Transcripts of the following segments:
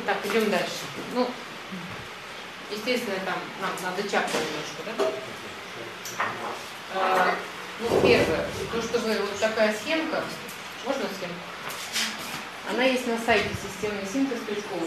Так, идем дальше. Ну, естественно, там нам надо чакру немножко, да? Ну, первое, то, что вы, вот такая схемка, можно схемку? Она есть на сайте systemnysynthез.org.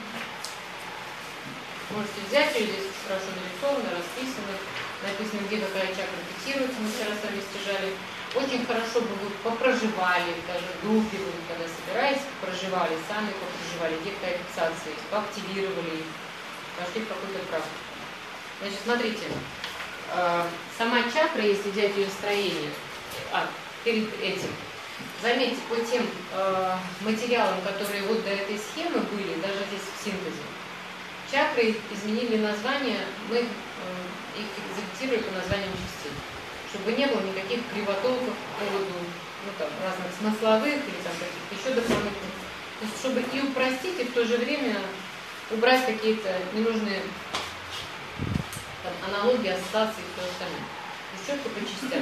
Можете взять ее, здесь хорошо нарисовано, расписано, написано, где какая чакра фиксируется, мы вчера с вами стяжали. Очень хорошо бы вы попроживали, даже в группе вы, когда собираетесь, проживали, сами попроживали, где какая фиксация есть, поактивировали их, пошли в какую-то практику. Значит, смотрите, сама чакра, если взять ее строение, перед этим, заметьте, по тем материалам, которые вот до этой схемы были, даже здесь в синтезе, чакры изменили название, мы их зафиксировали по названиям частей, чтобы не было никаких кривотолков по поводу разных смысловых или там каких-то еще дополнительных. То есть, чтобы и упростить, и в то же время убрать какие-то ненужные там, аналогии, ассоциации и все остальное. То есть четко по частям.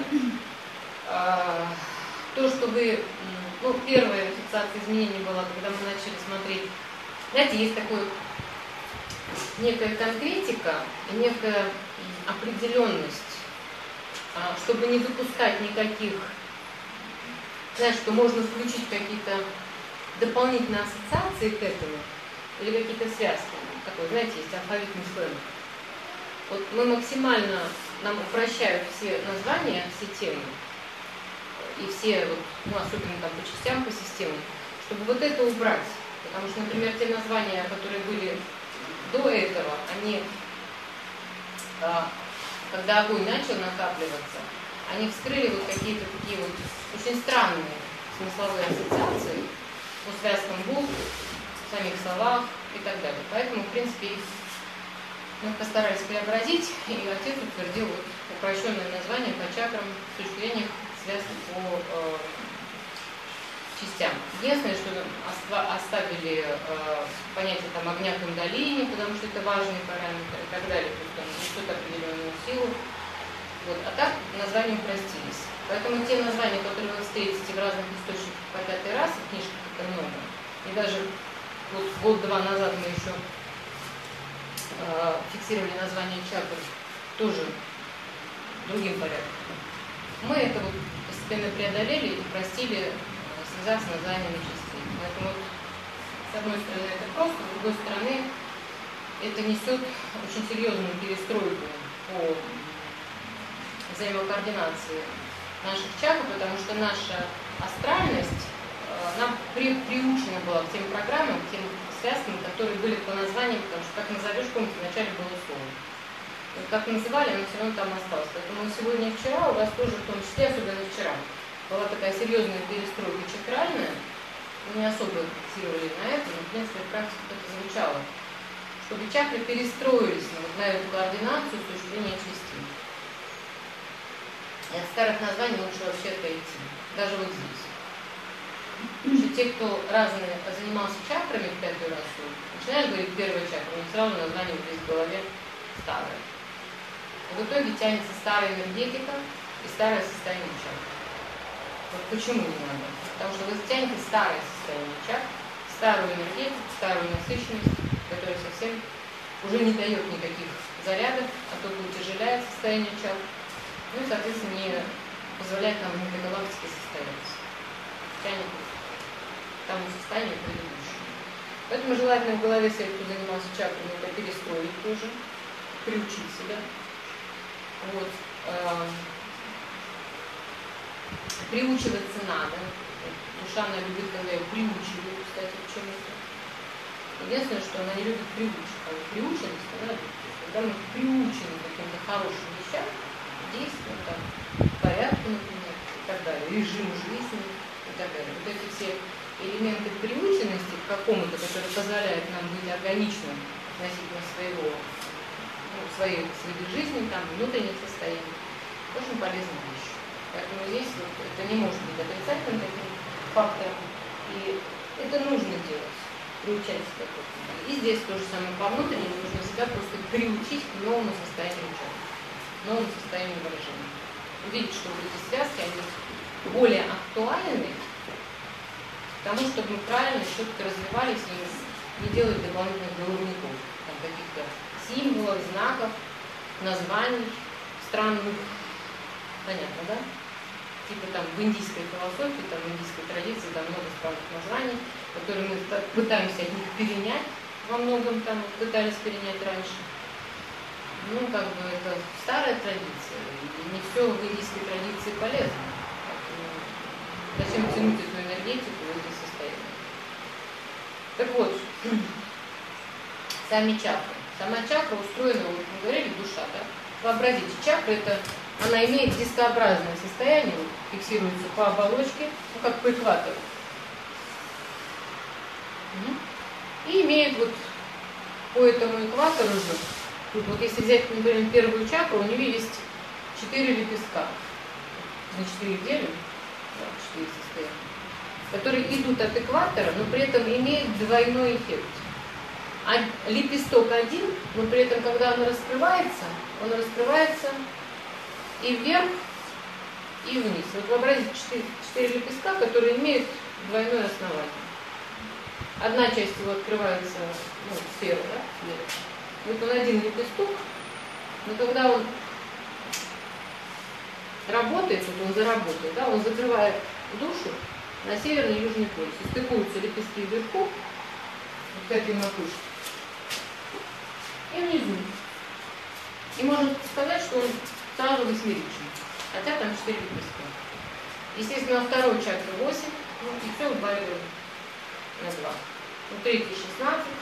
То, что вы, первая фиксация изменений была, когда мы начали смотреть, знаете, есть такое некая конкретика и некая определенность, чтобы не допускать никаких, знаешь, что можно включить какие-то дополнительные ассоциации к этому или какие-то связки. Такой, знаете, есть алфавитный сленг. Вот мы максимально, нам упрощают все названия, все темы и все, особенно там по частям, по системам, чтобы вот это убрать. Потому что, например, те названия, которые были до этого, они, когда огонь начал накапливаться, они вскрыли вот какие-то такие вот очень странные смысловые ассоциации по связкам букв, в самих словах и так далее. Поэтому, в принципе, их мы постарались преобразить, и отец утвердил вот упрощенное название по чакрам с точки зрения связки по частям. Единственное, что оставили понятие там огня кундалини, потому что это важный параметр и так далее, то есть он несет определенную силу. Вот. А так названия упростились. Поэтому те названия, которые вы встретите в разных источниках по 5-й раз, в книжках это много. И даже вот год-два назад мы еще фиксировали название чакр тоже другим порядком. Мы это вот постепенно преодолели и упростили, связав с названиями частей. Поэтому вот, с одной стороны это просто, с другой стороны это несет очень серьезную перестройку по взаимокоординации наших чакр, потому что наша астральность нам приучена была к тем программам, к тем связкам, которые были по названиям, потому что как назовешь, помните, вначале было слово. Вот как называли, оно все равно там осталось. Поэтому сегодня и вчера у вас тоже, в том числе, особенно вчера, была такая серьезная перестройка чакральная. Мы не особо фиксировали на это, но в принципе в практике это звучало. Чтобы чакры перестроились на эту координацию с точки зрения частей. И от старых названий лучше вообще отойти. Даже вот здесь. Потому что те, кто разные занимался чакрами в 5-й раз, начинаешь говорить первая чакра, у них сразу название здесь в голове старое. И в итоге тянется старая энергетика и старое состояние чакры. Вот почему не надо? Потому что вы тянете старое состояние чакры, старую энергетику, старую насыщенность, которая совсем уже не дает никаких зарядов, а только утяжеляет состояние чакры. Ну и, соответственно, не позволяет нам в метагалактике состояться. Тянет к тому состоянию предыдущему. Поэтому желательно в голове всех, кто занимался чакрами, это перестроить тоже, приучить себя. Вот. Приучиваться надо. Душа, она любит, когда ее приучивают, кстати, к чему-то. Единственное, что она не любит приученность, да? Когда мы приучены к каким-то хорошим вещам, действиям, там, порядку, например, и так далее, режиму жизни и так далее. Вот эти все элементы приученности к какому-то, который позволяет нам быть органичным относительно своей среды жизни, там, внутренних состояний, очень полезная вещь. Поэтому здесь вот, это не может быть отрицательным таким фактором, и это нужно делать, приучать себя к этому. И здесь то же самое по внутреннему, нужно себя просто приучить к новому состоянию чакры, новому состоянию выражения. Увидеть, что вот эти связки, они более актуальны, к тому, чтобы мы правильно, четко развивались и не делать дополнительных головников, там каких-то символов, знаков, названий странных. Понятно, да? Типа там в индийской философии, там в индийской традиции, там много странных названий, которые мы пытаемся от них перенять, во многом там пытались перенять раньше. Ну, как бы это старая традиция, и не все в индийской традиции полезно. Зачем тянуть эту энергетику в эти состояния? Так вот, сами чакры. Сама чакра устроена, вот мы говорили, душа, да? Вообразите, чакра это, она имеет дискообразное состояние, вот, фиксируется по оболочке, ну как по экватору. И имеет вот по этому экватору же, тут вот если взять, например, первую чакру, у нее есть 4 лепестка. На 4 делим, да, 4 состояния, которые идут от экватора, но при этом имеют двойной эффект. А лепесток один, но при этом, когда он раскрывается и вверх, и вниз. Вот вообразите 4 лепестка, которые имеют двойное основание. Одна часть его открывается, ну, сфера, да, сфера. Вот он один лепесток, но когда он работает, вот он заработает, да, он закрывает душу на северный и южный полюс. И стыкуются лепестки вверху, вот к этой макушке, и внизу. И можно сказать, что он сразу восьмеричный, хотя там 4 лепестка. Естественно, на второй чакре 8, ну, и все удваиваем на 2. У третьей 16,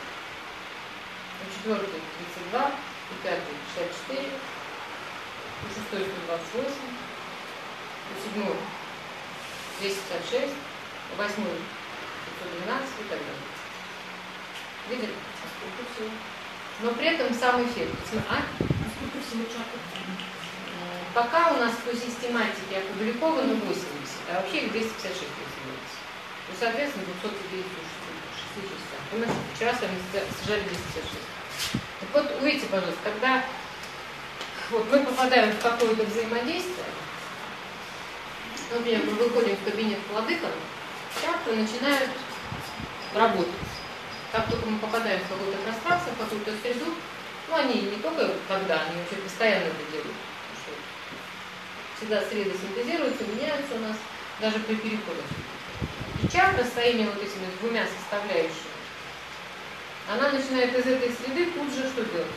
у четвертой 32, у пятой 64, у шестой 128, у седьмой 256, у восьмой 512 и так далее. Видели? Сколько всего? Но при этом сам эффект. Сколько всего чакр? Пока у нас по систематике опубликовано 80, а вообще их 256 изменилось. Ну, соответственно, 256 часа. Мы вчера с вами сжали 256. Так вот, увидите, пожалуйста, когда вот мы попадаем в какое-то взаимодействие, например, мы выходим в кабинет к владыкам, чакры начинают работать. Как только мы попадаем в какое-то пространство, в какую-то среду, ну, они не только когда, они вообще постоянно это делают. Всегда среды синтезируются, меняются у нас, даже при переходах. И чакра своими вот этими двумя составляющими, она начинает из этой среды тут же что делать?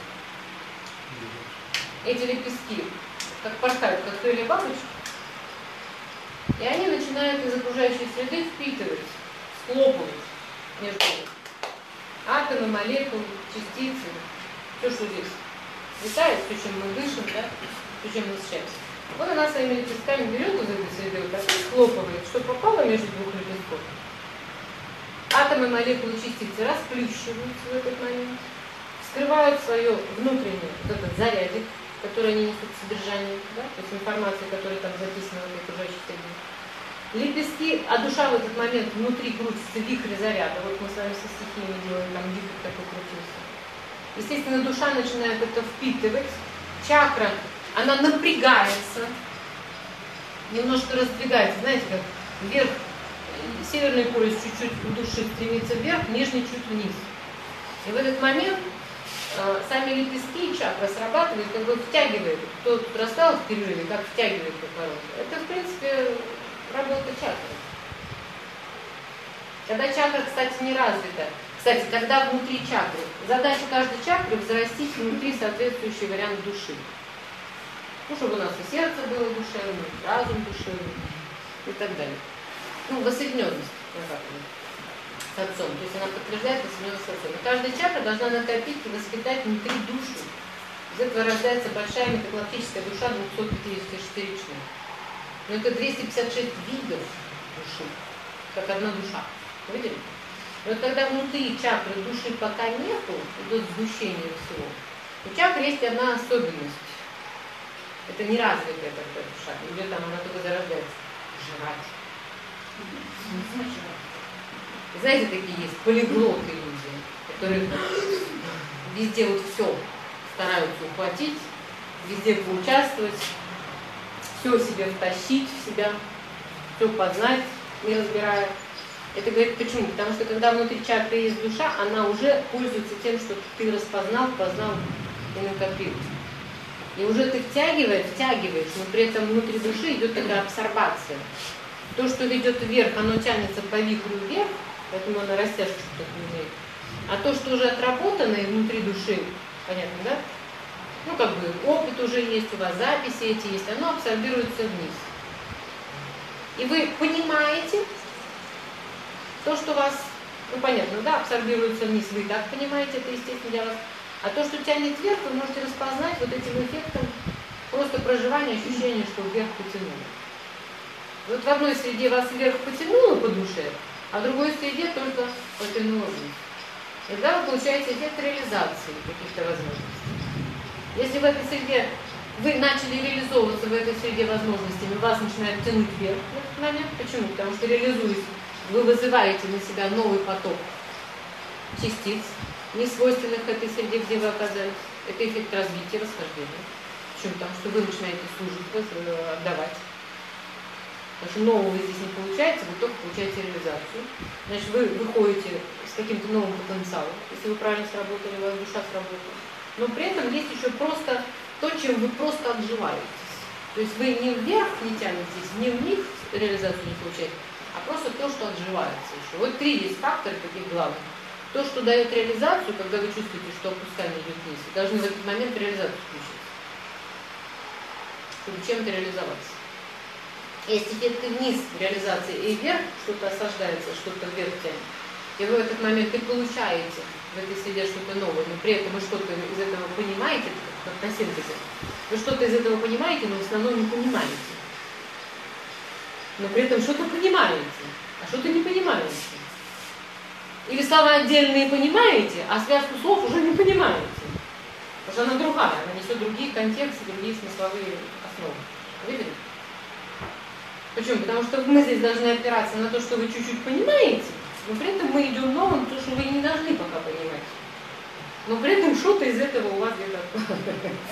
Эти лепестки, как порхают, как крылья бабочки, и они начинают из окружающей среды впитывать, схлопывать между атомы, молекулы, частицы, все, что здесь летает, все, чем мы дышим, да, все, чем мы насыщаемся. Вот она своими лепестками берет из этой среды, вот так и схлопывает, что попало между двух лепестков. Атомы, молекулы, частицы расплющиваются в этот момент, скрывают свое внутреннее, вот этот зарядик, который они несут в содержании, да, то есть информация, которая там записана в этой окружающей среде. Лепестки, а душа в этот момент внутри крутится вихрь заряда. Вот мы с вами со стихиями делаем, там вихрь такой крутился. Естественно, душа начинает это впитывать. Чакра, она напрягается, немножко раздвигается, знаете, как вверх, северный полюс чуть-чуть у души стремится вверх, нижний чуть вниз. И в этот момент сами лепестки и чакра срабатывают, как бы втягивает. Кто тут расстал в перерыве, как втягивает кислород. Это, в принципе, работа чакры. Когда чакра, кстати, не развита. Кстати, когда внутри чакры, задача каждой чакры взрастить внутри соответствующий вариант души. Ну, чтобы у нас и сердце было душевным, и разум душевным и так далее. Ну, воссоединенность с Отцом. То есть она подтверждает воссоединенность с Отцом. И каждая чакра должна накопить и воспитать внутри душу. Из этого рождается большая метагалактическая душа 256-член. Но это 256 видов души, как одна душа. Видели? И вот когда внутри чакры души пока нету, идет сгущение всего, у чакры есть одна особенность. Это не развитая такая душа. Или там она только зарождается. Жрать. Знаете, такие есть полиглоты люди, которые везде вот все стараются ухватить, везде поучаствовать, все себе втащить в себя, все познать, не разбирая. Это говорит почему? Потому что когда внутри чакры есть душа, она уже пользуется тем, что ты распознал, познал и накопил. И уже ты втягиваешь, но при этом внутри души идет такая абсорбация. То, что идет вверх, оно тянется по вихрю вверх, поэтому она растяжку что-то имеет. А то, что уже отработанное внутри души, понятно, да? Ну, как бы опыт уже есть, у вас записи эти есть, оно абсорбируется вниз. И вы понимаете то, что вас, ну, понятно, да, абсорбируется вниз, вы и так понимаете, это естественно для вас. А то, что тянет вверх, вы можете распознать вот этим эффектом просто проживания, ощущения, что вверх потянуло. Вот в одной среде вас вверх потянуло по душе, а в другой среде только потянуло вниз. И тогда вы получаете эффект реализации каких-то возможностей. Если в этой среде вы начали реализовываться в этой среде возможностями, вас начинает тянуть вверх в этот момент. Почему? Потому что реализуясь, вы вызываете на себя новый поток частиц, не свойственных этой среде, где вы оказались. Это эффект развития, восхождения. Почему? Потому что вы начинаете служить, отдавать. Потому что нового здесь не получается, вы только получаете реализацию. Значит, вы выходите с каким-то новым потенциалом, если вы правильно сработали, у вас душа сработала. Но при этом есть еще просто то, чем вы просто отживаетесь. То есть вы не вверх не тянетесь, не вниз реализацию не получаете, а просто то, что отживается еще. Вот три есть фактора таких главных. То, что дает реализацию, когда вы чувствуете, что опускание идет вниз, вы должны в этот момент реализацию включить, чтобы чем-то реализоваться. Есть эффекты вниз реализации и вверх, что-то осаждается, что-то вверх тянет. И вы в этот момент и получаете в этой среде что-то новое, но при этом вы что-то из этого понимаете, как на синтезе. Вы что-то из этого понимаете, но в основном не понимаете. Но при этом что-то понимаете, а что-то не понимаете. Или слова отдельные понимаете, а связку слов уже не понимаете. Потому что она другая, она несет другие контексты, другие смысловые основы. Видели? Почему? Потому что мы здесь должны опираться на то, что вы чуть-чуть понимаете, но при этом мы идем новым, то, что вы не должны пока понимать. Но при этом что-то из этого у вас где-то откладывается.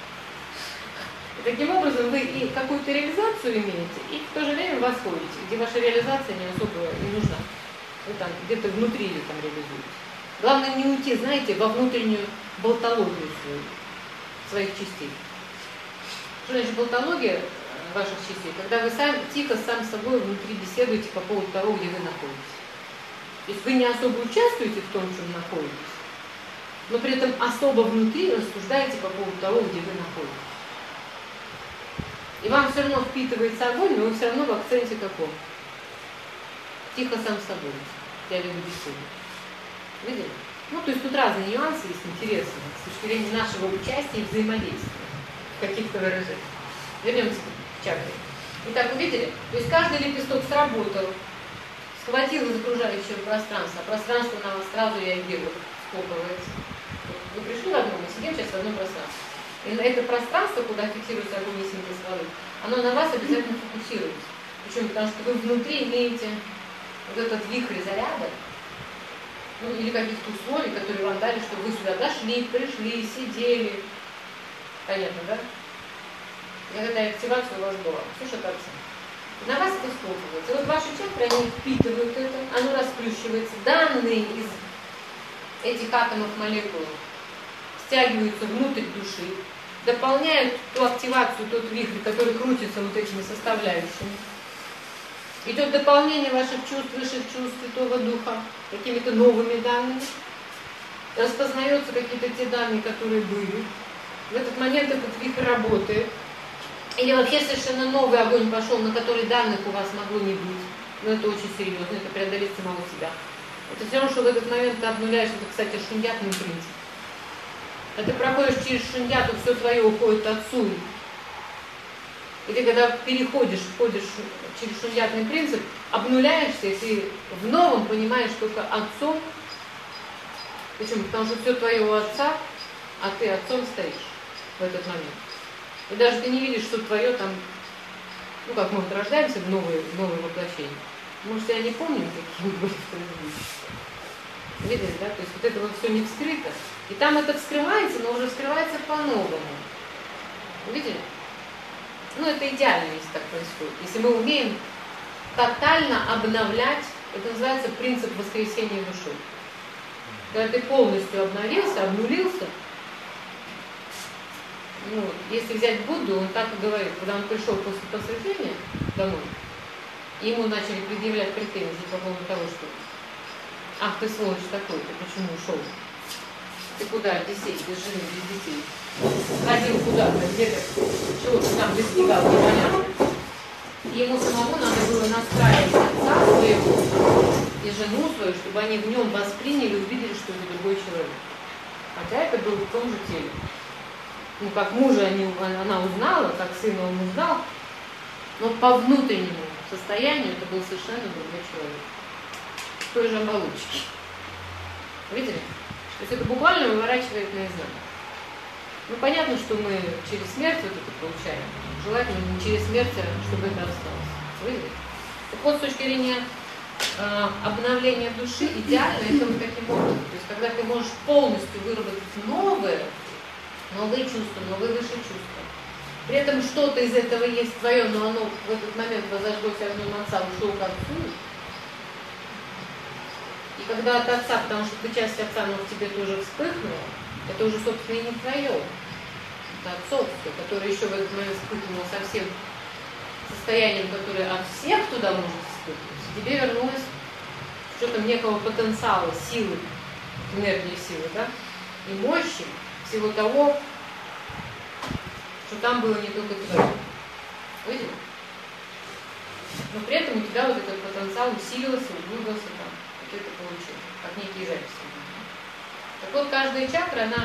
И таким образом вы и какую-то реализацию имеете, и в то же время восходите, где ваша реализация не особо не нужна. Вы там где-то внутри ее там реализуете. Главное не уйти, знаете, во внутреннюю болтологию своих частей. Что значит болтология ваших частей? Когда вы тихо сам с собой внутри беседуете по поводу того, где вы находитесь. То есть вы не особо участвуете в том, в чем находитесь, но при этом особо внутри рассуждаете по поводу того, где вы находитесь. И вам все равно впитывается огонь, но вы все равно в акценте каком? Тихо сам с собой. Я веду беседу. Видели? Ну, то есть тут разные нюансы есть интересные с точки зрения нашего участия и взаимодействия в каких-то выражениях. Вернемся к чакре. Итак, увидели? То есть каждый лепесток сработал, схватил из окружающего пространства, а пространство на вас сразу реагирует, схлопывается. Вы пришли в одно, мы сидим сейчас в одном пространстве. И это пространство, куда фиксируется огонь и синтез воды, оно на вас обязательно фокусируется. Почему? Потому что вы внутри имеете вот этот вихрь заряда, ну, или каких-то условий, которые вам дали, чтобы вы сюда дошли, пришли, сидели. Понятно, да? И какая активация у вас была. Все шататься. На вас это схлопывается. Вот ваши чакры, они впитывают это, оно расплющивается. Данные из этих атомов молекул стягиваются внутрь души, дополняют ту активацию, тот вихрь, который крутится вот этими составляющими. Идет дополнение ваших чувств, высших чувств Святого Духа, какими-то новыми данными. Распознаются какие-то те данные, которые были. В этот момент этот вихрь работает. Или вообще совершенно новый огонь пошел, на который данных у вас могло не быть. Но это очень серьезно, это преодолеть самого себя. Это все равно, что в этот момент ты обнуляешь, это, кстати, шуньятный принцип. А ты проходишь через шуньяту, все твое уходит отцу. И ты когда входишь через шуньятный принцип, обнуляешься, и ты в новом понимаешь только отцом. Почему? Потому что все твое у отца, а ты отцом стоишь в этот момент. И даже ты не видишь, что твое там, ну как мы вот рождаемся в новое воплощение. Мы же себя не помним, какие мы были в предыдущем. Видели, да? То есть вот это вот все не вскрыто. И там это вскрывается, но уже вскрывается по-новому. Видели? Ну, это идеально, если так происходит. Если мы умеем тотально обновлять Это называется принцип воскресения души. Когда ты полностью обновился, обнулился, ну, если взять Будду, он так и говорит, когда он пришел после посвящения домой, ему начали предъявлять претензии по поводу того, что ах, ты сволочь такой, ты почему ушел? Ты куда, без жены, без детей? Ходил куда-то, где-то, чего ты там достигал, непонятно. Ему самому надо было настраивать отца своего и жену свою, чтобы они в нем восприняли и увидели, что это другой человек. Хотя это было в том же теле. Ну, как мужа она узнала, как сына он узнал, но по внутреннему состоянию это был совершенно другой человек. В той же оболочке. Видели? То есть это буквально выворачивает наизнанку. Ну, понятно, что мы через смерть вот это получаем. Желательно не через смерть, чтобы это осталось. Видели? Так вот, с точки зрения обновления души, идеально это вот таким образом. То есть, когда ты можешь полностью выработать новые чувства, новые высшие чувства. При этом что-то из этого есть твое, но оно в этот момент возожглось огнем отца, ушло к отцу. И когда от отца, потому что ты часть отца, но в тебе тоже вспыхнуло, это уже, собственно, и не твое. Это отцовство, которое еще в этот момент вспыхнуло совсем состоянием, которое от всех туда может вспыхнуть. Тебе вернулось с учетом некого потенциала, силы, энергии силы, да, и мощи всего того, что там было не только твое. Видите? Но при этом у тебя вот этот потенциал усилился, углубился там. Вот это получил, как некие записи. Так вот, каждая чакра, она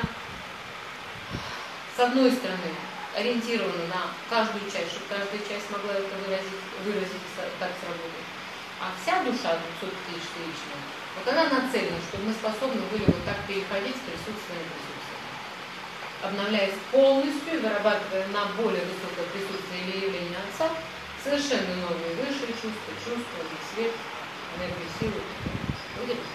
с одной стороны ориентирована на каждую часть, чтобы каждая часть могла это выразить так сработать. А вся душа, 200-тысячная, вот она нацелена, чтобы мы способны были вот так переходить с присутствия на присутствие. Обновляясь полностью, вырабатывая на более высокое присутствие или явление Отца, совершенно новые высшие чувства, свет, энергию, силу. Видите?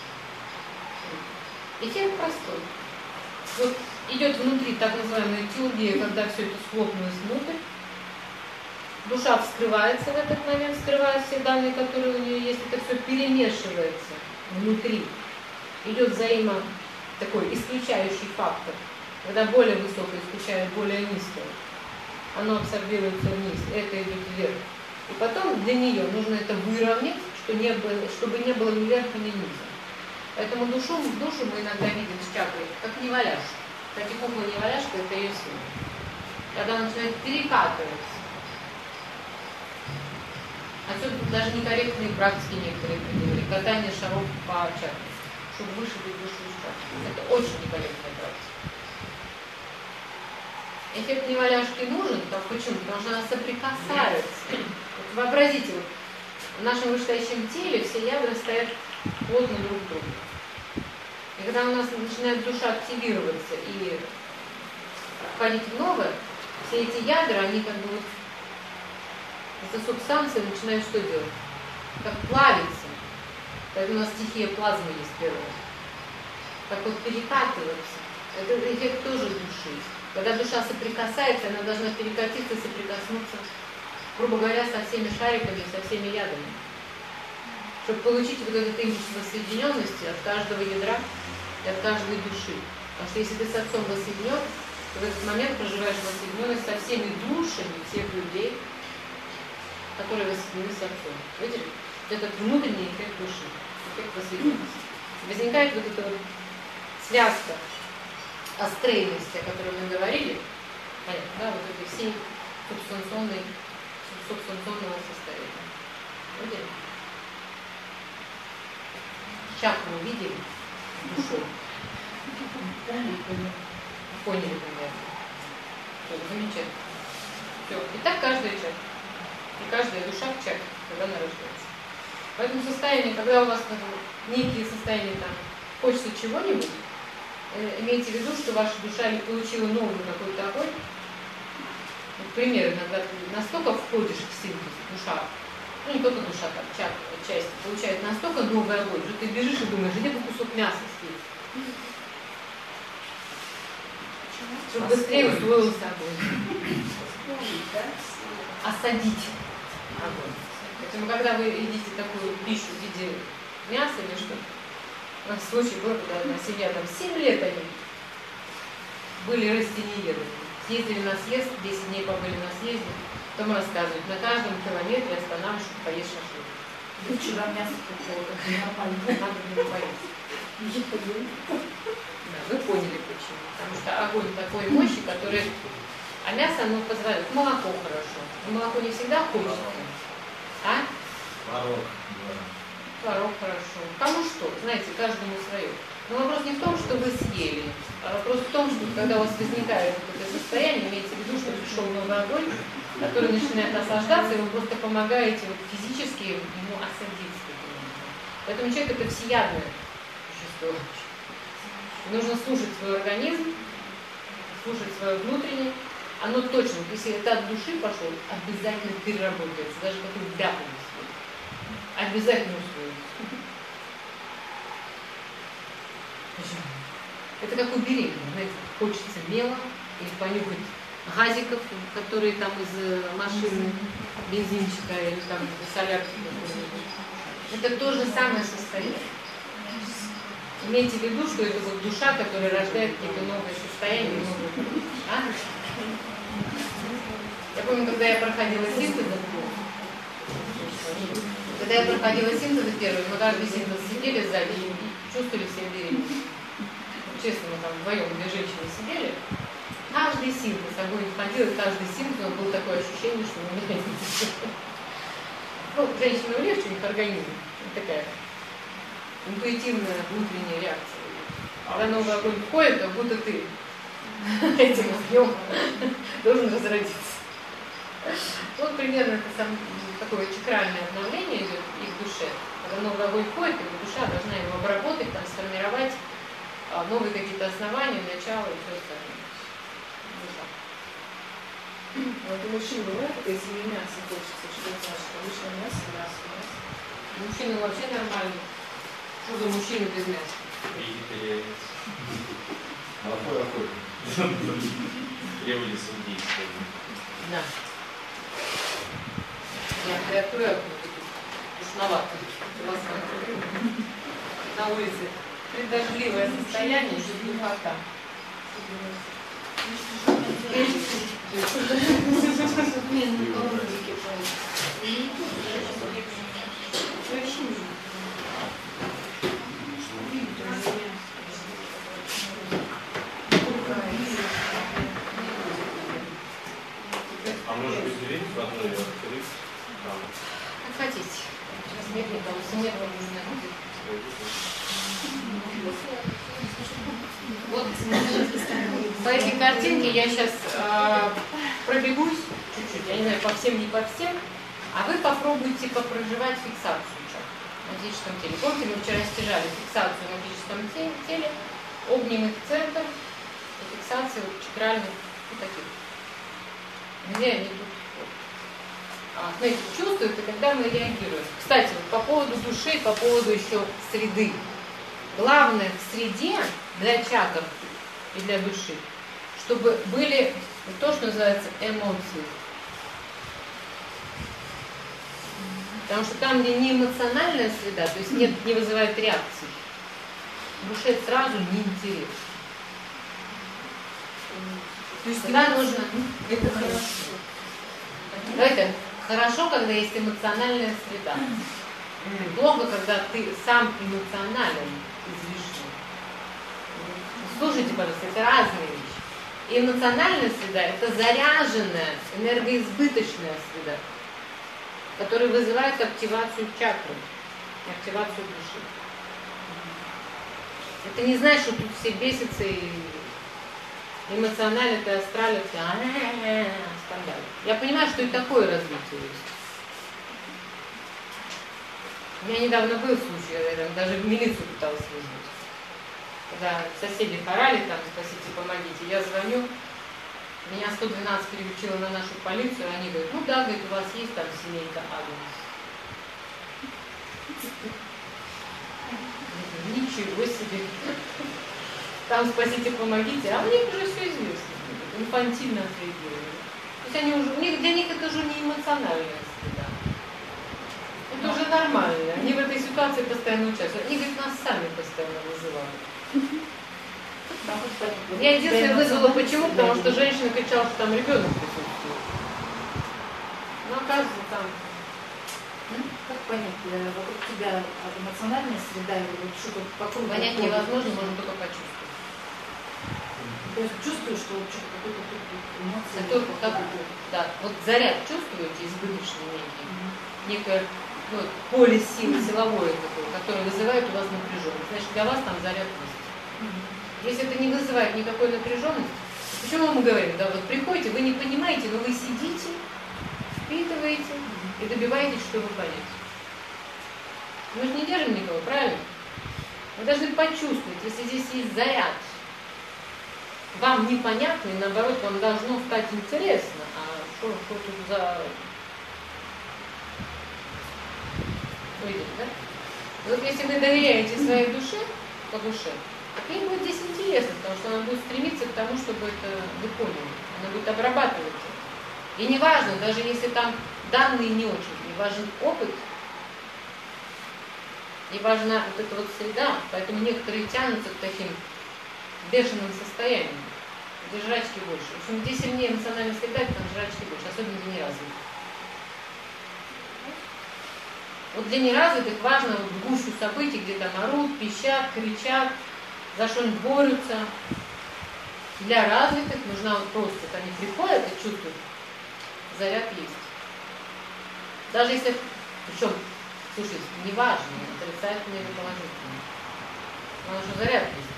Эффект простой. Вот идет внутри так называемая теургия, когда все это схлопнулось внутрь. Душа вскрывается в этот момент, скрывая все данные, которые у нее есть. Это все перемешивается внутри. Идет такой исключающий фактор. Когда более высокое исключает более низкое, оно абсорбируется вниз, это идет вверх. И потом для нее нужно это выровнять, чтобы не было ни верха, ни низа. Поэтому душу мы иногда видим с чакрой, как неваляшку. Кстати, кукла неваляшка – это ее сила. Когда она начинает перекатываться. Отсюда даже некорректные практики некоторые приняли. Катание шаров по чакре, чтобы вышибить душу из чакры. Это очень некорректная практика. Эффект неваляшки нужен, почему? Потому что она соприкасается. Вот вообразите, в нашем вышестоящем теле все ядра стоят плотно друг к другу. И когда у нас начинает душа активироваться и входить в новое, все эти ядра, они как бы эта субстанция начинает что делать? Как плавиться. Поэтому у нас стихия плазмы есть первая. Как вот перекатываться. Это эффект тоже души. Когда душа соприкасается, она должна перекатиться, соприкоснуться, грубо говоря, со всеми шариками, со всеми ядрами. Чтобы получить вот этот импульс воссоединенности от каждого ядра и от каждой души. Потому что если ты с Отцом воссоединен, то в этот момент проживаешь воссоединенность со всеми душами тех людей, которые воссоединены с Отцом. Видели? Этот внутренний эффект души, эффект воссоединенности. Возникает вот эта вот связка астрейности, о которой мы говорили, понятно, да, вот этой всей субстанционного состояния. Видели? Чакру увидели душой. Поняли, наверное. Замечательно. Все. И так каждая чакра. И каждая душа в чакре, когда она рождается. Поэтому состояние, когда у вас некие состояния там хочется чего-нибудь, имейте в виду, что ваша душа или получила новый какой-то огонь. Например, иногда ты настолько входишь в синтез, душа, ну не только душа, там, часть получает настолько новый огонь, что ты бежишь и думаешь, где бы кусок мяса съесть. Чтобы быстрее усвоился огонь. Осадить огонь. Поэтому, когда вы едите такую пищу в виде мяса или что, у нас случай был, когда одна семья там 7 лет они были растениедами. Съездили на съезд, 10 дней побыли на съезде, потом рассказывают, на каждом километре останавливаешь, чтобы поесть шашлык. Ты вчера мясо какого-то нормально. Надо было поесть. Да, вы поняли почему. Потому что огонь такой мощи, который... А мясо, оно позволяет. Молоко хорошо. Но молоко не всегда хочется. А? Творог. Творог хорошо. Кому что? Знаете, каждому свое. Но вопрос не в том, что вы съели, а вопрос в том, что когда у вас возникает вот это состояние, имейте в виду, что пришел новый огонь, который начинает наслаждаться, и вы просто помогаете вот физически ему осадиться. Поэтому человек это всеядное существо. Нужно слушать свой организм, слушать свое внутреннее. Оно точно, если это от души пошло, обязательно переработается, даже какой ляпом усвоит. Обязательно усвоится. Это как у беременных, знаете, хочется мела или понюхать газиков, которые там из машины, бензинчика или там солярки. Это то же самое состояние. Имейте в виду, что это вот душа, которая рождает какие-то новые состояния, новые. А? Я помню, когда я проходила синтезы, первый, мы каждый синтез сидели сзади и чувствовали себя беременными. Честно, мы там вдвоем, две женщины сидели. Каждый синтез, огонь входил, и каждый синтез, он был такое ощущение, что у меня нет. Ну, женщинам легче, у них организм. Такая интуитивная внутренняя реакция. Когда новый огонь входит, как будто ты этим огнем должен разродиться. Вот примерно это такое чакральное обновление идет и в душе. Когда новый огонь входит, и душа должна его обработать, там, сформировать новые какие-то основания, начало и все остальное. Вот у мужчин бывает, если не мясо хочется, что это значит? Обычно мясо. Мужчина вообще нормально. Что за мужчина без мяса? Вегетарианец. Охотник. Требовали судей. Да. Я приоткрою окно, душновато. На улице преддождливое состояние, без духота. А может быть, дверь в одной открыть? Как хотите. Сейчас нет никого, нет Вот по этой картинке я сейчас пробегусь чуть-чуть, я не знаю, по всем, не по всем, а вы попробуйте попроживать фиксацию в магическом теле. Помните, мы вчера стяжали фиксацию в магическом теле, огненных центров и фиксацию чакральных, вот таких. Где они тут? Смотрите, чувствуют, и когда мы реагируем. Кстати, вот по поводу души, по поводу еще среды. Главное в среде для чакр и для души, чтобы были то, что называется эмоции. Потому что там, где не эмоциональная среда, то есть нет, не вызывает реакции, душе сразу неинтересно. То есть тогда нужно... Это хорошо. Давайте, хорошо, когда есть эмоциональная среда. Плохо, когда ты сам эмоционален излишне. Слушайте, пожалуйста, это разные вещи. И эмоциональная среда – это заряженная, энергоизбыточная среда, которая вызывает активацию чакры, активацию души. Это не значит, что тут все бесятся и эмоционально ты астралят, скандал. Я понимаю, что и такое развитие есть. У меня недавно был случай, я даже в милицию пыталась вызвать. Когда соседи орали там, спасите, помогите, я звоню, меня 112 переключила на нашу полицию, и они говорят, ну да, говорит, у вас есть там семейка Агнес. Ничего себе. Там спасите, помогите, а мне уже все известно. Инфантильно отреагировали. То есть они уже, для них это уже не эмоциональная среда. это уже нормально. Они в этой ситуации постоянно участвуют. Они, говорит, нас сами постоянно вызывают. Я единственное вызвала почему? Потому что женщина кричала, что там ребенок присутствует. Но оказывается там. Как понять, вокруг тебя эмоциональная среда или вот что-то вокруг? Понять невозможно, можно только почувствовать. То есть чувствуешь, что что-то какой-то эмоции? Да, вот заряд чувствуете избыточный некое поле силы, силовое такое, которое вызывает у вас напряженность. Значит, для вас там заряд есть. Если это не вызывает никакой напряженности, почему мы говорим, да, вот приходите, вы не понимаете, но вы сидите, впитываете и добиваетесь, чтобы понять. Мы же не держим никого, правильно? Вы должны почувствовать, если здесь есть заряд, вам непонятно, и наоборот, вам должно стать интересно, а что тут за... Видите, да? Вот если вы доверяете своей душе, по душе, так ей будет здесь интересно, потому что она будет стремиться к тому, чтобы это вы поняли. Она будет обрабатывать это. И неважно, даже если там данные не очень, не важен опыт, не важна вот эта вот среда, поэтому некоторые тянутся к таким бешеным состояниям, где жрачки больше. В общем, где сильнее эмоциональная среда, там жрачки больше, особенно для неразвитых. Вот для неразвитых важно вот в гущу событий, где там орут, пищат, кричат, за что-нибудь борются. Для развитых нужна вот просто, они приходят и чувствуют, заряд есть. Даже если, причем, слушайте, неважно, отрицательный или положительный, потому что заряд есть.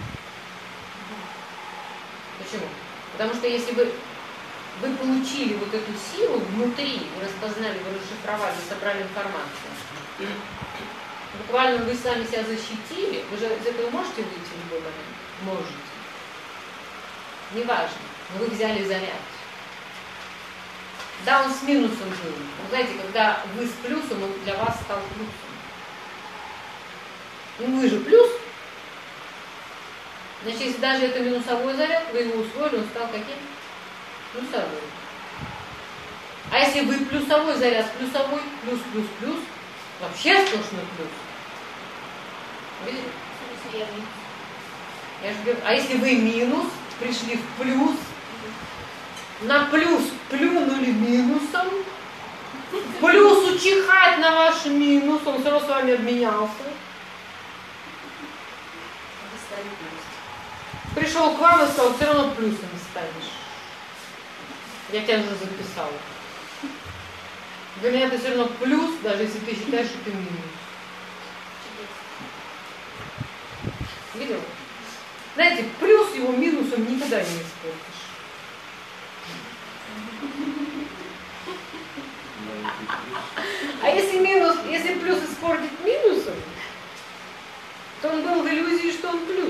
Почему? Потому что если вы получили вот эту силу внутри, вы распознали, вы расшифровали, вы собрали информацию, буквально вы сами себя защитили, вы же из этого можете выйти в любой момент? Можете. Неважно, но вы взяли заряд. Да, он с минусом был. Вы знаете, когда вы с плюсом, он для вас стал плюсом. Ну вы же плюс. Значит, если даже это минусовой заряд, вы его усвоили, он стал каким? Плюсовой. А если вы плюсовой заряд, плюсовой, плюс, плюс, плюс, вообще сплошной плюс. Видите? Я же говорю, а если вы минус, пришли в плюс, на плюс плюнули минусом, плюсу чихать на ваш минус, он все равно с вами обменялся. Пришел к вам и сказал, все равно плюсом станешь. Я тебя уже записала. Для меня это все равно плюс, даже если ты считаешь, что ты минус. Видел? Знаете, плюс его минусом никогда не испортишь. А если плюс испортить минусом, то он был в иллюзии, что он плюс.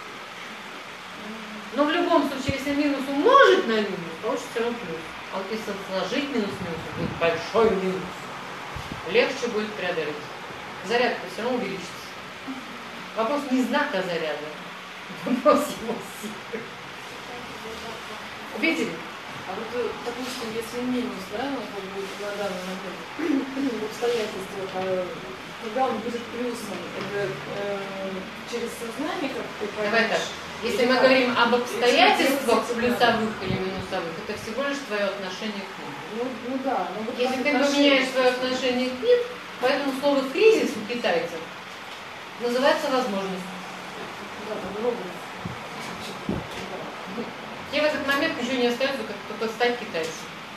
Но в любом случае, если минус умножить на минус, получится все равно плюс. А вот если сложить минус минусом, будет большой минус. Легче будет преодолеть. Заряд все равно увеличится. Вопрос не знака заряда. Вопрос его силы. Видели? А вот, допустим, если минус, да, на данный момент, обстоятельства, когда он будет плюсом, это через сознание как-то... Давай так. Если мы говорим об обстоятельствах плюсовых или минусовых, это всего лишь твое отношение к ним. Ну да. Ну, вот если ты поменяешь свое отношение к ним, поэтому слово кризис у китайцев называется возможность. Да, попробуй. Тебе в этот момент ничего не остается, как только стать китайцем.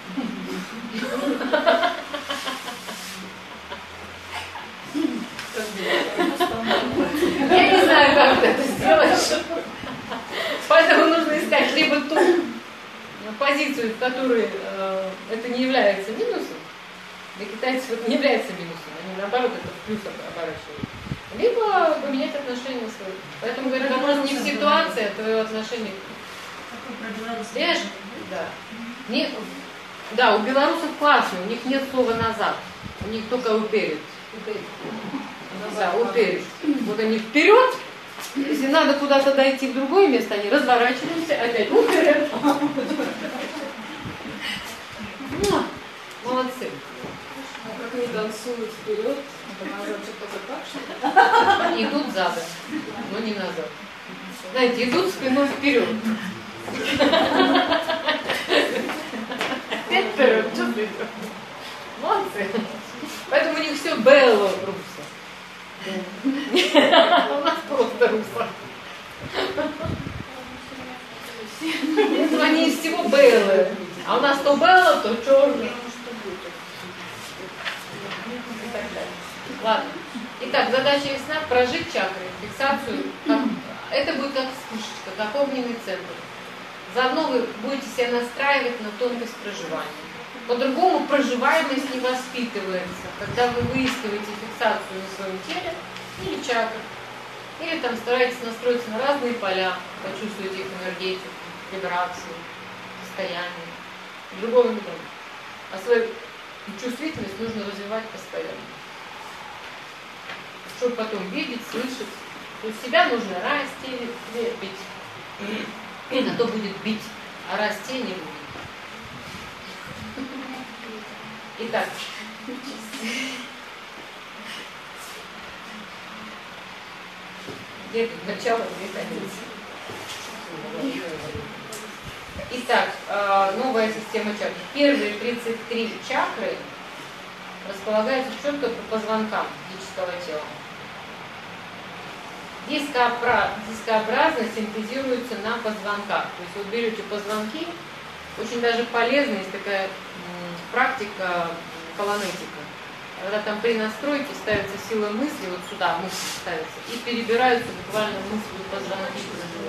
Я не знаю, как ты это сделаешь. Поэтому нужно искать либо ту позицию, в которой это не является минусом, для китайцев это не является минусом, они наоборот это в плюс оборачивают, либо поменять отношения свои. Поэтому говорю, вопрос не в ситуации, а твое отношение. Понимаешь? Да. Да, у белорусов классно, у них нет слова назад, у них только уперед. Да, уперед. Вот они вперед. Если надо куда-то дойти в другое место, они разворачиваются, опять вперед. А Молодцы. как они танцуют вперед, назад что-то так, что Идут задом, но не назад. Знаете, идут спиной вперед. Опять вперед, что ты идешь? Молодцы. Поэтому у них все бело русло. У нас просто русло. Они из всего белые. А у нас то бело, то черный. Ладно. Итак, задача ясна. Прожить чакры, фиксацию. Это будет как вспышечка, как огненный центр. Заодно вы будете себя настраивать на тонкость проживания. По-другому проживаемость не воспитывается, когда вы выискиваете фиксацию на своем теле или чакры, или там стараетесь настроиться на разные поля, почувствовать их энергетику, вибрацию, состояние. Другого не будет. А свою чувствительность нужно развивать постоянно. Чтобы потом видеть, слышать. То есть себя нужно расти или бить. А то будет бить, а расти не будет. Итак, где тут начало, где конец? Итак, новая система чакр. Первые 33 чакры располагаются четко по позвонкам физического тела. Дискообразно синтезируются на позвонках. То есть вы берете позвонки, очень даже полезна есть такая практика полонетика. Когда там при настройке ставится сила мысли, вот сюда мысли ставятся, и перебираются буквально мысли позвонки.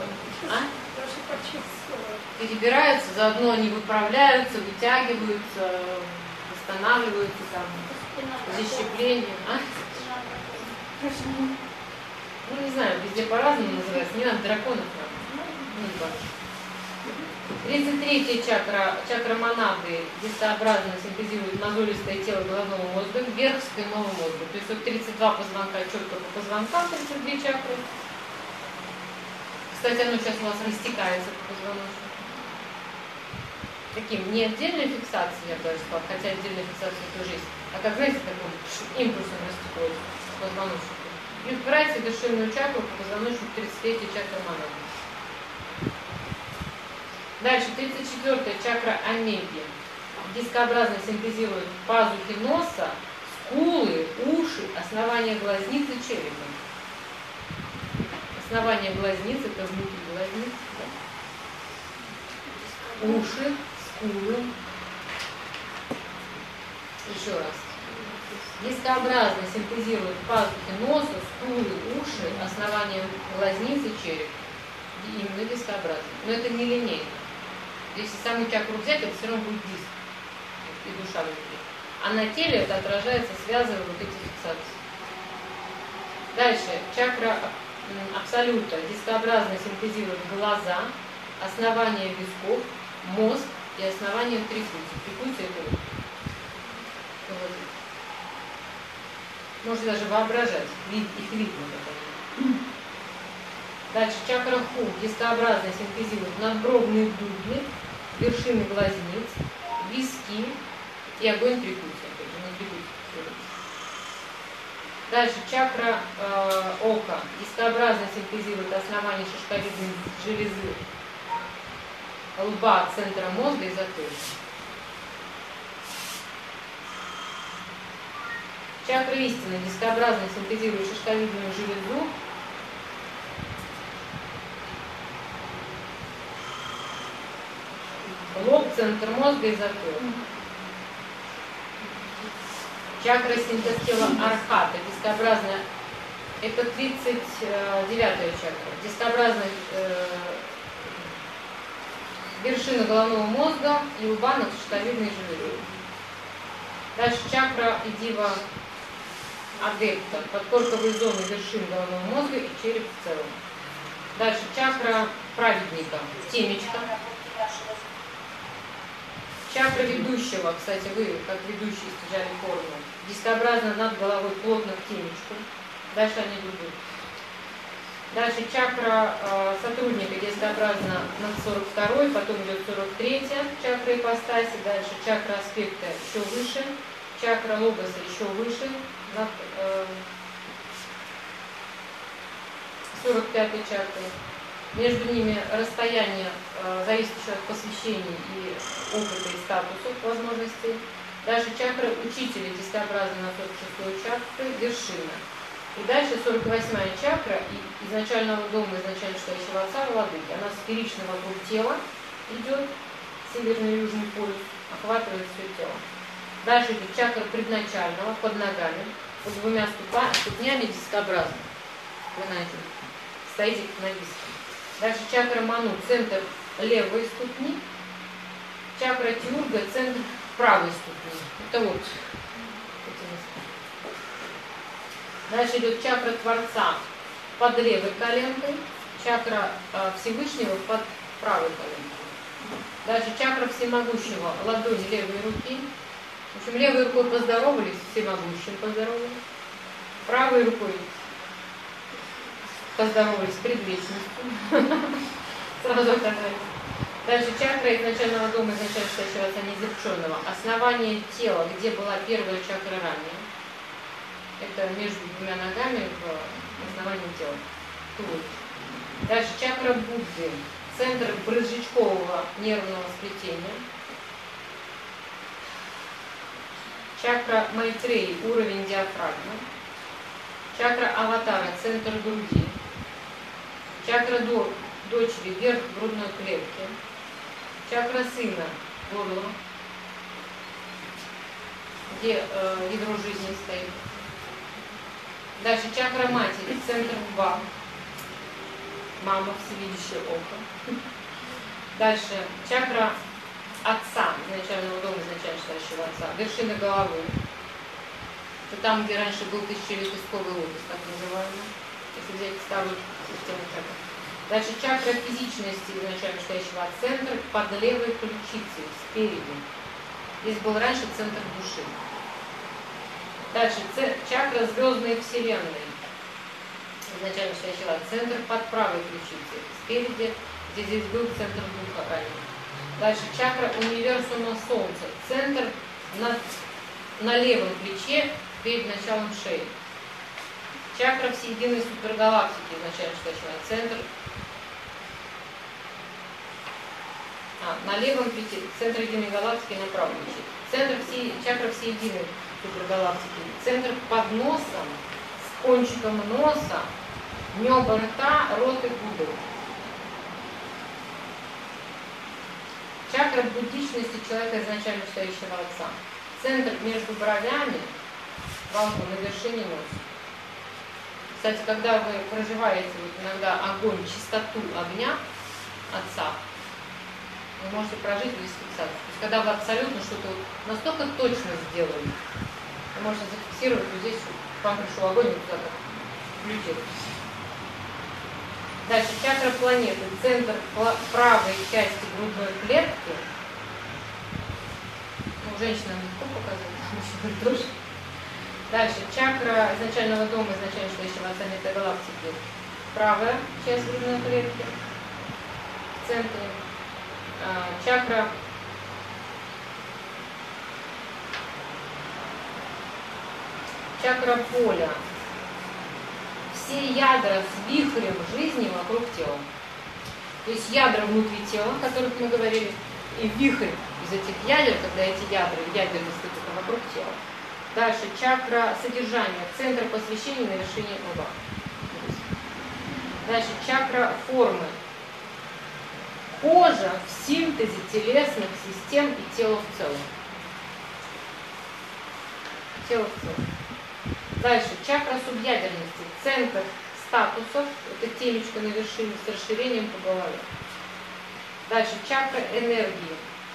Перебираются, заодно они выправляются, вытягиваются, восстанавливаются, там, защепление. Ну, не знаю, везде по-разному называется, не надо драконов нам. 33-я чакра монады, дистообразно синтезирует мозолистое тело головного мозга вверх спинного мозга. То есть вот 32 позвонка четко по позвонкам, 32 чакры. Кстати, оно сейчас у нас растекается по позвоночнику. Таким не отдельной фиксацией, я бы даже сказала, хотя отдельная фиксация тоже есть, а как, знаете, таким импульсом растекает по позвоночнику. И упирается в вершинную чакру по позвоночнику 33-я чакра монады. Дальше, 34-я чакра омеги. Дискообразно синтезирует пазухи носа, скулы, уши, основание глазницы, черепа. Основание глазницы, это внутри глазницы. Да? Уши, скулы. Еще раз. Дискообразно синтезирует пазухи носа, скулы, уши, основание глазницы, череп. Именно дискообразно. Но это не линейно. Если саму чакру взять, это все равно будет диск. И душа внутри. А на теле это отражается, связывая вот эти фиксации. Дальше. Чакра абсолюта дискообразно синтезирует глаза, основание висков, мозг и основание трикутия. Трикутия это вот. Можете даже воображать, их видно. Дальше чакра ху дискообразно синтезирует надбровные дуги, вершины глазниц, виски и огонь трикутия. Дальше чакра ока дискообразно синтезирует основание шишковидной железы, лба, центра мозга и затылка. Чакра истины дискообразно синтезирует шишковидную железу, лоб, центр мозга и затылок. Чакра синтез тела архата дискообразно, это 39-я чакра, дискообразно вершина головного мозга и лба над шишковидной железой. Дальше чакра идива адепта, подкорковые зоны вершин головного мозга и череп в целом. Дальше чакра праведника, темечко. Чакра ведущего, кстати, вы, как ведущие, стяжали форму, дискообразно над головой плотно к темечку. Дальше они идут. Дальше чакра сотрудника дискообразно над 42-й, потом идет 43-я чакра ипостаси, дальше чакра аспекта еще выше, чакра логоса еще выше, над 45-й чакрой. Между ними расстояние зависит еще от посвящений и опыта, и статусов, возможностей. Дальше чакра учителя, дистообразная на 46-ю чакры, вершина. И дальше 48-я чакра изначального дома, изначально стоящего отца, владыки. Она сферично вокруг тела идет, северный и южный полюс, охватывает все тело. Дальше идет чакра предначального, под ногами, под двумя ступнями дискообразно. Вы знаете, стоите как на диске. Дальше чакра ману, центр левой ступни. Чакра тиурга, центр правой ступни. Это вот. Дальше идет чакра Творца под левой коленкой, чакра Всевышнего под правой коленкой. Дальше чакра Всемогущего, ладонь левой руки. В общем, левой рукой поздоровались, Всемогущим поздоровались. Правой рукой поздоровались с предвечностью. Сразу оказались. Дальше чакра изначального дома, изначально стоящего отца незавершенного. Основание тела, где была первая чакра ранее. Это между двумя ногами в основании тела. Тут. Дальше чакра Будды. Центр брызжечкового нервного сплетения. Чакра Майтреи. Уровень диафрагмы. Чакра Аватара. Центр груди. Чакра дочери. Верх грудной клетки. Чакра сына. Горло. Где ядро жизни стоит. Дальше чакра матери, центр лба, мама, всевидящее око. Дальше чакра отца, изначального дома, изначально стоящего отца, вершина головы. Это там, где раньше был тысячелепестковый лотос, так называемый, если взять старую систему чакр. Дальше чакра физичности, изначально стоящего отца, центр под левой ключицей, спереди. Здесь был раньше центр души. Дальше чакра звездной вселенной. Изначально стоящего центр под правой ключицей. Спереди, где здесь был центр духа ранее. Дальше чакра универсума солнца. Центр на левом плече перед началом шеи. Чакра всеединой супергалактики. Изначально стоящего центр. На левом плече. Центр единой галактики на правом плече. Чакра всеединой супергалактики. Центр под носом, с кончиком носа, небо рта, рот и губы. Чакра буддичности человека, изначально стоящего отца. Центр между бровями, на вершине носа. Кстати, когда вы проживаете иногда огонь, чистоту огня отца, вы можете прожить без фиксации. То есть, когда вы абсолютно что-то настолько точно сделали, вы можете зафиксировать вот здесь, вам пришел огонь, вот туда включить. Дальше чакра планеты, центр правой части грудной клетки. Ну, женщинам легко показывать, мужчинам тоже. Дальше чакра изначального дома, изначально стоящего отца метагалактики. Правая часть грудной клетки в центре. Чакра поля. Все ядра с вихрем жизни вокруг тела. То есть ядра внутри тела, о которых мы говорили, и вихрь из этих ядер, когда эти ядра, ядерные стыки вокруг тела. Дальше чакра содержания, центр посвящения на вершине лба. Дальше чакра формы. Кожа в синтезе телесных систем и тела в целом. Тело в целом. Дальше чакра субъядерности. Центр статусов. Это темечко на вершине с расширением по голове. Дальше чакра энергии.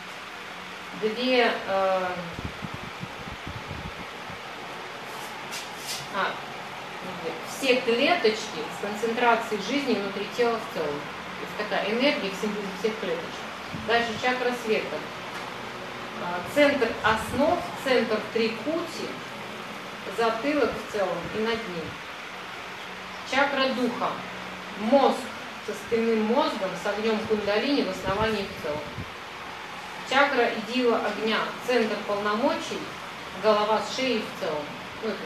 Все клеточки с концентрацией жизни внутри тела в целом. То есть такая энергия в синтезе всех клеточек. Дальше чакра света. Центр основ, центр трикути, затылок в целом и над ним. Чакра духа. Мозг со спинным мозгом, с огнем кундалини в основании в целом. Чакра идила огня. Центр полномочий, голова с шеей в целом. Вот.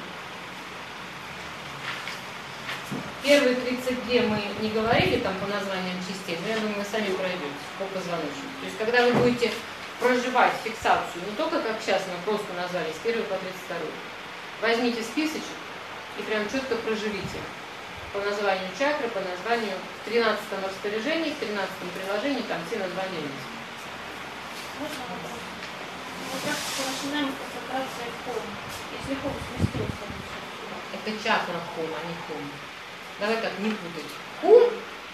Первые 32 мы не говорили там по названиям частей, но я думаю, вы сами пройдете по позвоночнику. То есть, когда вы будете проживать фиксацию, не только как сейчас мы просто назвали, с 1 по 32, возьмите списочек и прям четко проживите по названию чакры, по названию в 13-м распоряжении, в 13-м приложении, там все названия есть. Можно вопрос? Мы практику начинаем с концентрации в хом. Если хом сместился, Это чакра хум, а не хум. Давай так, не путать. Хум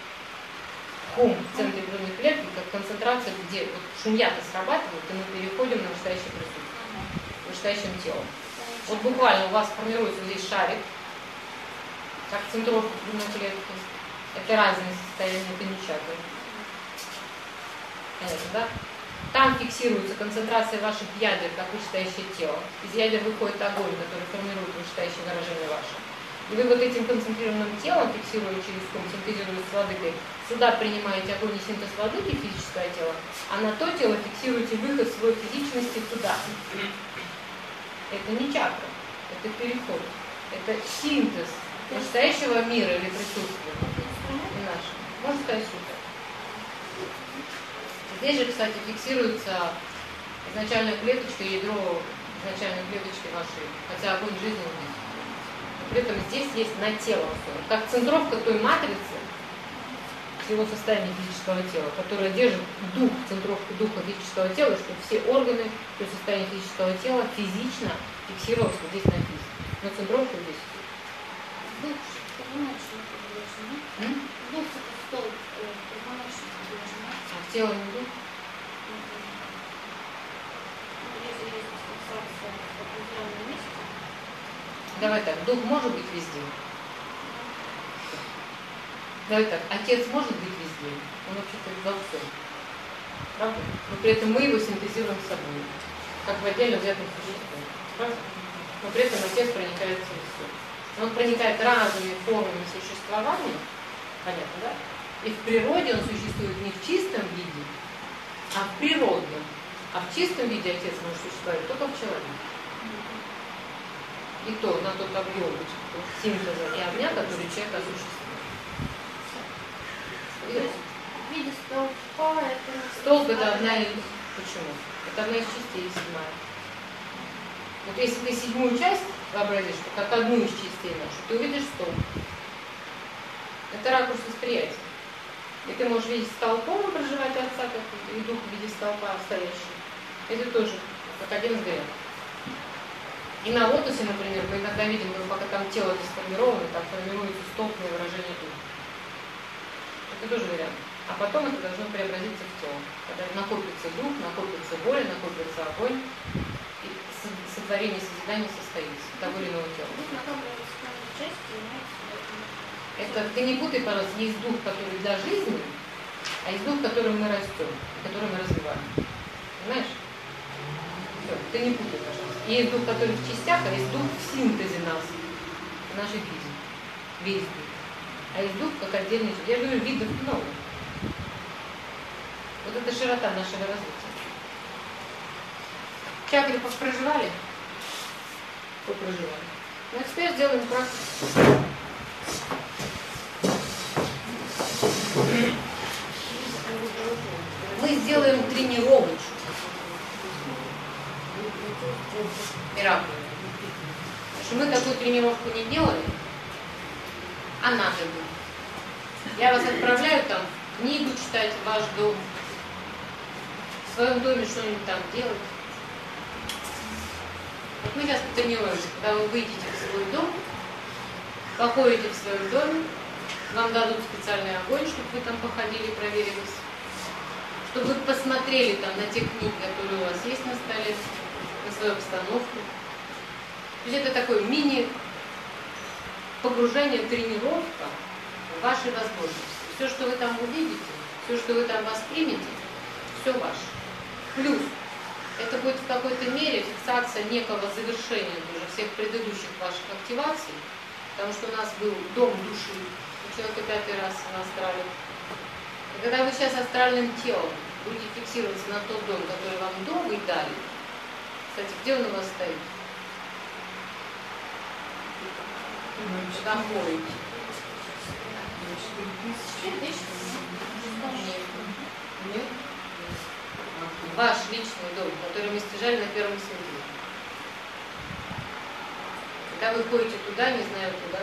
в центре грудной клетки, как концентрация, где вот шуньята срабатывают, и мы переходим на вышестоящее присутствие, вышестоящим телом. Вот буквально у вас формируется здесь шарик, как центровка грудной клетки. Это разные состояния, это не чакры. Понятно, да? Там фиксируется концентрация ваших ядер, как вышестоящее тело. Из ядер выходит огонь, который формирует вышестоящее выражение ваше. И вы вот этим концентрированным телом, фиксируя через ком, синтезируя с владыкой, сюда принимаете огонь и синтез владыки, физическое тело, а на то тело фиксируете выход своей физичности туда. Это не чакра, это переход, это синтез настоящего мира или присутствия и нашего. Можно сказать супер. Здесь же, кстати, фиксируется изначальная клеточка, ядро изначальной клеточки вашей, хотя огонь жизни здесь. При этом здесь есть на тело, как центровка той матрицы всего состояния физического тела, которая держит дух, центровку духа физического тела, чтобы все органы то состояния физического тела физично фиксировалось вот здесь написано. Но центровка здесь. дух позвоночник подвижен, да? Дух это стол, позвоночник подвижен, да? А в тело не дух? Если есть фиксация в определенном месте. Давай так, дух может быть везде? Давай так, отец может быть везде? Он вообще-то во всем. Правда? Но при этом мы его синтезируем с собой, как в отдельно взятом существе. Правда? Но при этом отец проникает в все. Он проникает разными формами существования, понятно, да? И в природе он существует не в чистом виде, а в природном. А в чистом виде отец может существовать только в человеке. И то на тот объем синтеза и огня, который человек осуществляет. В виде столпа это... Столб это одна из... Почему? Это одна из частей, седьмая. Вот если ты седьмую часть вообразишь, как одну из частей нашу, ты увидишь столб. Это ракурс восприятия. И ты можешь видеть столпом проживать отца, как и дух в виде столпа стоящий. Это тоже как один взгляд. И на лотосе, например, мы иногда видим, пока там тело не сформировано, там формируется столбное выражение духа. Это тоже вариант. А потом это должно преобразиться в тело. Когда накопится дух, накопится воля, накопится огонь, и сотворение созидания состоится того или иного тела. Дух накапливается в части, имеется в виду. Это ты не путай, пожалуйста, есть дух, который для жизни, а есть дух, которым мы растем, который мы развиваем. Понимаешь? Все, ты не путай, пожалуйста. Есть дух, который в частях, а есть дух в синтезе нас, в нашей жизни. Весь дух. А есть дух как отдельный. Я говорю, видов много. Вот это широта нашего развития. Чакры проживали? Проживали. Ну, а теперь сделаем практику. Мы сделаем тренировочку. Миракл. Потому что мы такую тренировку не делали, а надо было. Я вас отправляю там книгу читать в ваш дом, в своем доме что-нибудь там делать. Вот мы сейчас потренируемся, когда вы выйдете в свой дом, походите в своем доме, вам дадут специальный огонь, чтобы вы там походили и проверились, чтобы вы посмотрели там на те книги, которые у вас есть на столе, на свою обстановку. То есть это такое мини-погружение, тренировка в ваши возможности. Все, что вы там увидите, все, что вы там воспримете, все ваше. Плюс это будет в какой-то мере фиксация некого завершения уже всех предыдущих ваших активаций, потому что у нас был дом души, у человека 5-й раз на астрале. И когда вы сейчас астральным телом будете фиксироваться на тот дом, который вам до вы дали, кстати, где он у вас стоит? Куда ходите? 4000. Нет? Ваш личный дом, который мы стяжали на первом суде. Когда вы ходите туда, не знаю куда.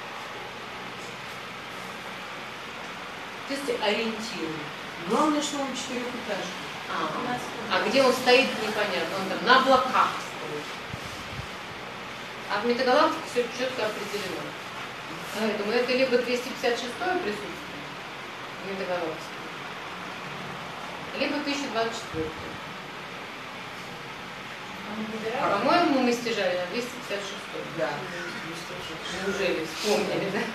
То есть ориентиры. Главное, что он 4-этажный. А где он стоит, непонятно. Он там на облаках стоит. А в метагалактике все четко определено. Поэтому это либо 256-е присутствие в метагалактике, либо 1024. По-моему, мы стяжали на 256. Да. Неужели вспомнили, да?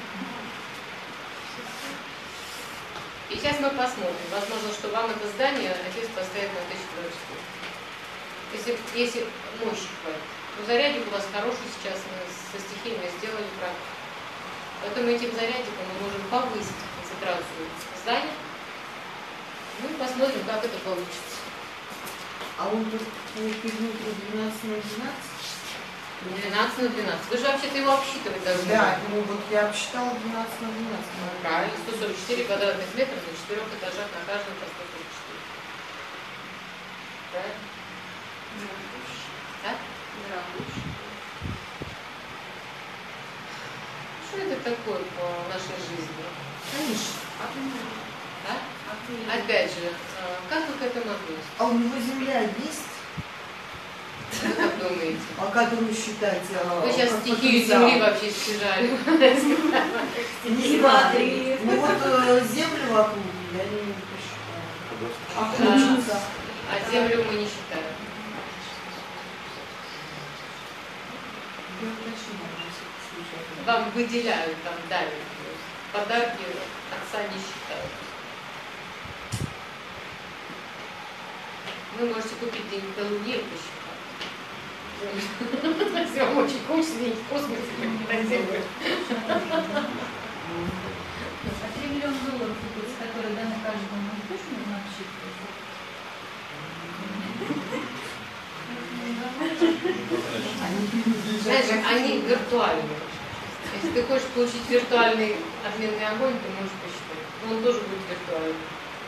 И сейчас мы посмотрим. Возможно, что вам это здание отец поставит на 1024. Если мощи хватит. Но зарядик у вас хороший сейчас, мы со стихиями сделали практику. Поэтому этим зарядиком мы можем повысить концентрацию здания. Ну и посмотрим, как это получится. А он тут по периметру 12 на 12? 12 на 12. Вы же вообще-то его обсчитывать должны. Да, ну вот я обсчитала 12 на 12. Правильно, 144 квадратных метра на 4 этажах на каждом по 144. Правильно? Да? Что это такое по нашей жизни? Конечно. Да? Опять же, как вы к этому относитесь? А у него земля есть? Вы как думаете? А которую считать? Вы сейчас как стихию потенциал? земли вообще стяжали. Не знаю. Ну вот землю вокруг я не посчитаю. А хочется. А землю мы не считаем. Я уточняю, если случайно. Вам выделяют, там давят. Подарки отца не считают. Вы можете купить где-нибудь на Луне и посчитать. Если вам очень хочется, не в космосе, на Землю. А $3 миллиона, которые даны каждому, тоже нужно обсчитывать? Знаешь, они виртуальные. Если ты хочешь получить виртуальный обменный огонь, ты можешь посчитать. Но он тоже будет виртуальный.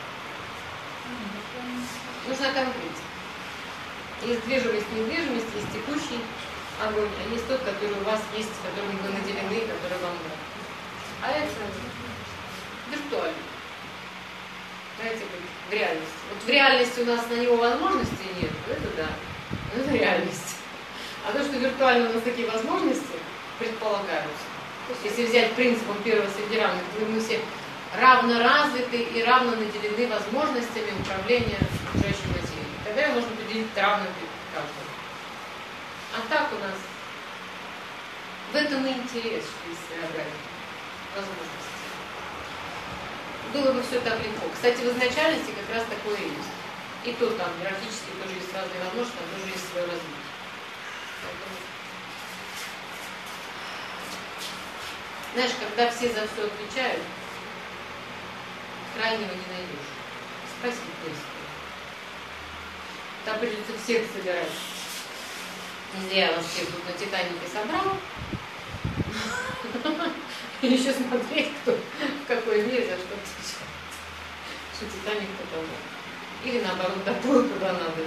Нужна конкретика. Есть движимость, недвижимость, есть текущий огонь, а есть тот, который у вас есть, которым вы наделены, который вам надо. А это виртуально. Знаете, в реальности. Вот в реальности у нас на него возможностей нет, это да, это реальность. А то, что виртуально у нас такие возможности предполагаются. То есть, если взять принципом первого среди равных, мы все равно развиты и равно наделены возможностями управления окружающей материей. Тогда ее можно поделить равно каждому. А так у нас в этом и интерес, что есть своеобразие возможности. Было бы все так легко. Кстати, в изначальности как раз такое и есть. И то там графически тоже есть разные возможности, там тоже есть свое развитие. Поэтому... Знаешь, когда все за все отвечают, крайнего не найдешь. Спроси близко. Там придется всех собирать. Не зря я вас всех тут на Титанике собрал. И еще смотреть, кто в какой мере за что отвечает. Что Титаник потонул. Или наоборот доплыл куда надо.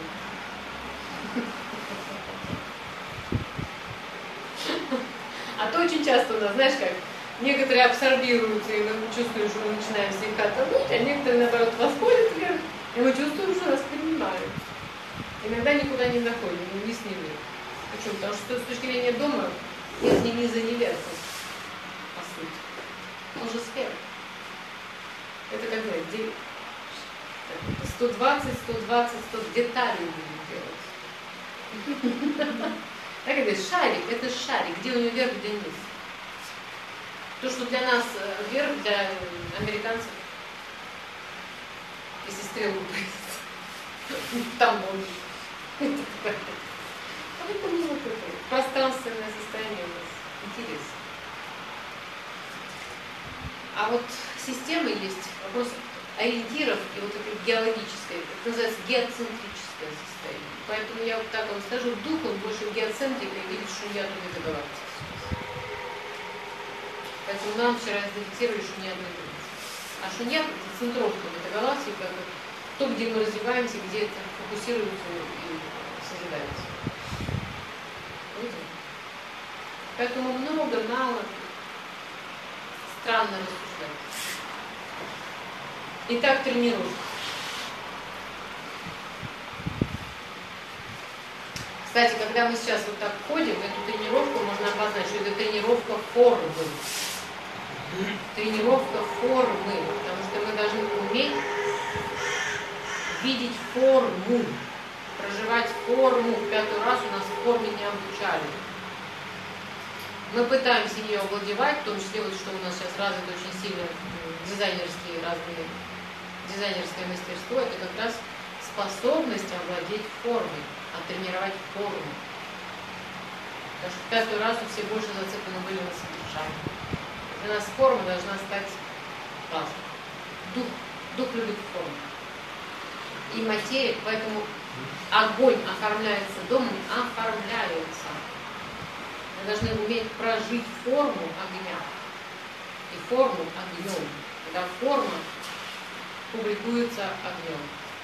А то очень часто у нас, знаешь как, некоторые абсорбируются, и мы чувствуем, что мы начинаем слегка тонуть, а некоторые, наоборот, восходят вверх, и мы чувствуем, что нас принимают. Иногда никуда не доходим, не с ними. Почему? Потому что с точки зрения дома нет ни низа, ни верха, по сути. Он же сфера. Это как бы 120, 120, 100 деталей будем делать. Так это шарик, это шарик, где у него верх, где низ. То, что для нас верх, для американцев, если стрелку повесить, там больше. Поэтому вот это пространственное состояние у нас интересно. А вот системы есть, вопрос ориентиров и вот это геологическое, это называется геоцентрическое состояние. Поэтому я вот так вам скажу, дух, он больше геоцентрика и видит, что я тут это галактика. Поэтому нам вчера зафиксировали шуньядную границу. А шуньяд — это центровка метагалактики, как бы то, где мы развиваемся, где это фокусируется и созидается. Видите? Поэтому много, мало, странно рассуждать. Итак, тренировка. Кстати, когда мы сейчас вот так ходим, эту тренировку можно обозначить, что это тренировка формы. Тренировка формы, потому что мы должны уметь видеть форму, проживать форму. В 5-й раз у нас в форме не обучали. Мы пытаемся ее овладевать, в том числе, вот, что у нас сейчас развито очень сильно дизайнерское мастерство, это как раз способность овладеть формой, оттренировать форму. Потому что в 5-й раз все больше зацеплены были на содержание. Для нас форма должна стать разной. Дух любит форму. И материя, поэтому огонь оформляется домом, оформляется. Мы должны уметь прожить форму огня и форму огнем. Когда форма публикуется огнем.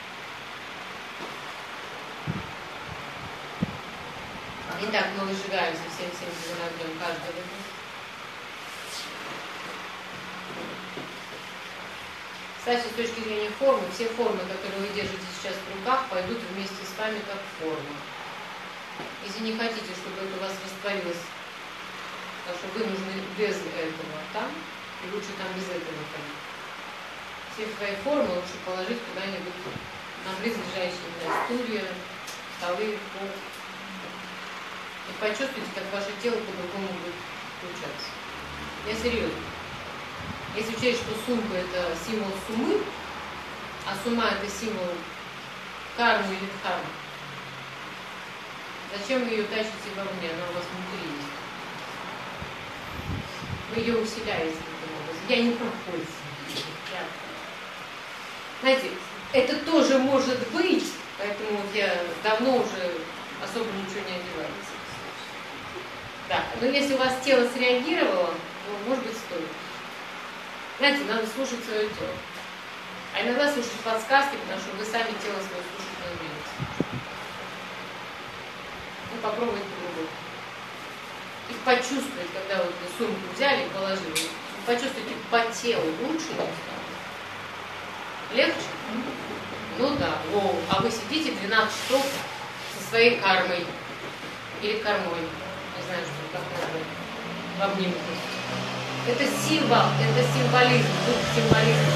Итак, мы выжигаемся всем огнем каждого дня. Кстати, с точки зрения формы, все формы, которые вы держите сейчас в руках, пойдут вместе с вами как форма. Если не хотите, чтобы это у вас растворилось, потому что вы нужны без этого там, и лучше там без этого ходить. Все свои формы лучше положить куда-нибудь на близлежащие стулья, столы, пол. И почувствуйте, как ваше тело по-другому будет включаться. Я серьезно. Если учесть, что сумка — это символ сумы, а сума — это символ кармы или дхармы, зачем вы ее тащите вовне? Она у вас внутри есть. Вы ее усиляете таким образом. Я не проходит. Знаете, это тоже может быть, поэтому вот я давно уже особо ничего не одеваю. Да, но если у вас тело среагировало, то, может быть, стоит. Знаете, надо слушать свое тело. А иногда слушать подсказки, потому что вы сами тело свое слушать не умеете. Ну, попробуйте по-другому. И почувствовать, когда вот вы сумку взяли и положили, почувствуйте по телу, лучше не стало. Легче? Ну да. О, а вы сидите 12 часов со своей кармой. Или кормой. Не знаю, что как назвать. В обнимку. Это символ, это символизм, дух символизма.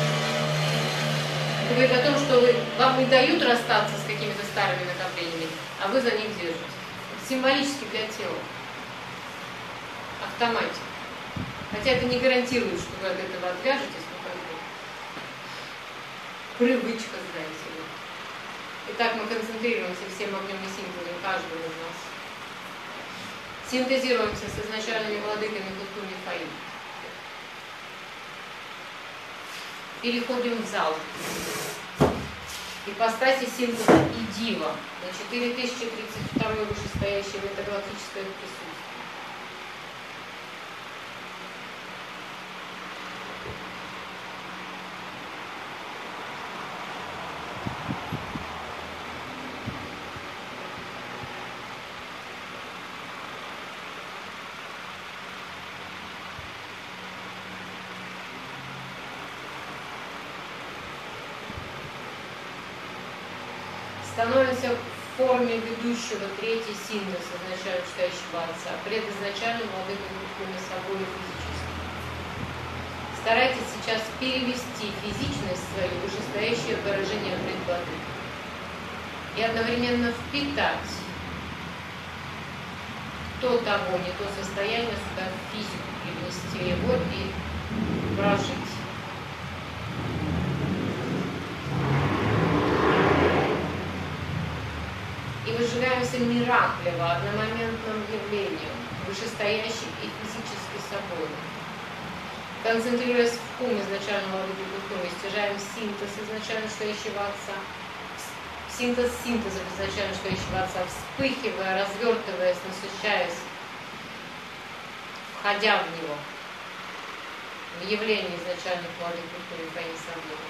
Это говорит о том, что вам не дают расстаться с какими-то старыми накоплениями, а вы за них держитесь. Это символически для тела. Автоматика. Хотя это не гарантирует, что вы от этого отвяжетесь, но как бы привычка, знаете ли. Итак, мы концентрируемся всем огнем и символом каждого из нас. Синтезируемся с изначальными владыками Кутуми Фаи. Переходим в зал. Ипостаси синтеза и дива на 4032 вышестоящее метагалактическое присутствие. Становимся в форме ведущего третий синтез, означает читающего Отца, предизначально владыкой Кутуми собой физически. Старайтесь сейчас перевести физичность свою в вышестоящее выражение предвладыки и одновременно впитать тот огонь и то состояние сюда в физику, привнести его и прожить. И выжигаемся мираклево, одномоментным явлением, вышестоящим и физически собой. Концентрируясь в кум изначального владыки Кутуми, стяжаем синтез изначально стоящего Отца, синтез синтеза изначально стоящего Отца, вспыхивая, развертываясь, насыщаясь, входя в него. в явлении изначальных молодых культур Фаини Савловны.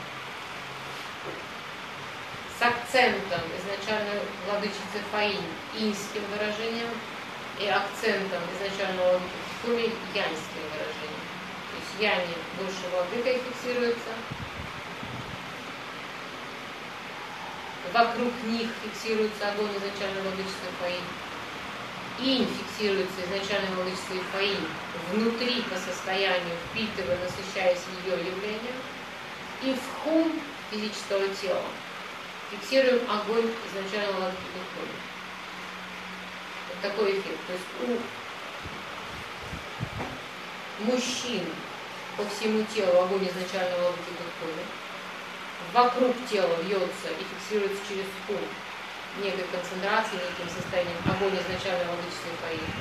С акцентом изначальной владычицы Фаинь иньским выражением и акцентом изначального владыки яньским выражением. То есть яни больше владыкой фиксируется, вокруг них фиксируется огонь изначальной владычицы Фаинь. Инь фиксируется изначальной владычицей Фаинь внутри по состоянию, впитывая, насыщаясь ее явлением. И в хум физического тела фиксируем огонь изначального владыки духовного. Вот такой эффект. То есть у мужчин по всему телу огонь изначального владыки духовного. Вокруг тела вьется и фиксируется через хум некой концентрации, неким состоянием огонь изначальной владычества Фаинь.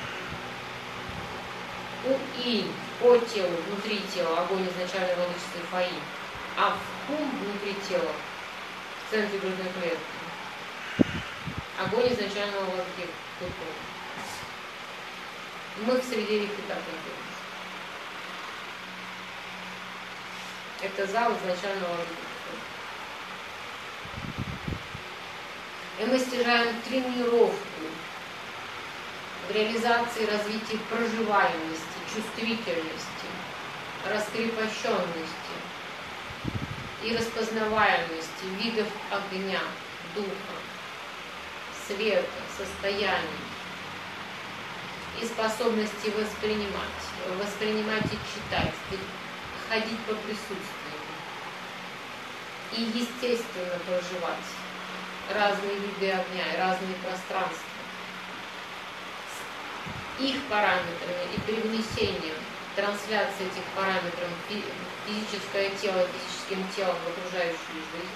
У инь по телу, внутри тела огонь изначальной владычества Фаинь, а в хум внутри тела, в центре грудной клетки, огонь изначального владыки духовного. Мы в среде их и так находимся. Это зал изначального владыки духовного. И мы стяжаем тренировку в реализации развития проживаемости, чувствительности, раскрепощенности и распознаваемости видов огня, духа, света, состояний и способности воспринимать и читать, ходить по присутствию и естественно проживать разные виды огня и разные пространства с их параметрами и привнесением трансляции этих параметров в физическое тело, физическим телом в окружающую жизнь.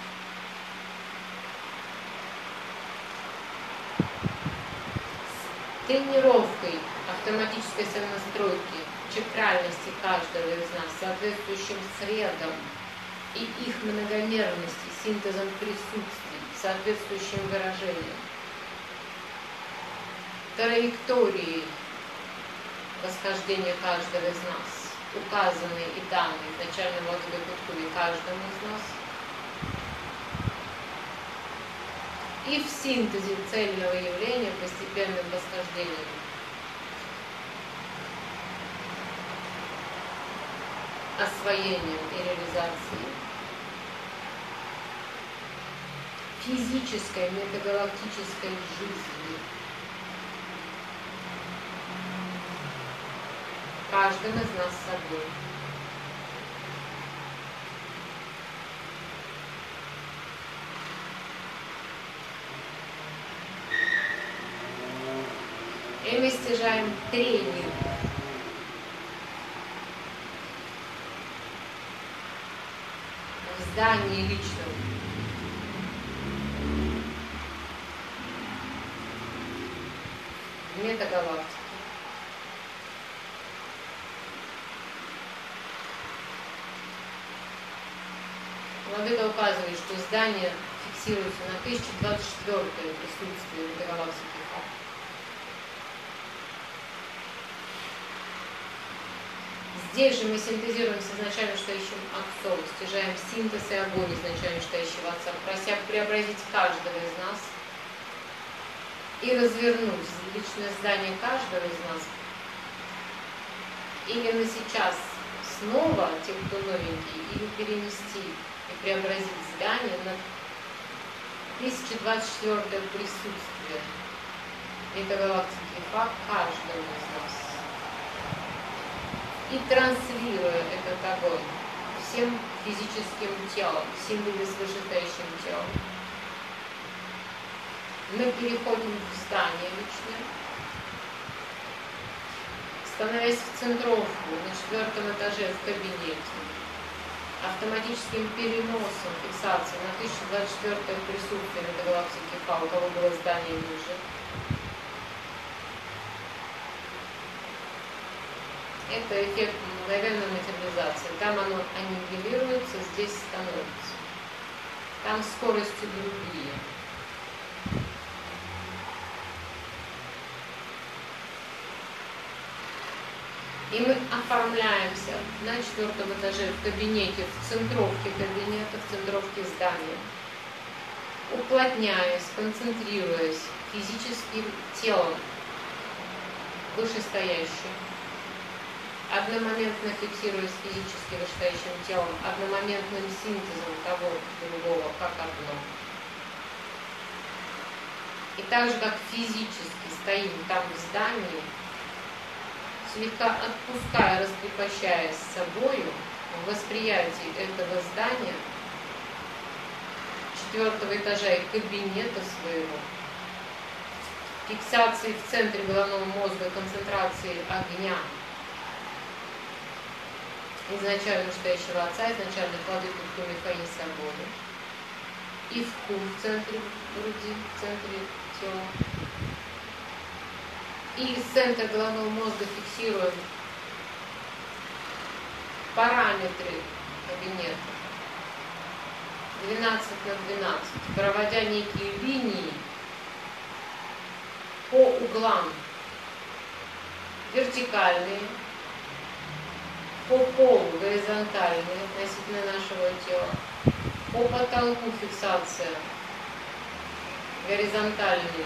С тренировкой автоматической самонастройки чакральности каждого из нас, соответствующим средам и их многомерности, синтезом присутствий, соответствующим выражением, траектории восхождения каждого из нас, указанные и данные в начальном владыке каждому из нас, и в синтезе цельного явления постепенным восхождением, освоением и реализацией физической метагалактической жизни каждым из нас собой. И мы стяжаем тренинг в здании личного. Метагалактики. Владыка указывает, что здание фиксируется на 1024-е присутствие метагалактики Х. Здесь же мы синтезируем с изначально стоящим Отцом, стяжаем синтез и огонь изначально стоящего Отца, прося преобразить каждого из нас и развернуть личное здание каждого из нас именно сейчас снова, те, кто новенький, или перенести и преобразить здание на 1024-е присутствие метагалактики Х каждого из нас. И транслируя этот огонь всем физическим телом, всем вышестоящим телом, мы переходим в здание личное, становясь в центровку на 4-м этаже в кабинете, автоматическим переносом фиксации на 1024-е присутствие метагалактики Х, у кого было здание ниже. Это эффект мгновенной материализации. Там оно аннигилируется, здесь становится. Там скорости другие. И мы оформляемся на 4-м этаже в кабинете, в центровке кабинета, в центровке здания, уплотняясь, концентрируясь физическим телом, вышестоящим, одномоментно фиксируясь физически вышестоящим телом, одномоментным синтезом того другого, как одно. И так же, как физически стоим там в здании, слегка отпуская, раскрепощаясь с собою в восприятии этого здания, 4-го этажа и кабинета своего, фиксации в центре головного мозга, концентрации огня, изначально стоящего отца, изначально владыку Михаила Свободы, и вкус в центре груди, в центре тела. И из центра головного мозга фиксируем параметры кабинета 12 на 12, проводя некие линии по углам, вертикальные, по полу горизонтальные относительно нашего тела, по потолку фиксация горизонтальные.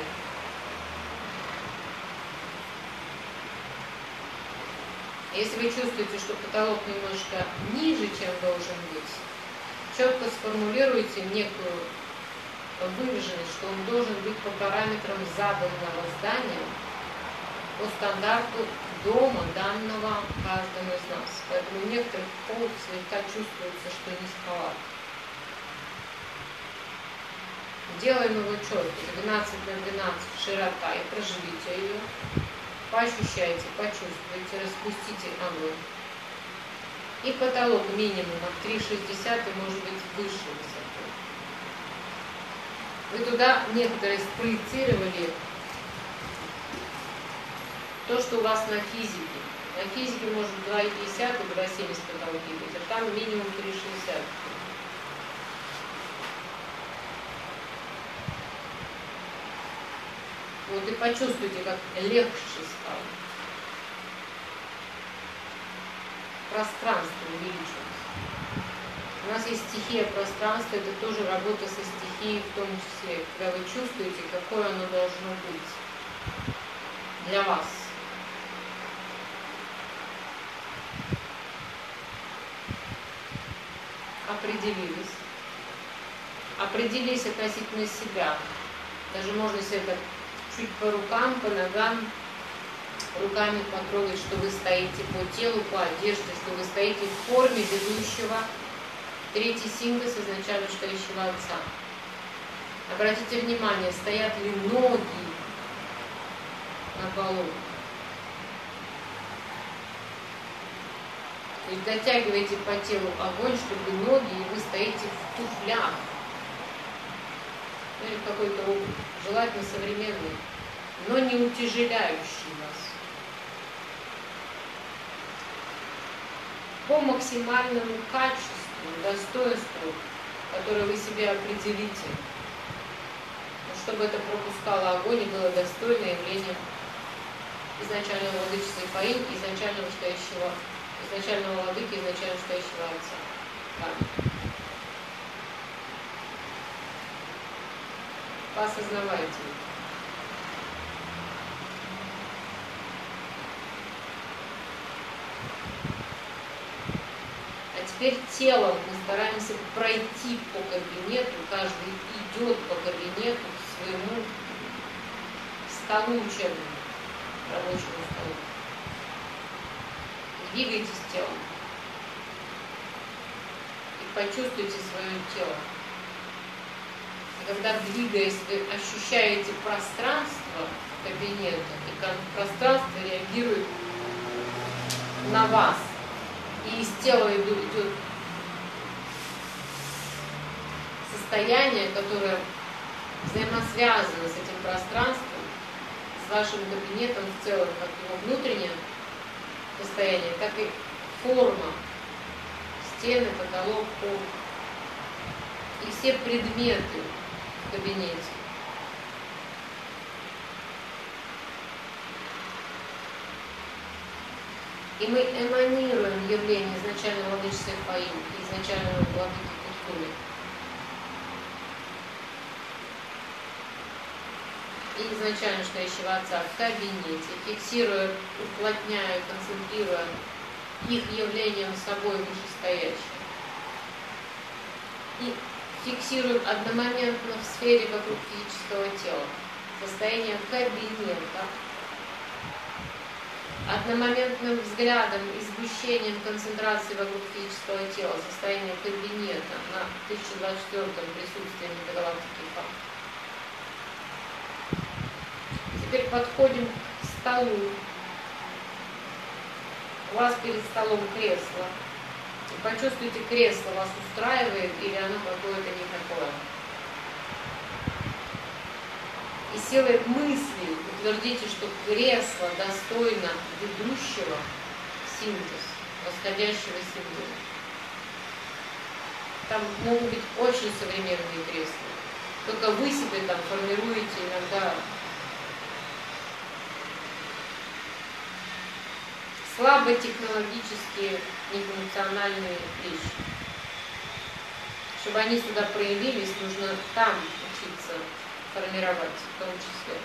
Если вы чувствуете, что потолок немножко ниже, чем должен быть, четко сформулируйте некую выраженность, что он должен быть по параметрам заданного здания, по стандарту дома, данного каждому из нас. Поэтому у некоторых пол слегка чувствуется, что низковат. Делаем его четко, 12 на 12 широта, и проживите ее. Поощущайте, почувствуйте, распустите огонь. И потолок минимум от 3,60 и может быть выше высоты. Вы туда некоторые спроецировали то, что у вас на физике. На физике может 2,50 и 2,70 потолки быть, а там минимум 3,60. Вот и почувствуйте, как легче стало. Пространство увеличилось. У нас есть стихия пространства, это тоже работа со стихией в том числе, когда вы чувствуете, какое оно должно быть для вас. Определились. Определились относительно себя. Даже можно себе так чуть по рукам, по ногам, руками потрогать, что вы стоите по телу, по одежде, что вы стоите в форме ведущего третий синтез изначально стоящего отца. Обратите внимание, стоят ли ноги на полу. То есть дотягиваете по телу огонь, чтобы ноги, и вы стоите в туфлях. Или какой-то обувь, желательно современный, но не утяжеляющий вас. По максимальному качеству, достоинству, которое вы себе определите, чтобы это пропускало огонь и было достойно явлением изначального владычества Ифаим, изначального владыки, изначально стоящего отца. Да. Осознавайте. А теперь телом мы стараемся пройти по кабинету, каждый идет по кабинету к своему столу учебному, рабочему столу. Двигайтесь телом и почувствуйте свое тело. Когда, двигаясь, вы ощущаете пространство кабинета, и пространство реагирует на вас. И из тела идет состояние, которое взаимосвязано с этим пространством, с вашим кабинетом в целом, как его внутреннее состояние, так и форма, стены, потолок, пол. И все предметы в кабинете. И мы эманируем явление изначального владычества Фаи, изначального владыки Кутхули. И изначально стоящего Отца в кабинете, фиксируя, уплотняя, концентрируя их явлением собой вышестоящим. И фиксируем одномоментно в сфере вокруг физического тела состояние кабинета, одномоментным взглядом и сгущением концентрации вокруг физического тела состояние кабинета на 1024-м присутствии метагалактики Фа. Теперь подходим к столу. У вас перед столом кресло. И почувствуйте, кресло вас устраивает или оно какое-то не такое. И силой мысли утвердите, что кресло достойно ведущего синтез, восходящего синтеза. Там могут быть очень современные кресла. Только вы себе там формируете иногда слабо-технологические, нефункциональные вещи. Чтобы они сюда проявились, нужно там учиться формировать, в том числе.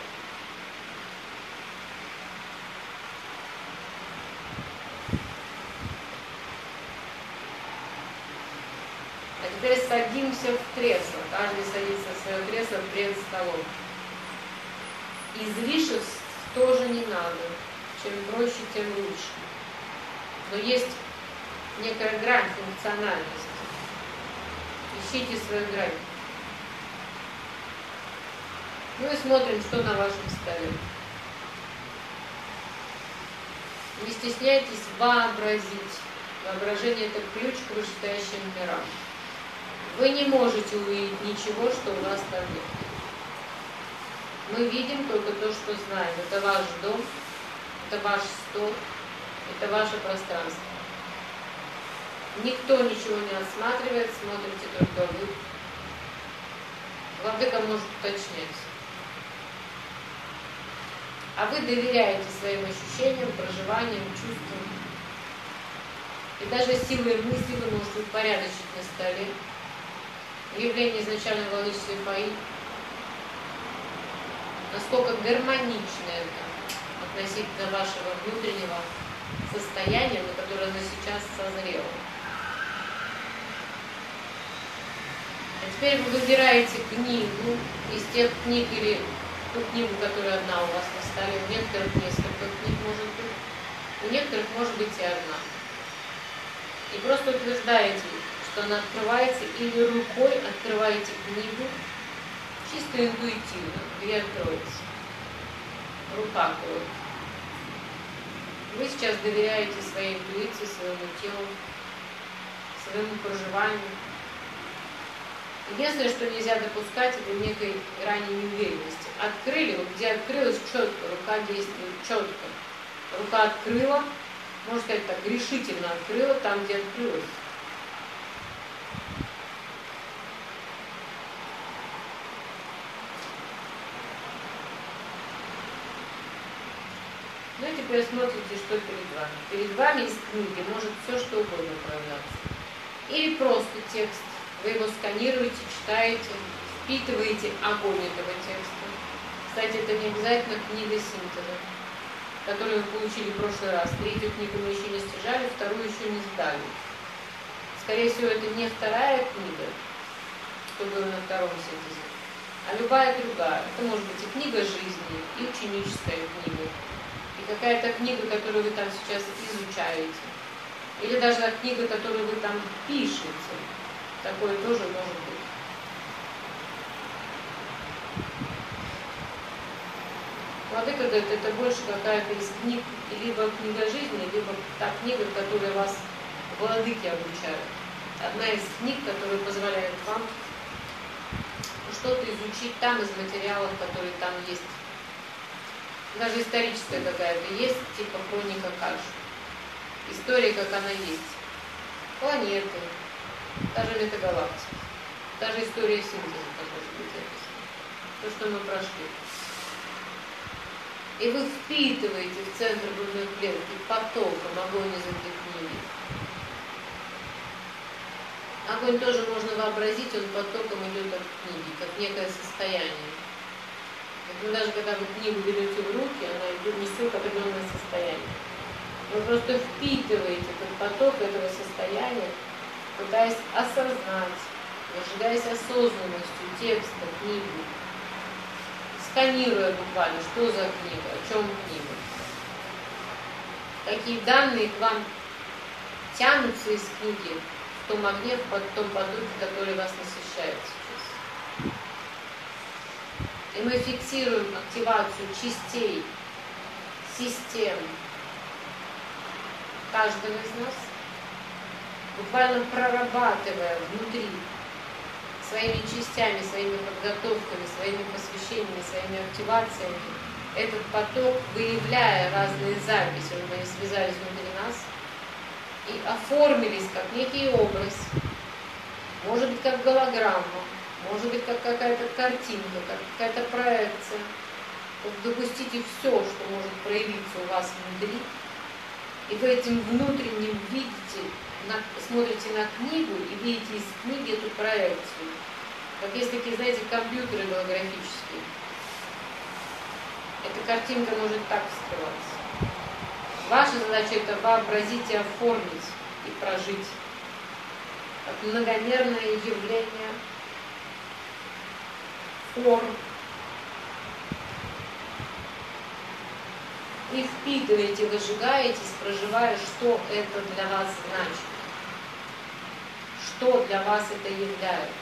А теперь садимся в кресло. Каждый садится в свое кресло перед столом. Излишеств тоже не надо. Чем проще, тем лучше. Но есть некая грань функциональности. Ищите свою грань. Ну и смотрим, что на вашем столе. Не стесняйтесь вообразить. Воображение – это ключ к вышестоящим мирам. Вы не можете увидеть ничего, что у вас там нет. Мы видим только то, что знаем. Это ваш дом, это ваш стол, это ваше пространство. Никто ничего не осматривает, смотрите только вы. Владыка может уточнять. А вы доверяете своим ощущениям, проживаниям, чувствам. И даже силой мысли вы можете упорядочить на столе явление изначального владычества Фаи. Насколько гармонично это относительно вашего внутреннего состояния, на которое оно сейчас созрело. А теперь вы выбираете книгу из тех книг или ту книгу, которая одна у вас на столе. У некоторых несколько книг может быть, у некоторых может быть и одна. И просто утверждаете, что она открывается, или рукой открываете книгу, чисто интуитивно, дверь откроется. Рука откроется. Вы сейчас доверяете своей интуиции, своему телу, своему проживанию. Единственное, что нельзя допускать, это некой ранней неуверенности. Открыли, вот где открылась четко, рука действует четко. Рука открыла, можно сказать так, решительно открыла там, где открылась. Ну и теперь смотрите, что перед вами. Перед вами из книги может все, что угодно проявляться. Или просто текст. Вы его сканируете, читаете, впитываете огонь этого текста. Кстати, это не обязательно книга синтеза, которую вы получили в прошлый раз. Третью книгу мы еще не стяжали, вторую еще не сдали. Скорее всего, это не вторая книга, что было на втором синтезе, а любая другая. Это может быть и книга жизни, и ученическая книга, и какая-то книга, которую вы там сейчас изучаете, или даже книга, которую вы там пишете. Такое тоже может быть. Владыка говорит, это больше какая-то из книг, либо книга жизни, либо та книга, которая вас владыки обучают. Одна из книг, которая позволяет вам что-то изучить там из материалов, которые там есть. Даже историческая какая-то есть, типа хроника Каш. История, как она есть. Планеты, даже метагалактика, даже история синтеза, как может быть описана. То, что мы прошли. И вы впитываете в центр грудной клетки потоком огонь из этой книги. Огонь тоже можно вообразить, он потоком идет от книги, как некое состояние. Вы даже когда вы книгу берете в руки, она несет определенное состояние. Вы просто впитываете этот поток этого состояния, пытаясь осознать, зажигаясь осознанностью текста книги, сканируя буквально, что за книга, о чем книга, какие данные к вам тянутся из книги в том огне, в том потоке, который вас насыщает сейчас. И мы фиксируем активацию частей, систем каждого из нас, буквально прорабатывая внутри своими частями, своими подготовками, своими посвящениями, своими активациями этот поток, выявляя разные записи, вот они связались внутри нас и оформились как некий образ, может быть как голограмма, может быть как какая-то картинка, как какая-то проекция. Вот допустите все, что может проявиться у вас внутри, и вы этим внутренним видите, смотрите на книгу и видите из книги эту проекцию. Как есть такие, знаете, компьютеры голографические. Эта картинка может так вскрываться. Ваша задача это вообразить и оформить, и прожить. Как многомерное явление форм. И впитываете, выжигаетесь, проживая, что это для вас значит. Что для вас это является.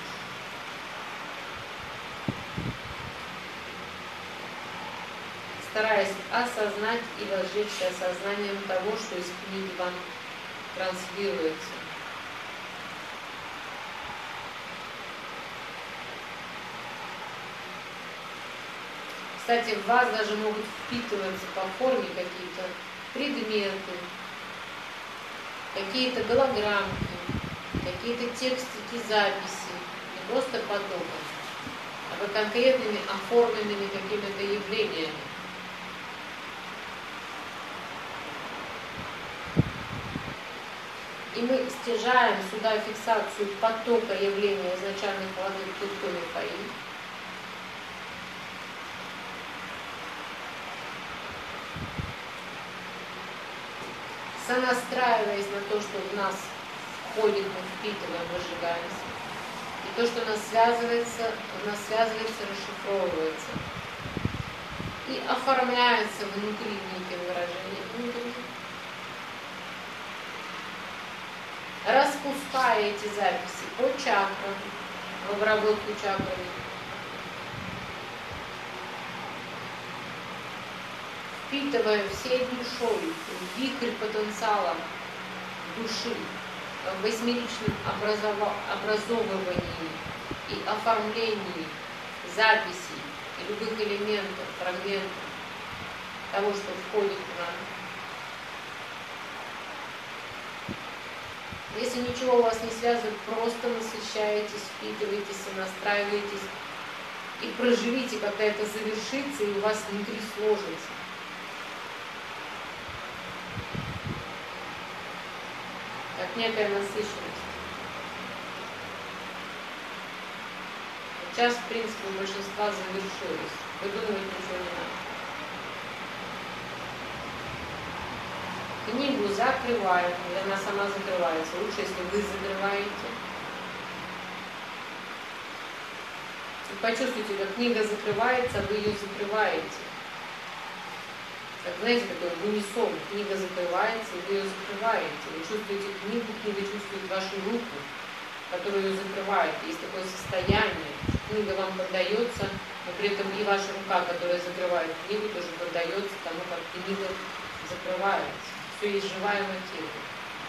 Стараясь осознать и возжечься осознанием того, что из книги вам транслируется. Кстати, в вас даже могут впитываться по форме какие-то предметы, какие-то голограммки, какие-то текстики, записи, не просто потоком, а по конкретными оформленными какими-то явлениями. И мы стяжаем сюда фиксацию потока явления изначальных владык Тутко Михаил. Сонастраиваясь на то, что в нас входит, мы впитываем, выжигаемся. И то, что нас связывается, расшифровывается. И оформляется внутри неким выражением. Внутри. Распуская эти записи по чакрам, в обработку чакрами. Впитывая всей душой в вихрь потенциала души, в восьмеричном образовывании и оформлении записей и любых элементов, фрагментов того, что входит в нас. Если ничего у вас не связывает, просто насыщаетесь, впитываетесь и настраиваетесь. И проживите, когда это завершится, и у вас внутри сложится. Как некая насыщенность. Сейчас, в принципе, у большинства завершилось. Выдумывать ничего не надо. Книгу закрываем, или она сама закрывается. Лучше, если вы закрываете. И почувствуйте, как книга закрывается, а вы ее закрываете. Как, знаете, такой в унисон. Книга закрывается, и вы ее закрываете. Вы чувствуете книгу, книга чувствует вашу руку, которую ее закрывает. Есть такое состояние, что книга вам поддается, но при этом и ваша рука, которая закрывает книгу, тоже поддается тому, как книга закрывается. Все есть живая материя.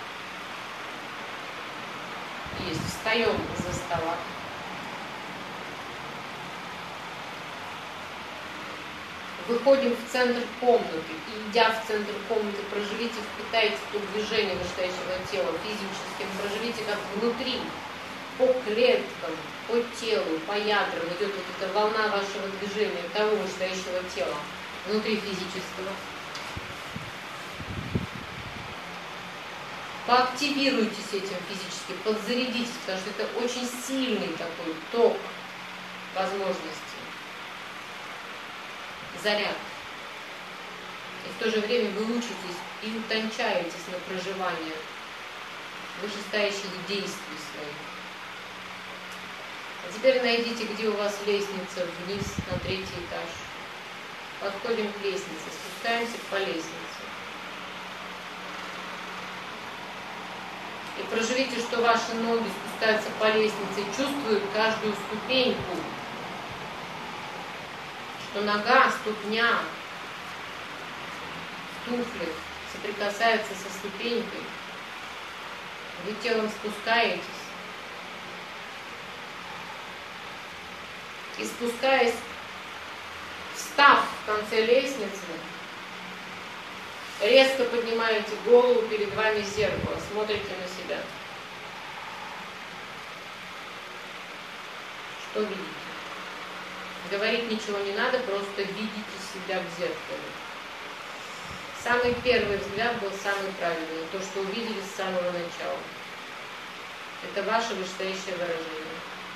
Есть. Встаем из-за стола. Выходим в центр комнаты. И идя в центр комнаты, проживите, впитайте то движение вышестоящего тела физическим. Проживите как внутри, по клеткам, по телу, по ядрам идет вот эта волна вашего движения, того вышестоящего тела. внутри физического. Поактивируйтесь этим физически, подзарядитесь, потому что это очень сильный такой ток возможностей, заряд. И в то же время вы учитесь и утончаетесь на проживание вышестоящих действий своих. А теперь найдите, где у вас лестница вниз на 3-й этаж. Подходим к лестнице, спускаемся по лестнице. И проживите, что ваши ноги спускаются по лестнице, чувствуют каждую ступеньку, что нога, ступня, туфли соприкасаются со ступенькой. Вы телом спускаетесь. И спускаясь, встав в конце лестницы, резко поднимаете голову, перед вами зеркало, смотрите на себя. Что видите? Говорить ничего не надо, просто видите себя в зеркале. Самый первый взгляд был самый правильный, то, что увидели с самого начала. Это ваше вышестоящее выражение.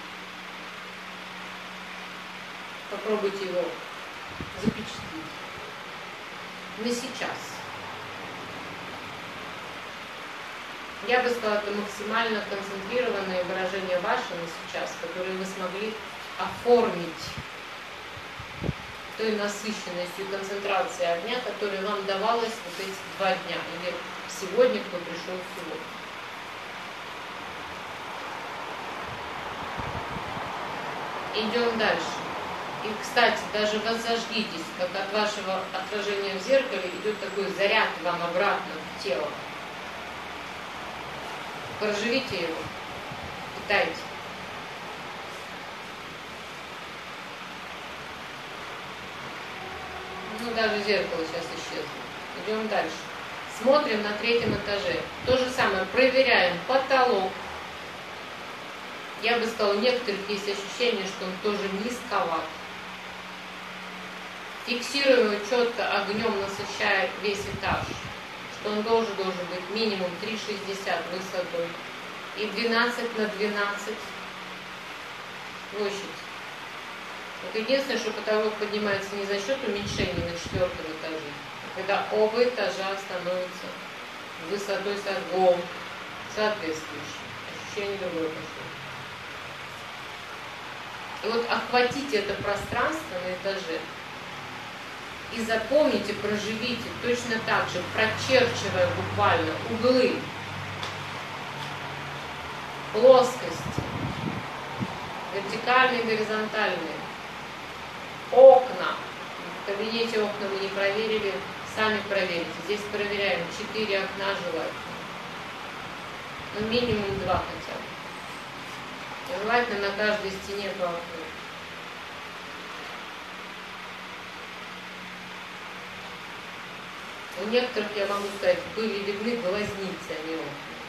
Попробуйте его запечатлеть. На сейчас. Я бы сказала, это максимально концентрированное выражение ваше на сейчас, которое вы смогли оформить той насыщенностью и концентрацией огня, которая вам давалась вот эти 2 дня, или сегодня, кто пришел сегодня. Идем дальше. И, кстати, даже воззаждитесь, как от вашего отражения в зеркале идет такой заряд вам обратно в тело. Проживите его, питайте. Ну, даже зеркало сейчас исчезло. Идем дальше. Смотрим на 3-м этаже. То же самое. Проверяем потолок. Я бы сказала, у некоторых есть ощущение, что он тоже низковат. Фиксируем его четко огнем, насыщая весь этаж. Что он должен быть минимум 3,60 высотой и 12 на 12 площадь. Вот единственное, что потолок поднимается не за счет уменьшения на 4-м этаже, а когда оба этажа становятся высотой с огнем соответствующей. Ощущение другое пошло. И вот охватите это пространство на этаже и запомните, проживите точно так же, прочерчивая буквально углы, плоскости, вертикальные, горизонтальные, окна. В кабинете окна мы не проверили, сами проверите. Здесь проверяем 4 окна желательно. Ну, минимум 2 хотя бы. Желательно на каждой стене по окну. У некоторых, я могу сказать, были видны глазницы, а не окна.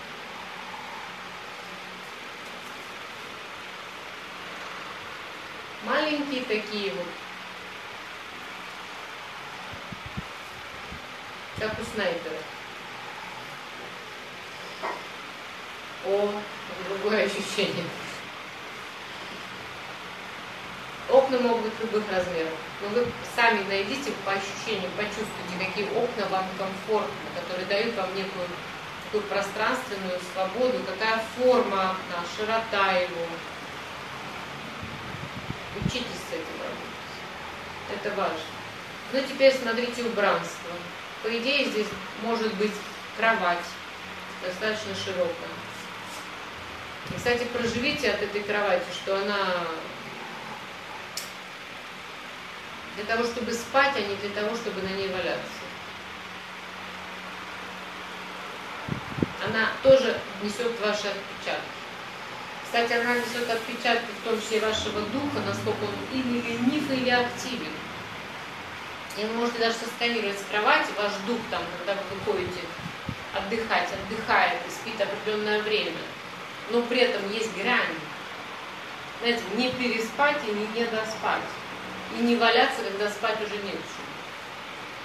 Маленькие такие вот, как у снайпера. О, другое ощущение. Окна могут быть любых размеров, но вы сами найдите по ощущению, почувствуйте, какие окна вам комфортны, которые дают вам некую такую пространственную свободу, какая форма окна, широта его. Учитесь с этим работать. Это важно. Ну, теперь смотрите убранство. По идее, здесь может быть кровать, достаточно широкая. И, кстати, проживите от этой кровати, что она для того, чтобы спать, а не для того, чтобы на ней валяться. Она тоже несет ваши отпечатки. Кстати, она несет отпечатки в том числе вашего духа, насколько он или ленив, или активен. И вы можете даже сосканировать с кровати ваш дух, там, когда вы выходите отдыхать, отдыхает и спит определенное время. Но при этом есть грань. Знаете, не переспать и не недоспать. И не валяться, когда спать уже нечего.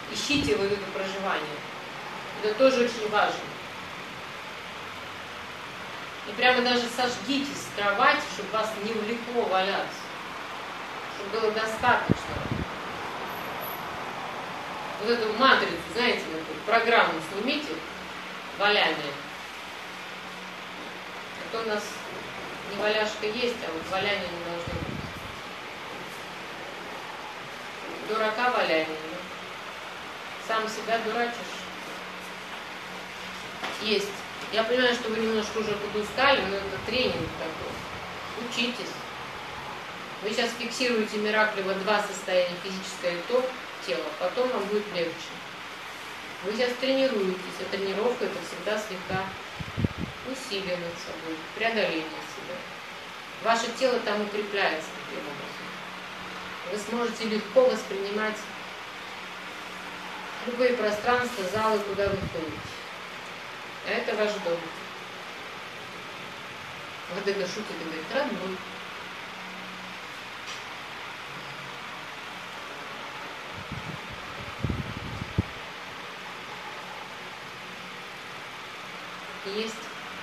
ищите вы это проживание. Это тоже очень важно. И прямо даже сожгитесь с кровати, чтобы вас не влекло валяться. Чтобы было достаточно. Вот эту матрицу, знаете, эту программу снимите, валяние. А то у нас не валяшка есть, а вот валяние не должно быть. Дурака валяние. Да? Сам себя дурачишь. Есть. Я понимаю, что вы немножко уже подустали, но это тренинг такой. Учитесь. Вы сейчас фиксируете Мираклево 2 состояния: физическое и то тело, потом вам будет легче. Вы сейчас тренируетесь, а тренировка это всегда слегка усилие над собой, преодоление себя. Ваше тело там укрепляется таким образом. Вы сможете легко воспринимать любые пространства, залы, куда вы ходите. А это ваш дом. Вот это шутит и говорит: родной. Есть.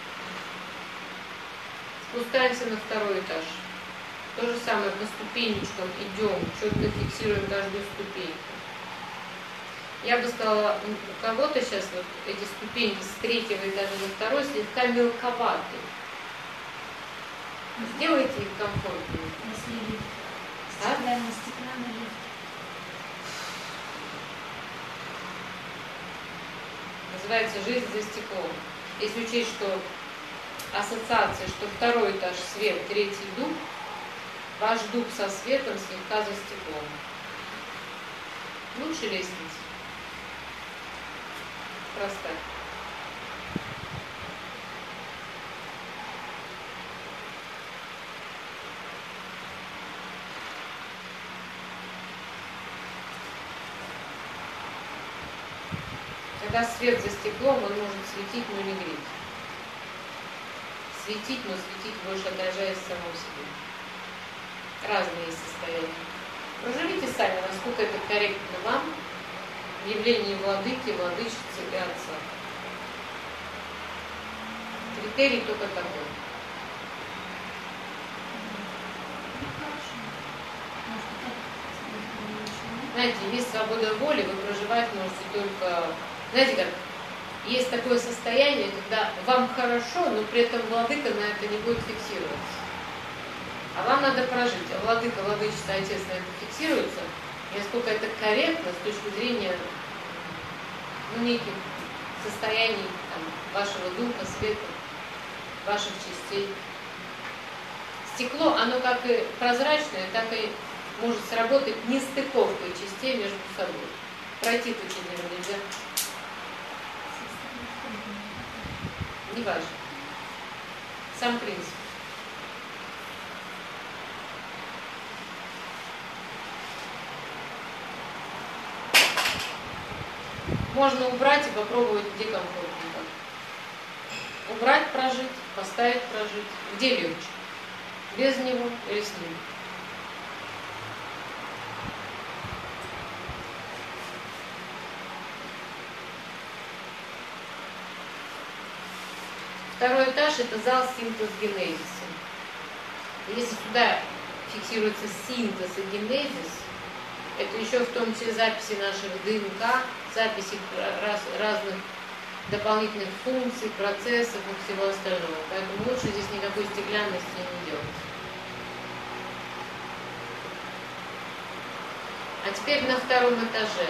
Спускаемся на 2-й этаж. То же самое, по ступенечкам идем, четко фиксируем каждую ступеньку. Я бы сказала, у кого-то сейчас вот эти ступеньки с 3-го этажа на 2-й слегка мелковаты. Сделайте их комфортнее. Если А? стеклянный лифт. Называется «Жизнь за стеклом». Если учесть, что ассоциация, что 2-й этаж свет, 3-й дух, ваш дух со светом слегка за стеклом. Лучше лестница. Простая. Когда свет за стеклом, он может светить, но не греть. Светить, но светить больше отражаясь в самом себе. Разные есть состояния. Проживите сами, насколько это корректно вам в явлении владыки, владычицы и отца. Критерий только такой. Ну, хорошо. Может, так Знаете, есть свобода воли, вы проживать можете только... Знаете как, есть такое состояние, когда вам хорошо, но при этом владыка на это не будет фиксироваться. А вам надо прожить. А владыка, владычица, отец на это фиксируется. И насколько это корректно с точки зрения неких состояний вашего духа, света, ваших частей. Стекло, оно как и прозрачное, так и может сработать нестыковкой частей между собой. Пройти по членам нельзя. Не важно. Сам принцип. Можно убрать и попробовать, где комфортненько. Убрать, прожить, поставить, прожить. Где легче? Без него или с ним? Второй этаж – это зал синтез-генезиса. Если сюда фиксируется синтез и генезис, это еще в том числе записи наших ДНК, записи разных дополнительных функций, процессов и всего остального. Поэтому лучше здесь никакой стеклянности не делать. А теперь на 2-м этаже.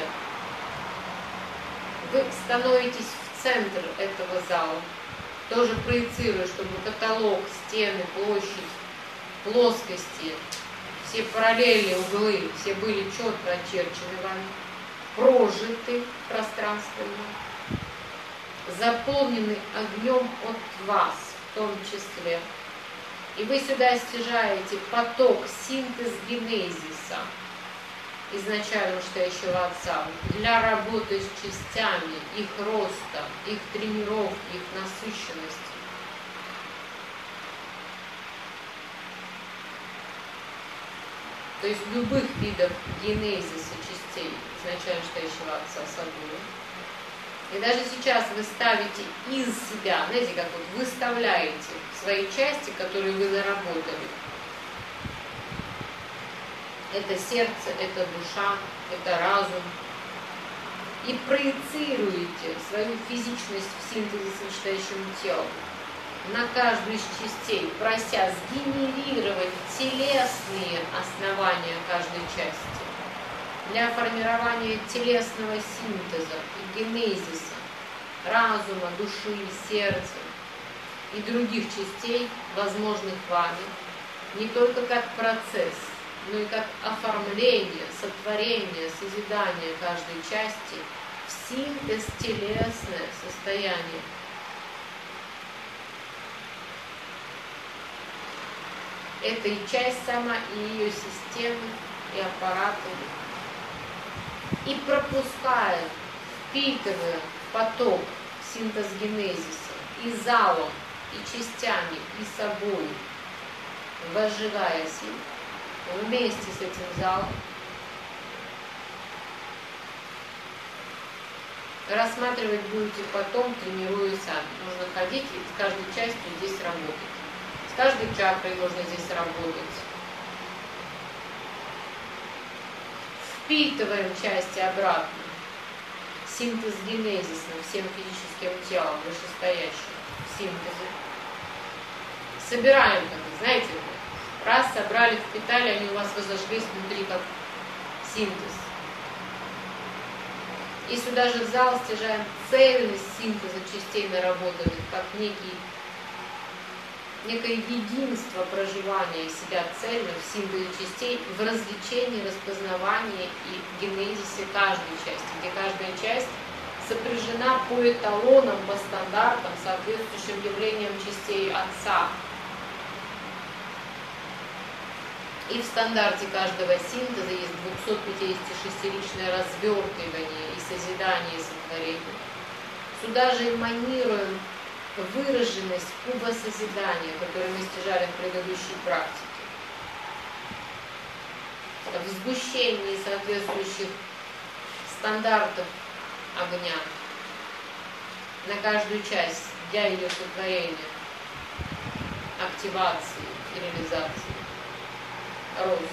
Вы становитесь в центр этого зала, тоже проецируя, чтобы каталог, стены, площадь, плоскости, все параллели, углы, все были четко очерчены вами, прожиты пространственно, заполнены огнем от вас в том числе. И вы сюда стяжаете поток синтез-генезиса изначально настоящего Отца для работы с частями, их роста, их тренировки, их насыщенности. то есть любых видов генезиса частей изначально стоящего Отца собой. И даже сейчас вы ставите из себя, знаете, как вот выставляете свои части, которые вы заработали. Это сердце, это душа, это разум. И проецируете свою физичность в синтезе с вышестоящим телом на каждую из частей, прося сгенерировать телесные основания каждой части для формирования телесного синтеза и генезиса разума, души, сердца и других частей, возможных вами, не только как процесс, но и как оформление, сотворение, созидание каждой части в синтез телесное состояние. Это и часть сама, и ее системы, и аппараты. И пропуская, впитывая поток синтез-генезиса и залом, и частями, и собой, возжигая силу, вместе с этим залом, рассматривать будете потом, тренируя сами. Нужно ходить и с каждой частью здесь работать. С каждой чакрой можно здесь работать. Впитываем части обратно. Синтез генезиса всем физическим телом, вышестоящим в синтезе. Собираем, как знаете, раз собрали, впитали, они у вас разошлись внутри как синтез. И сюда же в зал стяжаем цельность синтеза частей наработанных, как некое единство проживания себя цельно в синтезе частей, в развлечении, распознавании и генезисе каждой части, где каждая часть сопряжена по эталонам, по стандартам, соответствующим явлениям частей Отца. И в стандарте каждого синтеза есть 256-личное развертывание и созидание, и сотворение. Сюда же эманируем выраженность куба созидания, которую мы стяжали в предыдущей практике. В сгущении соответствующих стандартов огня на каждую часть для ее сотворения, активации и реализации, роста.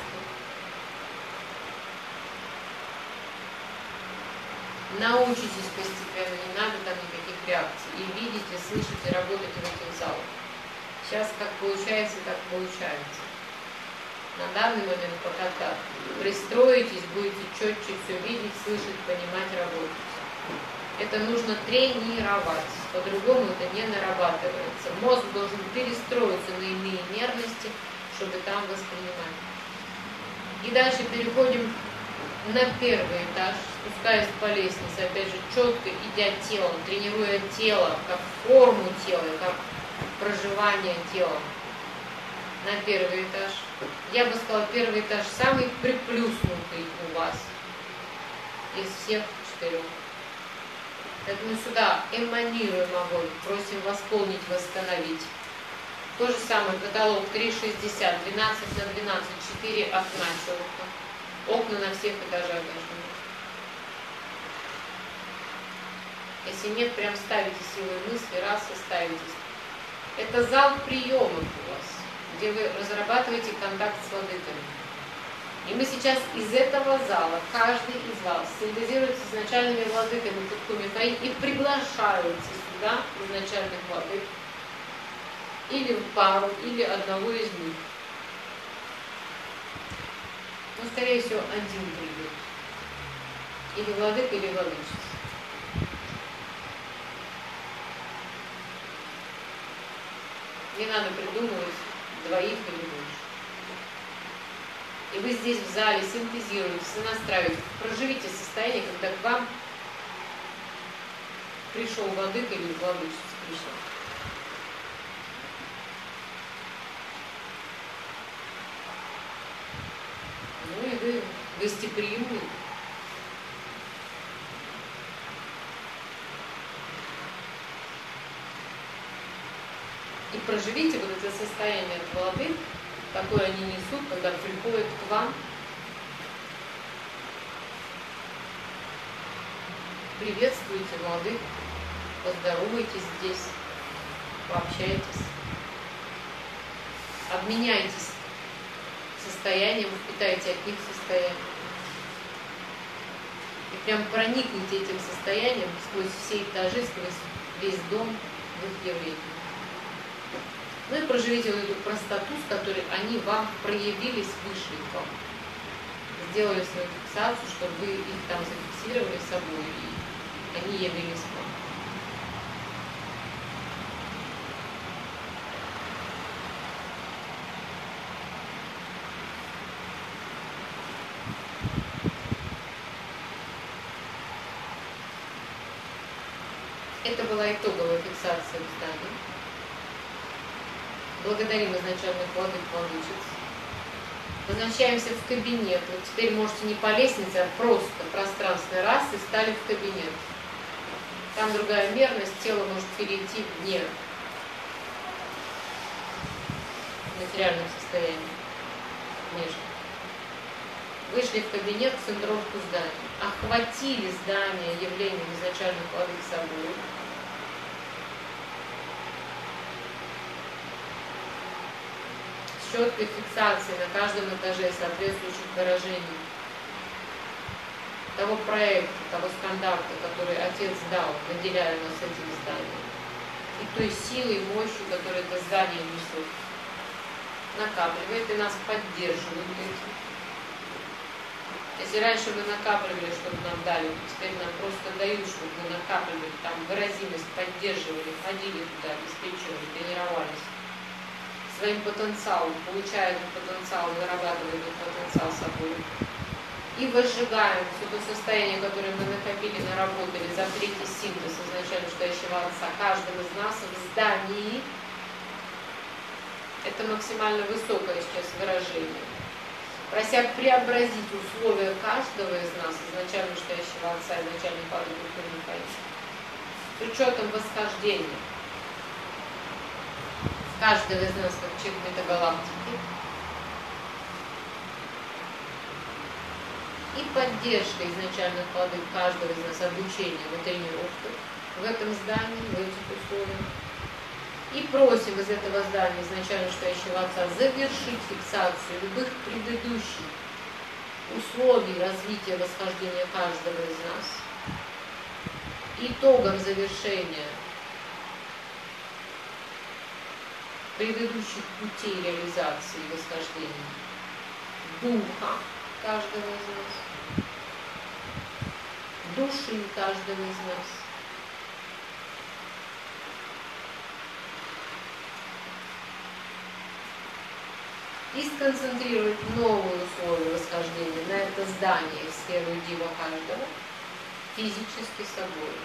Научитесь постепенно, не надо там никаких реакций. И видите, слышите, работаете в этих залах. Сейчас как получается, так получается. На данный момент пока так. Пристроитесь, будете четче все видеть, слышать, понимать, работать. Это нужно тренировать. По-другому это не нарабатывается. Мозг должен перестроиться на иные нервности, чтобы там воспринимать. И дальше переходим на первый этаж, спускаясь по лестнице, опять же, четко идя телом, тренируя тело, как форму тела, как проживание тела. На первый этаж. Я бы сказала, первый этаж самый приплюснутый у вас из всех 4. Поэтому сюда эманируем огонь, просим восполнить, восстановить. То же самое, потолок 3,60, 12 на 12, 4 окна четко. Окна на всех этажах должны быть. Если нет, прям ставите силой мысли, раз и ставитесь. Это зал приемов у вас, где вы разрабатываете контакт с владыками. И мы сейчас из этого зала, каждый из вас синтезируется с изначальными владыками Куми-Кай и приглашаются сюда изначальных владык, или в пару, или одного из них. Но, скорее всего, один придет. Или владык, или владычица. Не надо придумывать двоих или больше. И вы здесь в зале синтезируете, сонастраиваете, проживите состояние, когда к вам пришел владык или владычица пришла. Ну и вы гостеприимны. И проживите вот это состояние от владык, какое они несут, когда приходят к вам приветствуйте молодых, поздоровайтесь здесь, пообщайтесь, обменяйтесь состоянием, впитайте от них состояние. И прям проникните этим состоянием сквозь все этажи, сквозь весь дом в их явлении. Ну и проживите вот эту простоту, с которой они вам проявились, вышли к вам. Сделали свою фиксацию, чтобы вы их там зафиксировали собой, и они явились к вам. Это была итоговая фиксация в здании. Благодарим изначальных владык, владычиц. Возвращаемся в кабинет. Вот теперь можете не по лестнице, а просто пространственный раз и стали в кабинет. Там другая мерность, тело может перейти вне материального состояния. Внешне. Вышли в кабинет, в центровку здания. Охватили здание явлением изначальных владык собой. С четкой фиксацией на каждом этаже соответствующих выражений того проекта, того стандарта, который Отец дал, наделяя нас этим зданием, и той силой, мощью, которую это здание несет, накапливает и нас поддерживает этим. Если раньше мы накапливали, чтобы нам дали, то теперь нам просто дают, чтобы мы накапливали, там выразимость, поддерживали, ходили туда, обеспечивали, тренировались своим потенциалом, получая этот потенциал, вырабатывая этот потенциал собой. И возжигаем все то состояние, которое мы накопили, наработали за третий синтез изначально стоящего Отца, каждого из нас в здании. Это максимально высокое сейчас выражение. Прося преобразить условия каждого из нас, изначально стоящего Отца, изначально Падре Духовника, с учетом восхождения каждого из нас, как человек метагалактики, и поддержка изначальных владык каждого из нас, обучения на тренировках в этом здании, в этих условиях. И просим из этого здания изначально стоящего Отца завершить фиксацию любых предыдущих условий развития восхождения каждого из нас. Итогом завершения предыдущих путей реализации восхождения духа каждого из нас, души каждого из нас. И сконцентрировать новые условия восхождения на это здание в сферу дива каждого физически собой.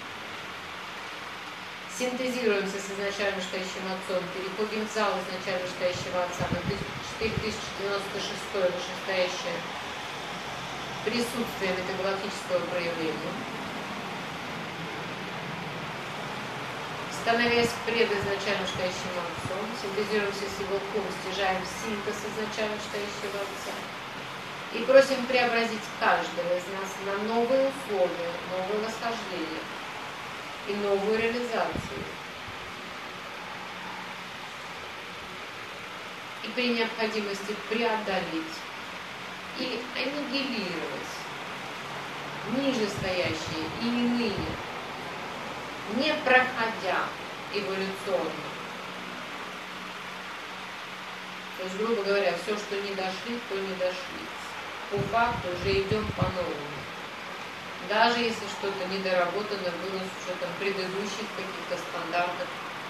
Синтезируемся с изначально стоящим Отцом, переходим в зал изначально стоящего Отца на 4096 вышестоящее присутствие метагалактического проявления. Становясь пред изначально стоящим Отцом, синтезируемся с Его Тхом, стяжаем синтез изначально стоящего Отца и просим преобразить каждого из нас на новые условия, новое восхождение и новую реализацию. И при необходимости преодолеть или аннигилировать нижестоящие и иные, не проходя эволюционно. То есть, грубо говоря, все, что не дошли, то не дошли. По факту уже идем по-новому. Даже если что-то недоработано было с учетом предыдущих каких-то стандартов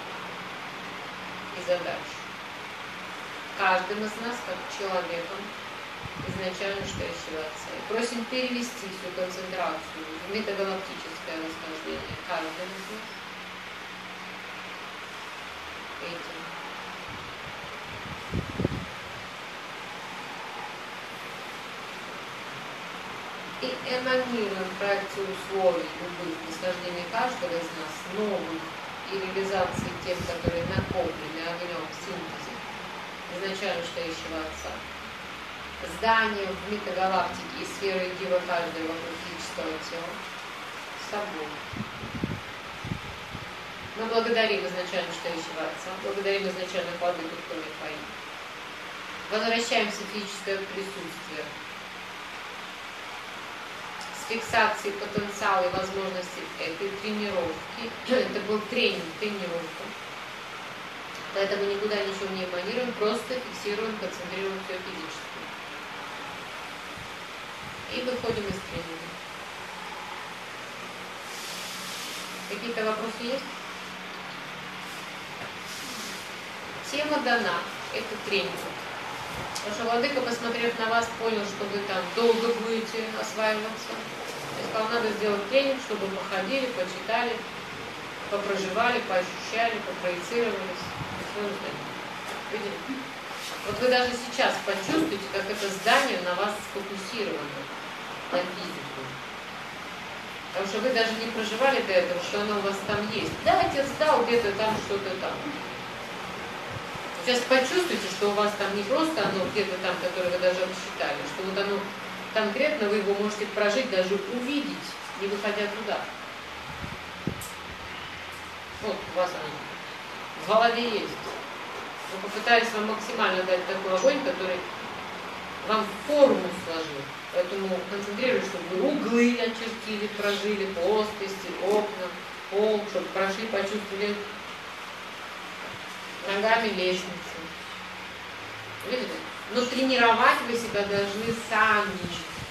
и задач. Каждым из нас, как человеком, изначально стоящего Отца. И просим перевести всю концентрацию в метагалактическое восхождение каждого из нас этим. И эманируем проекцию условий любых восхождений каждого из нас, новых и реализации тем, которые накоплены огнем в синтезе изначально стоящего Отца. Здание в метагалактике и сферы дива каждого вокруг физического тела. собой. Мы благодарим изначально Штающего Отца, благодарим изначально Владыку, кто не поим. Возвращаемся в физическое присутствие. С фиксацией потенциала и возможностей этой тренировки. Это был тренинг, тренировка. Поэтому никуда ничего не эманируем, просто фиксируем, концентрируем все физически. И выходим из тренинга. Какие-то вопросы есть? Тема дана. Это тренинг. Потому что Владыка, посмотрев на вас, понял, что вы там долго будете осваиваться. И сказал, надо сделать тренинг, чтобы походили, почитали, попроживали, поощущали, попроецировались. Видели? Вот вы даже сейчас почувствуете, как это здание на вас сфокусировано, на физику. Потому что вы даже не проживали до этого, что оно у вас там есть. Да, отец дал где-то там что-то там. Сейчас почувствуйте, что у вас там не просто оно где-то там, которое вы даже обсчитали, что вот оно конкретно, вы его можете прожить, даже увидеть, не выходя туда. Вот у вас оно в голове есть. Мы попытались вам максимально дать такой огонь, который вам форму сложил. Поэтому концентрируйтесь, чтобы вы углы очертили, прожили, плоскости, окна, пол, чтобы прошли, почувствовали ногами лестницу. Видите? Но тренировать вы себя должны сами.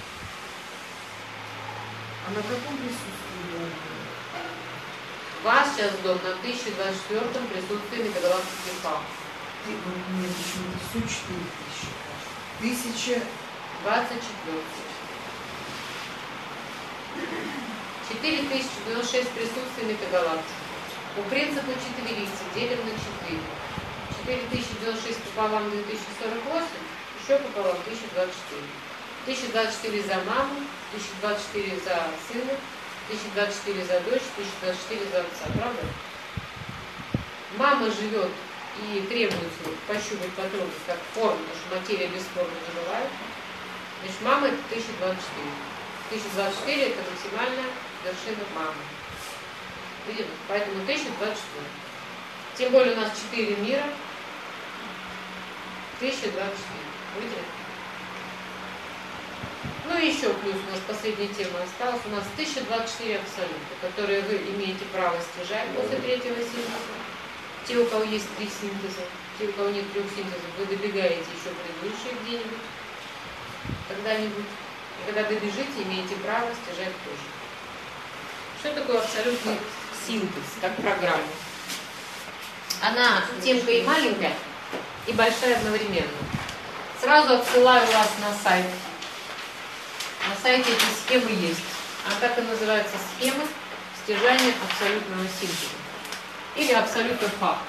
А на каком присутствии? Вас сейчас дом на 1024-м присутствии метагалактики ФА. Нет, почему-то все 4000. 1024. 4096 присутствий метагалактики. По принципу четверицы делим на 4. 4096 пополам 2048, еще пополам 1024. 1024 за маму, 1024 за сына, 1024 за дочь, 1024 за отца. Правда? Мама живет и требуется пощупать, потрогать как форму, потому что материя без формы не бывает. Значит, мама это 1024. 1024 это максимальная вершина мамы. Видимо? Поэтому 1024. Тем более у нас 4 мира. 1024. Видели? Ну и еще плюс у нас последняя тема осталась. У нас 1024 абсолюта, которые вы имеете право стяжать после третьего синтеза. Те, у кого есть 3 синтеза, те, у кого нет 3 синтезов, вы добегаете еще предыдущие где-нибудь, когда-нибудь. И когда добежите, имеете право стяжать тоже. Что такое абсолютный синтез, как программа? Она темка и маленькая, и большая одновременно. Сразу отсылаю вас на сайт. На сайте эти схемы есть. Она так и называется схема стяжания абсолютного синтеза. Или абсолютно факт.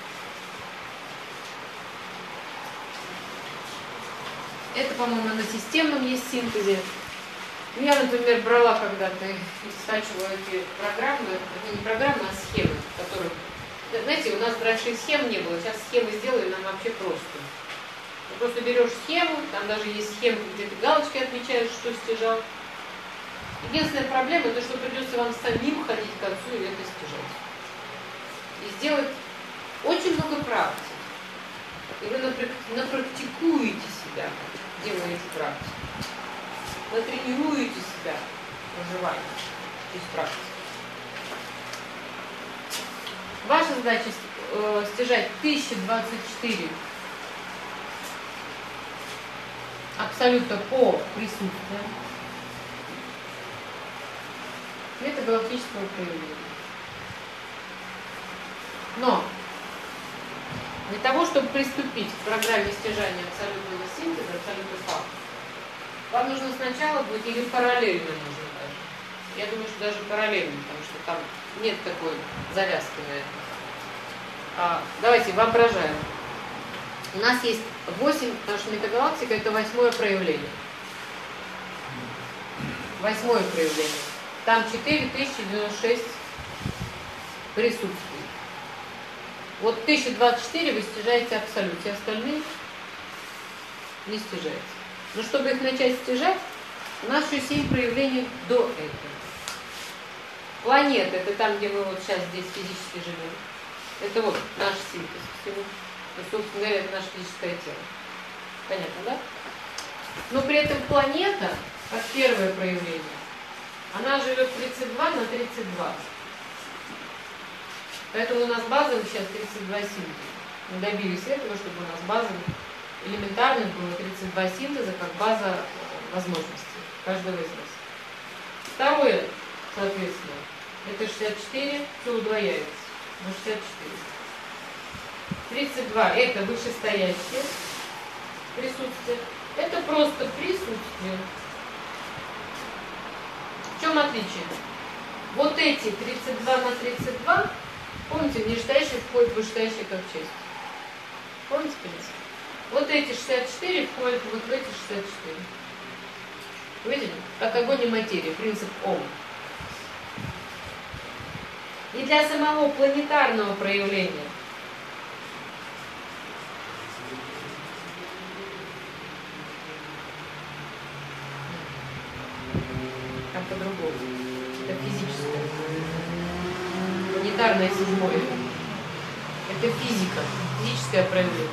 Это, по-моему, на системном есть синтезе. Я, например, брала когда-то и скачивала эти программы, не программы, а схемы, которые... Знаете, у нас раньше схем не было, сейчас схемы сделали нам вообще просто. Ты просто берешь схему, там даже есть схемы, где ты галочки отмечаешь, что стяжал. Единственная проблема, это что придется вам самим ходить к отцу и это стяжать. И сделать очень много практик. И вы напрактикуете себя, делаете практику. Натренируете себя проживание через практику. Ваша задача стяжать 1024 абсолютно по присутствию метагалактического проявления. Но для того, чтобы приступить к программе стяжания абсолютного синтеза, абсолютно факта, вам нужно сначала будет, или параллельно нужно даже. Я думаю, что даже параллельно, потому что там нет такой завязки на это. Давайте воображаем. У нас есть 8, потому что метагалактика это 8-е проявление. 8-е проявление. Там 4096 присутствует. Вот 1024 вы стяжаете абсолют, все остальные не стяжаете. Но чтобы их начать стяжать, у нас еще 7 проявлений до этого. Планета, это там, где мы вот сейчас здесь физически живем. Это вот наш синтез всего. И, собственно говоря, это наше физическое тело. Понятно, да? Но при этом планета, как первое проявление, она живет 32 на 32. Поэтому у нас базовый сейчас 32 синтеза. Мы добились этого, чтобы у нас базовый элементарных было 32 синтеза как база возможностей каждого из нас. Второе, соответственно, это 64, все удвояется на 64. 32 это вышестоящее присутствие. Это просто присутствие. В чем отличие? Вот эти 32 на 32, помните, в нижестоящее входит в вышестоящее как часть. Помните принцип? Вот эти 64 входят вот в эти 64. Видели? Как огонь и материя, принцип Ом. И для самого планетарного проявления там по-другому. Это физическое. Планетарное седьмое. Это физика, физическое проявление.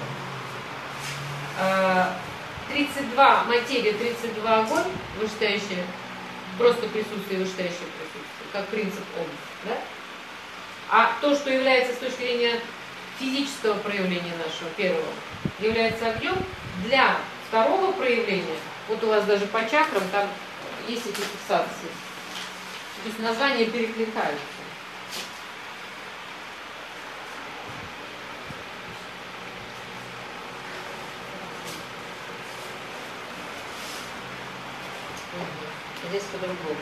32 материя, 32 огонь, вышестоящее, просто присутствие, вышестоящее присутствие, как принцип Ом. Да? А то, что является с точки зрения физического проявления нашего, первого, является огнем, для второго проявления, вот у вас даже по чакрам там есть эти фиксации. То есть названия перекликаются. Здесь по-другому.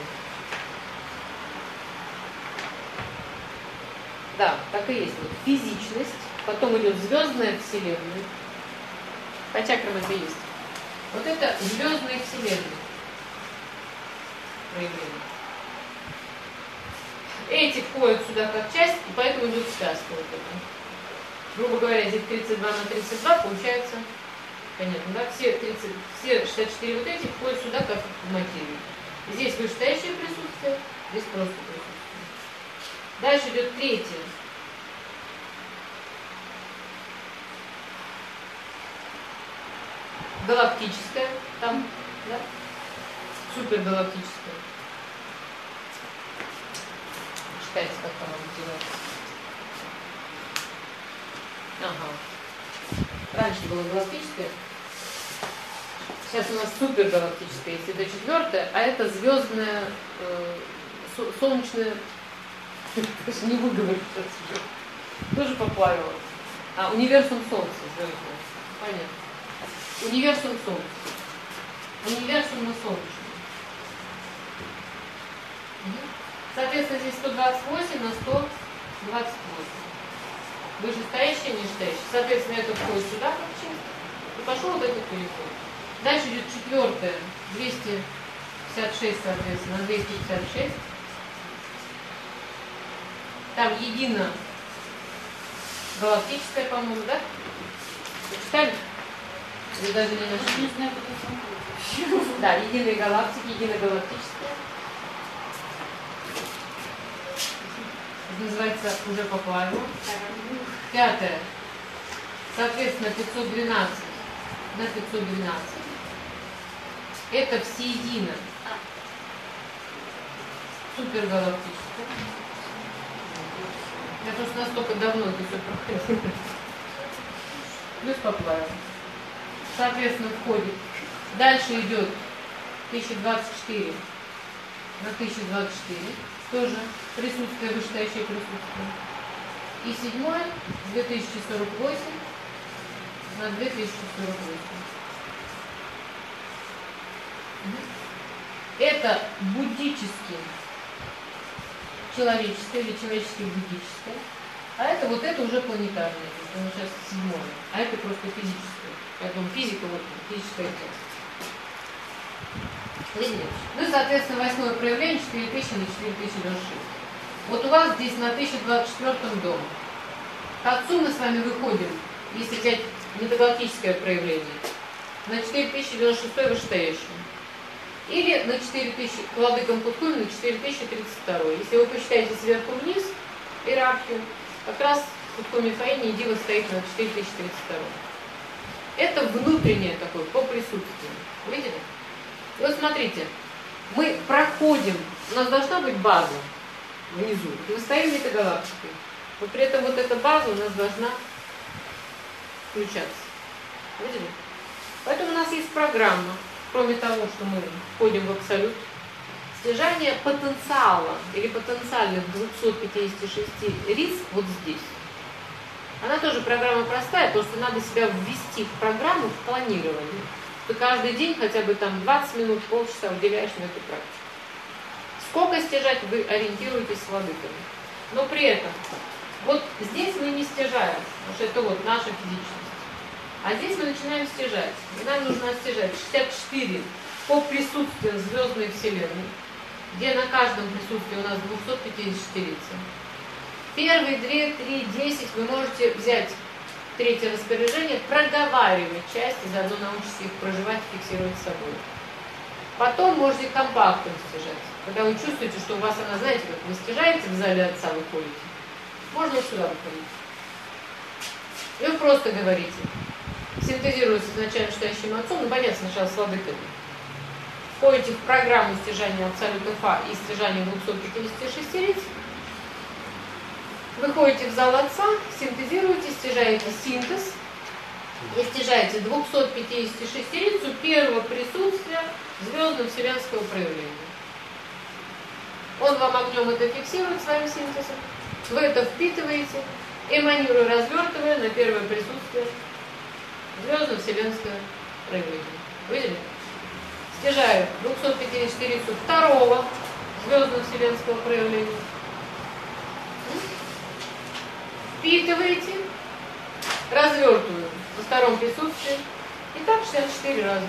Да, так и есть. Вот физичность, потом идет звездная вселенная. По чакрам это есть. Вот это звездные вселенные. Проявление. Эти входят сюда как часть, и поэтому идет связка вот эта. Грубо говоря, здесь 32 на 32 получается, понятно, да? Все 64 вот эти входят сюда как в материю. Здесь вышестоящее присутствие, здесь просто присутствие. Дальше идет третье. Галактическое, там, да? Супергалактическое. Читайте, как там называется. Ага. Раньше было галактическое. Сейчас у нас супергалактическое, если это четвертое, а это звездное, солнечное, даже не выговорю сейчас уже, тоже поплавило. А, универсум Солнца, звездное. Понятно. Универсум Солнца. Универсум на солнечном. Соответственно, здесь 128 на 128. Вышестоящее, нижестоящее. Соответственно, это входит сюда как часть. И пошел вот этот переход. Дальше идет четвертое, 256, соответственно, 256. Там едино галактическое, по-моему, да? Читали? Или даже не нашли? Не знаю, как это. Да, единые галактики, единогалактические. Это называется уже по плаву. Пятое. Соответственно, 512 на 512. Это всеедино. Супергалактическое. Я просто настолько давно это все проходила. Плюс поплавим. Соответственно, входит. Дальше идет 1024 на 1024. Тоже присутствие, вышестоящее присутствие. И седьмое 2048 на 2048. Это буддический, человеческое или человечески-буддическое. А это вот это уже планетарное. Это сейчас седьмое. А это просто физическое. Поэтому физика вот физическая часть. Ну и, соответственно, восьмое проявление 4000 на 4026. Вот у вас здесь на 1024 дом. К отцу мы с вами выходим, если взять недогалактическое проявление, на 4096 вышестоящее. Или на 4000, к владыкам Куткуем на 4032. Если вы посчитаете сверху вниз иерархию, как раз Куткуем Мифаини и Дива стоит на 4032. Это внутреннее такое, по присутствию. Видели? И вот смотрите, мы проходим, у нас должна быть база внизу, и мы стоим метагалактикой. Но при этом вот эта база у нас должна включаться. Видели? Поэтому у нас есть программа, кроме того, что мы входим в абсолют, стяжание потенциала или потенциальных 256 риц вот здесь. Она тоже программа простая, просто надо себя ввести в программу, в планирование. Ты каждый день хотя бы там 20 минут, полчаса уделяешь на эту практику. Сколько стяжать вы ориентируетесь с владыками. Но при этом, вот здесь мы не стяжаем, потому что это вот наша физичность. А здесь мы начинаем стяжать. И нам нужно стяжать 64 по присутствию звездной вселенной, где на каждом присутствии у нас 254 рицы. Первые 2, 3, 10 вы можете взять третье распоряжение, проговаривать части, заодно научитесь их проживать и фиксировать с собой. Потом можете компактом стяжать. Когда вы чувствуете, что у вас она, знаете, как вы стяжаете в зале отца, вы ходите, можно вот сюда выходить. И вы просто говорите. Синтезируется изначально настоящим отцом, ну понятно, сначала с владыками. Входите в программу стяжания абсолюта Фа и стяжания 256 риц. Выходите в зал отца, синтезируете, стяжаете синтез и стяжаете 256 рицу первого присутствия звездно-вселенского проявления. Он вам огнем это фиксирует своим синтезом, вы это впитываете, эманируя, развертывая на первое присутствие звездно-вселенское проявление. Видели? Стяжаю 254 рицу второго звездно-вселенского проявления. Впитываете, развертываю во втором присутствии. И так 64 раза.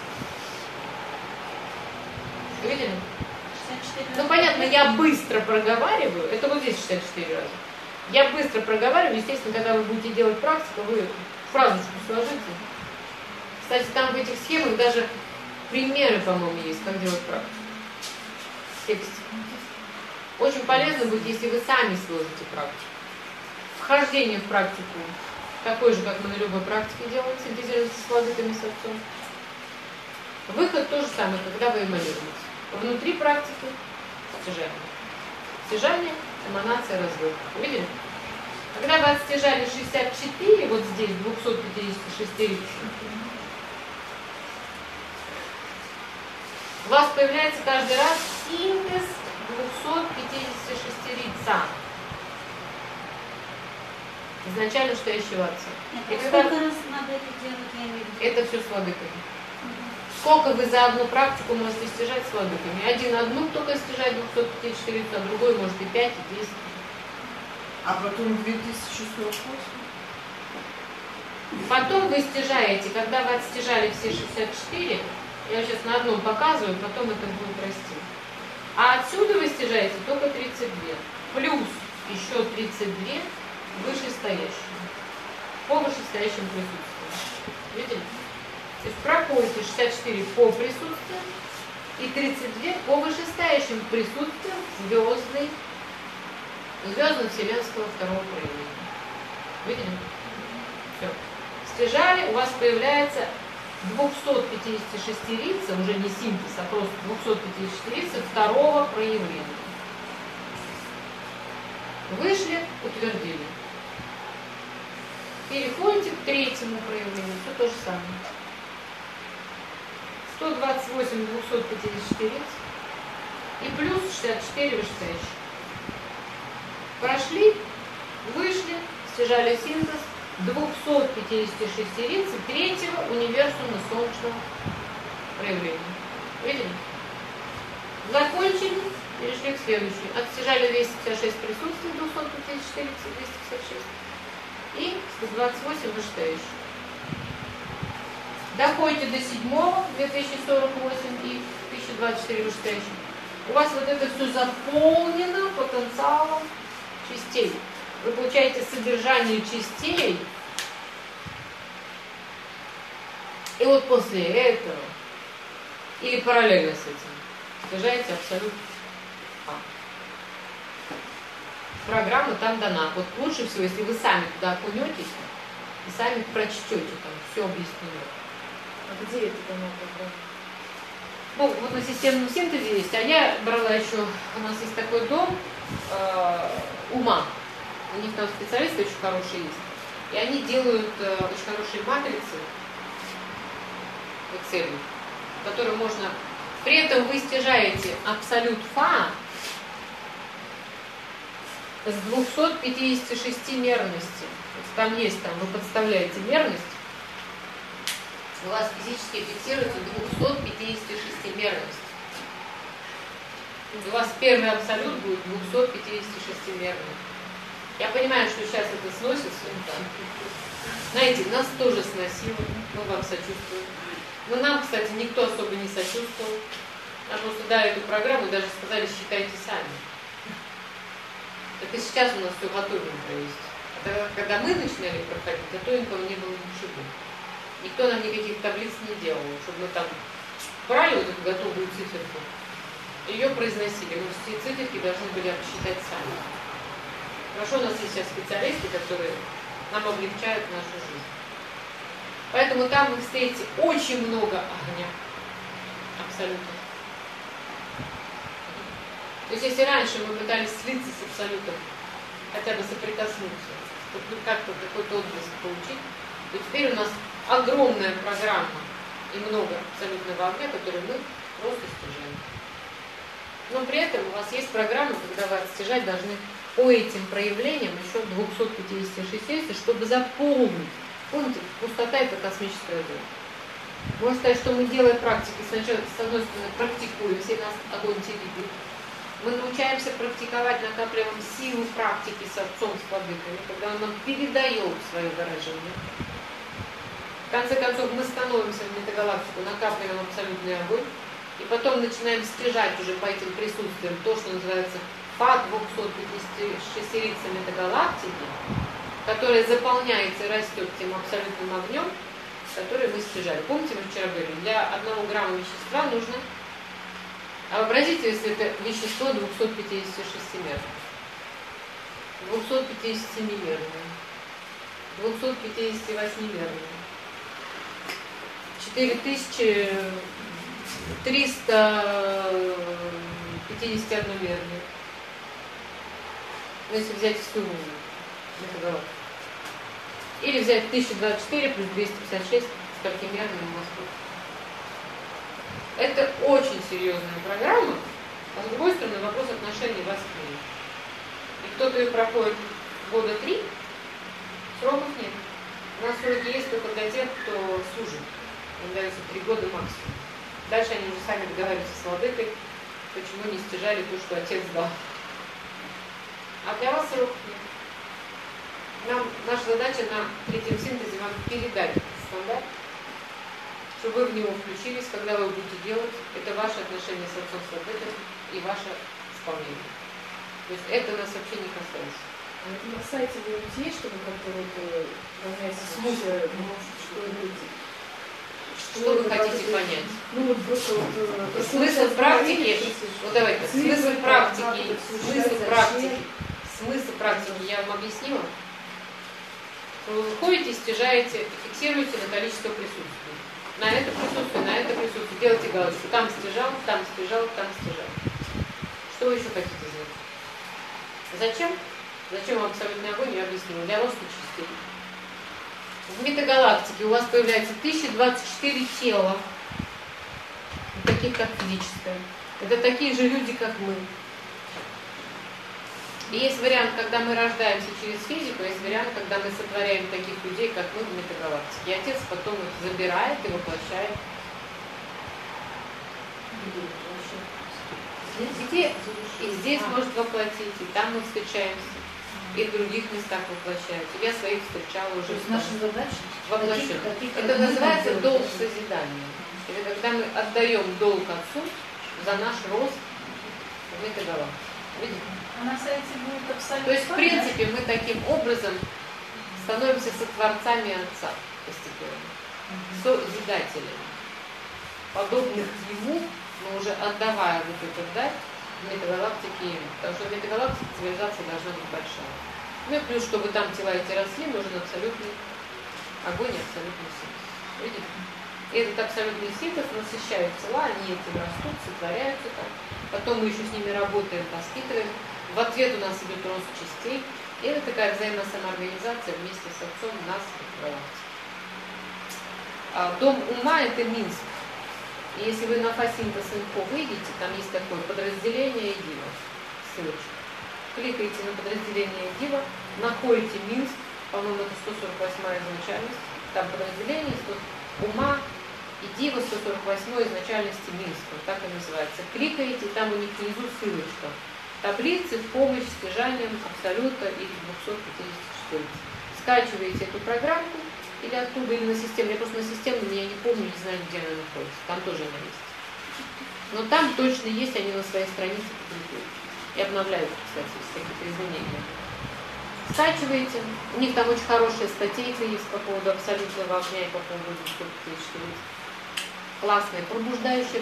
Видели? 64 Ну понятно, я быстро проговариваю. Это вот здесь 64 раза. Я быстро проговариваю. Естественно, когда вы будете делать практику, вы фразочку сложите. Кстати, там в этих схемах даже примеры, по-моему, есть, как делать практику. В тексте. Очень полезно будет, если вы сами сложите практику. Вхождение в практику такой же, как мы на любой практике делаем, синтезируется с владыками, с отцом. Выход то же самое, когда вы эманируете. Внутри практики стяжание. Стяжание, эманация, развертка. Видели? Когда вы отстяжали 64, вот здесь 256 риц, у вас появляется каждый раз синтез 256 рица. Изначально стоящего отца. И когда... Сколько раз надо это делать, я имею в виду? Это все с владыками. Сколько вы за одну практику можете стяжать с владыками? Один одну только стяжать 254, а другой может и 5, и 10. А потом 2048. Потом вы стяжаете, когда вы отстяжали все 64, я сейчас на одном показываю, потом это будет расти. А отсюда вы стяжаете только 32. Плюс еще 32 вышестоящим. По вышестоящим присутствиям. Видели? То есть проходите 64 по присутствию и 32 по вышестоящим присутствиям звездно-вселенского второго проявления. Видели? Все. Стяжали, у вас появляется 256 рица, уже не синтез, а просто 254 рица второго проявления. Вышли, утвердили. Переходите к третьему проявлению, все то же самое. 128 254 риц и плюс 64 вышестоящих. Прошли, вышли, стяжали синтез 256 риц третьего универсума солнечного проявления. Видели? Закончили, перешли к следующей. Отстяжали 256 присутствий, 254 риц, 256 и 128 вышестоящих. Доходите до 7-го, 2048 и 1024 вышестоящих. У вас вот это все заполнено потенциалом частей. Вы получаете содержание частей. И вот после этого или параллельно с этим стяжаете абсолют А. Программа там дана. Вот лучше всего, если вы сами туда окунетесь и сами прочтете, там все объяснено. А где это дано программа? Ну, вот на системном синтезе есть, а я брала еще, у нас есть такой дом ума. У них там специалисты очень хорошие есть. И они делают очень хорошие матрицы в Excel, которые можно... При этом вы стяжаете абсолют фа с 256 мерностей. Там есть, там вы подставляете мерность, у вас физически фиксируется 256 мерность. У вас первый абсолют будет 256 мерный. Я понимаю, что сейчас это сносится. Знаете, нас тоже сносило, мы вам сочувствуем. Но нам, кстати, никто особо не сочувствовал. Нам просто дали эту программу и даже сказали, считайте сами. Это сейчас у нас все готовенькое есть. А когда мы начинали проходить, готовенького не было ничего. Никто нам никаких таблиц не делал, чтобы мы там брали вот эту готовую циферку, ее произносили. Мы все циферки должны были обсчитать сами. Хорошо, у нас есть сейчас специалисты, которые нам облегчают нашу жизнь. Поэтому там вы встретите очень много огня. Абсолютно. То есть если раньше мы пытались слиться с абсолютом, хотя бы соприкоснуться, чтобы как-то какой-то отблеск получить, то теперь у нас огромная программа и много абсолютного огня, который мы просто стяжаем. Но при этом у вас есть программа, когда вы отстяжать должны по этим проявлениям еще 256, чтобы заполнить. Помните, пустота — это космическая зона. Можно сказать, что мы делаем практики. Сначала, с одной стороны, практикуем, все нас огонь видит. Мы научаемся практиковать, накапливаем силу практики с Отцом, с Владыкой, когда Он нам передает свое выражение. В конце концов, мы становимся в метагалактику, накапливаем абсолютный огонь, и потом начинаем стяжать уже по этим присутствиям то, что называется фа 256 метагалактики, которая заполняется и растет тем абсолютным огнем, который мы стяжали. Помните, мы вчера говорили, для 1 грамма вещества нужно... А вообразите, если это вещество 256-мерное, 257-мерное, 258-мерное, 4351-мерное. Ну, если взять сумму метагалактик. Или взять 1024 плюс 256, скольким мерным у нас будет. Это очень серьезная программа, а с другой стороны вопрос отношений вас к ней. И кто-то ее проходит года 3, сроков нет. У нас сроки есть только для тех, кто служит. Им дается 3 года максимум. Дальше они уже сами договариваются с Владыкой, почему не стяжали то, что отец дал. А для вас сроков нет. Наша задача на третьем синтезе вам передать стандарт, чтобы вы в него включились, когда вы будете делать. Это ваше отношение с Отцом, с Владыкой и ваше исполнение. То есть это нас вообще не касается. А на сайте вы есть, чтобы как-то вот понять смысл, что это? Что вы хотите понять? Ну вот просто вот... Смысл практики, вот давайте, смысл практики я вам объяснила. Вы выходите, стяжаете, фиксируете на количество присутствий. На это присутствие, делайте галочку. Там стяжал, там стяжал, там стяжал. Что вы еще хотите знать? Зачем? Зачем вам абсолютный огонь, я объяснила. Для роста частей. В метагалактике у вас появляется 1024 тела, таких как физическое. Это такие же люди, как мы. И есть вариант, когда мы рождаемся через физику, есть вариант, когда мы сотворяем таких людей, как мы, в метагалактике. И Отец потом их забирает и воплощает. И здесь может воплотить, и там мы встречаемся, и в других местах воплощаются. Я своих встречала уже. То есть наша задача воплощен. Это называется долг созидания. Это когда мы отдаем долг Отцу за наш рост в метагалактике. Видите? А на сайте будет абсолютно... То есть, в принципе, мы таким образом становимся сотворцами Отца постепенно, созидателями. подобных ему, но уже отдавая вот эту дать в метагалактике им. Потому что в метагалактике цивилизация должна быть большая. Ну и плюс, чтобы там тела эти росли, нужен абсолютный огонь и абсолютный синтез. Видите? И этот абсолютный синтез насыщает тела, они этим растут, сотворяются там. Потом мы еще с ними работаем, воспитываем. В ответ у нас идет рост частей. И это такая взаимосамоорганизация вместе с Отцом нас в галактике. Дом ума – это Минск. И если вы на Фасинтос.инфо выйдете, там есть такое подразделение Дива. Ссылочка. Кликаете на подразделение Дива, находите Минск, по-моему, это 148-я изначальность, там подразделение ума и Дива 148-й изначальности Минска, так и называется. Кликаете, там у них внизу ссылочка. Таблицы в помощь стяжаниям Абсолюта или 254. Скачиваете эту программку или оттуда, или на систему. Я просто на систему, я не помню, не знаю, где она находится. Там тоже она есть. Но там точно есть, они на своей странице публикуют. И обновляют, кстати, какие-то изменения. Скачиваете. У них там очень хорошая статейка есть по поводу абсолютного огня и по поводу 254. Классная, пробуждающая.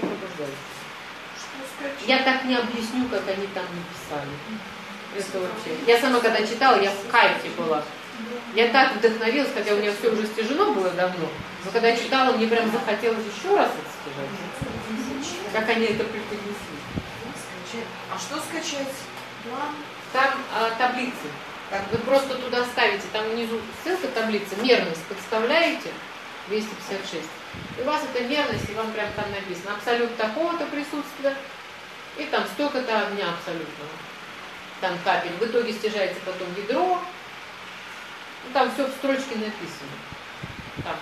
Я так не объясню, как они там написали. Это вообще. Я сама когда читала, я в кайфе была. Я так вдохновилась, хотя у меня все уже стяжено было давно. Но когда я читала, мне прям захотелось еще раз это стяжать. Как они это преподнесли. А что скачать? Там таблицы. Вы просто туда ставите, там внизу ссылка таблицы, мерность подставляете, 256. И у вас эта мерность, и вам прям там написано абсолют такого-то присутствия, и там столько-то огня абсолютного. Там капель. В итоге стяжается потом ядро. Там все в строчке написано. Так.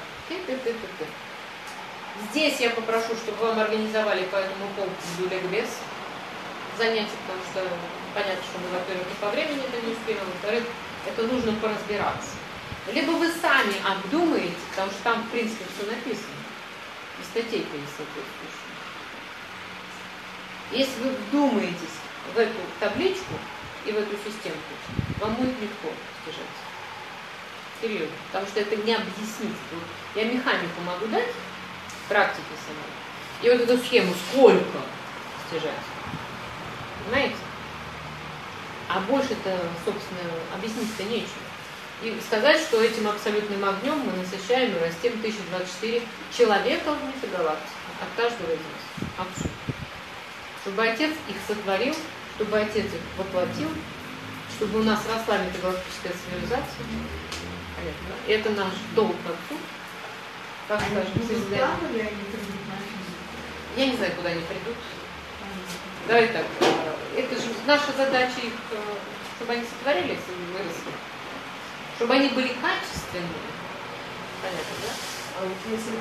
Здесь я попрошу, чтобы вам организовали по этому поводу ликбез занятий, потому что понятно, что мы, во-первых, и по времени это не успеем, а во-вторых, это нужно поразбираться. Либо вы сами обдумаете, потому что там, в принципе, все написано. И статейка есть соответствующая. Если вы вдумаетесь в эту табличку и в эту системку, вам будет легко стяжать. Серьезно. Потому что это не объяснить. Вот я механику могу дать, практике самой, и вот эту схему сколько стяжать. Понимаете? А больше-то, собственно, объяснить-то нечего. И сказать, что этим абсолютным огнем мы насыщаем и растем 1024 человека в метагалактике. От каждого из нас. Отцу. Чтобы Отец их сотворил, чтобы Отец их воплотил, чтобы у нас росла метагалактическая цивилизация. Понятно, да? И это наш долг Отцу. Как скажем, созидание. Я не знаю, куда они придут. Давай так. Это же наша задача их, чтобы они сотворились и выросли. Чтобы они были качественные. Понятно, да? А вот если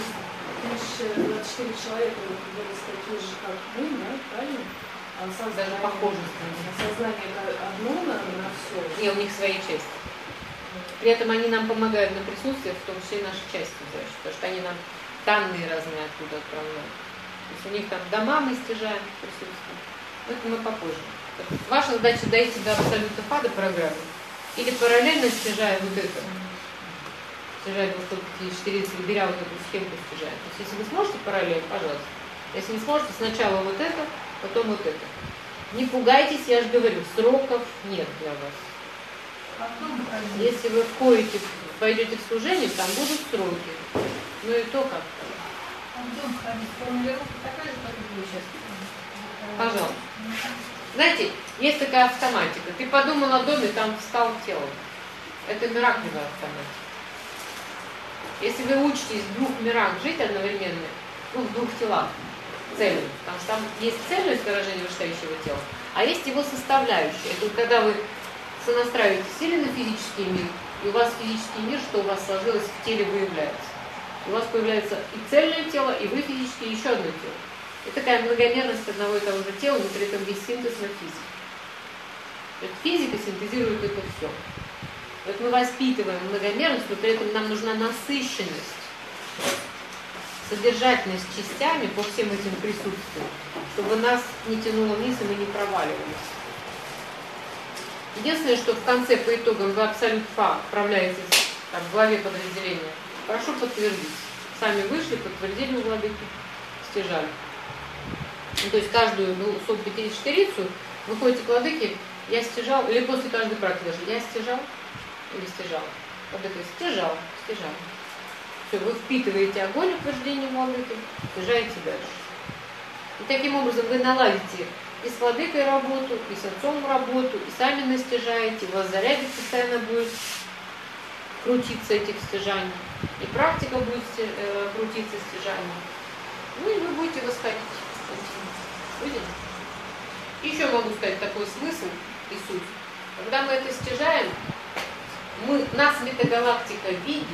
1024 человека были такие же, как мы, да, правильно? А даже похоже. Сознание одно на все. Не, у них свои части. При этом они нам помогают на присутствие, в том числе и наши части, потому что они нам данные разные оттуда отправляют. То есть у них там дома мы стяжаем присутствие. Но это мы попозже. Ваша задача дойти до абсолюта фада программы. Или параллельно стяжая вот это. Стяжая 254, беря вот эту схемку стяжая. То есть если вы сможете параллельно, пожалуйста. Если не сможете, сначала вот это, потом вот это. Не пугайтесь, я же говорю, сроков нет для вас. Если вы пойдете в служение, там будут сроки. Ну и то как. Пожалуйста. Знаете, есть такая автоматика. Ты подумал о доме, там встал телом. Это мираклевая автоматика. Если вы учитесь в двух мирах жить одновременно, в двух телах, цельных, потому что там есть цельность выражения вышестоящего тела, а есть его составляющая. Это когда вы сонастраиваетесь или на физический мир, и у вас физический мир, что у вас сложилось в теле, выявляется. У вас появляется и цельное тело, и вы физически, и еще одно тело. Это такая многомерность одного и того же тела, но при этом весь синтез на физике. Физика синтезирует это все. Вот мы воспитываем многомерность, но при этом нам нужна насыщенность, содержательность частями по всем этим присутствиям, чтобы нас не тянуло вниз, и мы не проваливались. Единственное, что в конце, по итогам, вы абсолют фа отправляетесь в главе подразделения. Прошу подтвердить. Сами вышли, подтвердили у владыки. стяжали. Ну, то есть каждую 154-рицу выходите к владыке, я стяжал, или после каждой практики даже, я стяжал или стяжал. Вот это стяжал. Все, вы впитываете огонь утверждения владыки, стяжаете дальше. И таким образом вы наладите и с владыкой работу, и с отцом работу, и сами настяжаете, у вас зарядик постоянно будет крутиться этих стяжаний, и практика будет крутиться стяжаний. Ну и вы будете восходить. Видите? Еще могу сказать такой смысл и суть. Когда мы это стяжаем, нас метагалактика видит,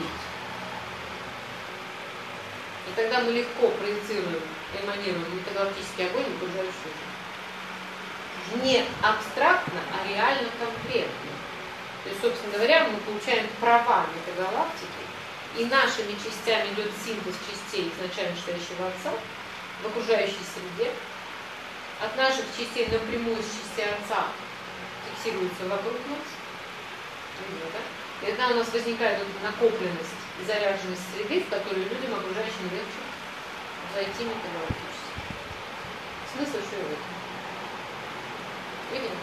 и тогда мы легко проецируем, эманируем метагалактический огонь в окружающую жизнь. Не абстрактно, а реально конкретно. То есть, собственно говоря, мы получаем права метагалактики, и нашими частями идет синтез частей изначально стоящего Отца в окружающей среде. От наших частей напрямую с частей Отца фиксируется вокруг нас. Да? И тогда у нас возникает вот накопленность и заряженность среды, в которую людям окружающим легче зайти метагалактически. Смысл еще и в этом. Видим?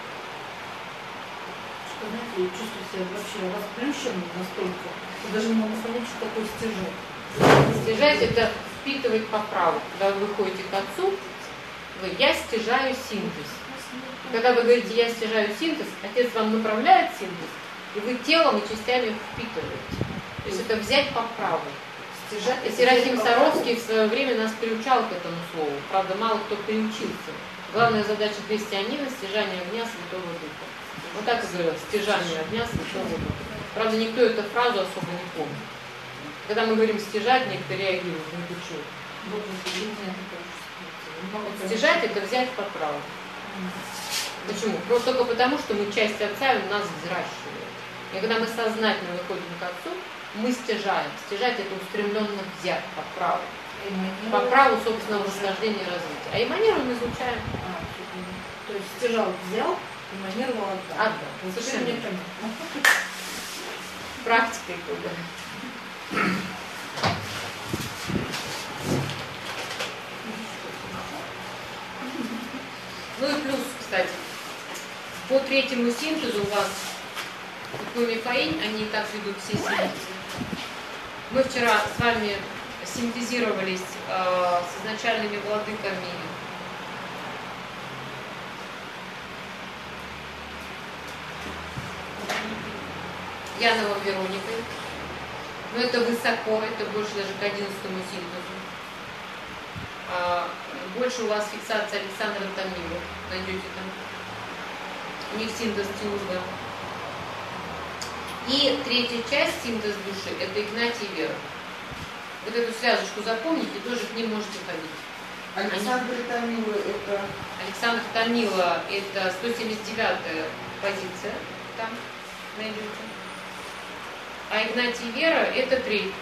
Что, знаете, я чувствую себя вообще расплющенным настолько, что даже не могу понять, что такое стяжать. Стяжать — это впитывать по праву. Когда вы выходите к Отцу, я стяжаю синтез. Когда вы говорите, я стяжаю синтез, Отец вам направляет синтез, и вы телом и частями впитываете. То есть это взять по праву. Стяжать. И Серафим Саровский в свое время нас приучал к этому слову. Правда, мало кто приучился. Главная задача 201 — стяжание огня Святого Духа. Вот так и говорят, стяжание огня Святого Духа. Правда, никто эту фразу особо не помнит. Когда мы говорим стяжать, некоторые реагируют, не почему. Стяжать — это взять по праву. Почему? Просто только потому, что мы часть Отца, и он нас взращивает. И когда мы сознательно выходим к Отцу, мы стяжаем. Стяжать — это устремленно взять по праву. По праву собственного восхождения и развития. А эманируем изучаем. То есть стяжал, взял, эманировал, отдал. Отдал. Совершенно Совершенно понятно. Практикой куда. Ну и плюс, кстати, по третьему синтезу у вас Мифаинь, они и так ведут все синтезы. Мы вчера с вами синтезировались с изначальными владыками Яновым Вероникой. Но это высоко, это больше даже к 11-му синтезу. Больше у вас фиксация Александра Томилова. Найдете там. У них синтез Тиурга. И третья часть, синтез души, это Игнатий Вера. Вот эту связочку запомните, тоже к ним можете ходить. Александр Томила это... Александр Томила это 179-я позиция. Там найдете. А Игнатий Вера это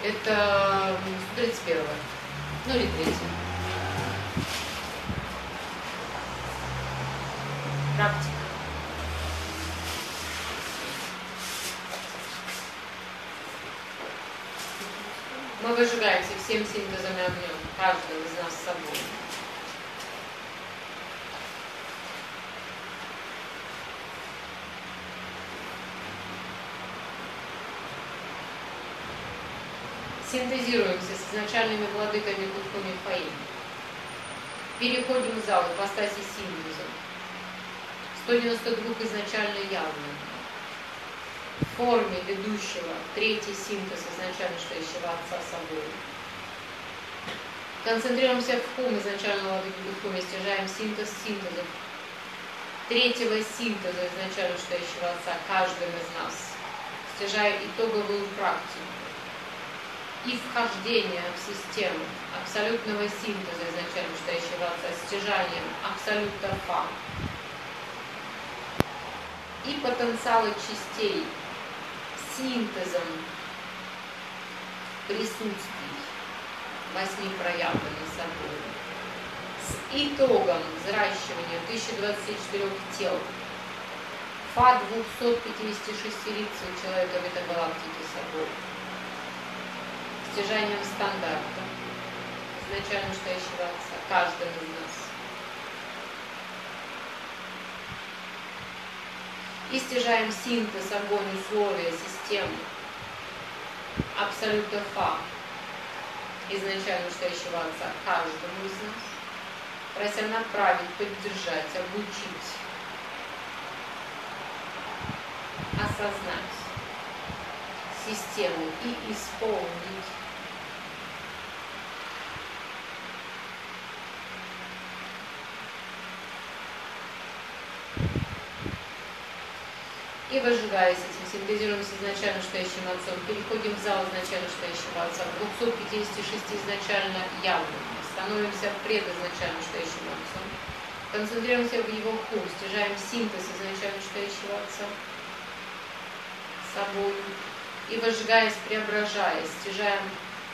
131-я. Ну или 3-я. Практика. Мы выжигаемся всем синтезом и огнем, каждый из нас с собой. Синтезируемся с изначальными владыками Кутхуми Фаим. Переходим в зал ипостаси синтеза. 192 изначально явно. В форме ведущего третий синтез изначально стоящего Отца собой. Концентрируемся в хум изначального владыки Кутхуми, стяжаем синтез синтезов. Третьего синтеза изначально стоящего Отца каждым из нас, стяжая итоговую практику. И вхождение в систему абсолютного синтеза изначально стоящего Отца, стяжанием абсолюта Фа. И потенциалы частей синтезом присутствий 8 проявленных собой. С итогом взращивания 1024 тел. Фа 256 лиц у человека в этой галактике собой. Стяжанием стандарта. изначально стоящего Отца, каждым из нас. И стяжаем синтез, огонь, условия, систему абсолюта Фа, изначально стоящего Отца, каждому из нас, прося направить, поддержать, обучить, осознать систему и исполнить. И выжигаясь этим, синтезируем с изначально стоящим Отцом, переходим в зал изначально стоящего Отца, 256 изначально явным, становимся предизначально стоящим Отцом, концентрируемся в Его кум, стяжаем синтез изначально стоящего Отца собой, и выжигаясь, преображаясь, стяжаем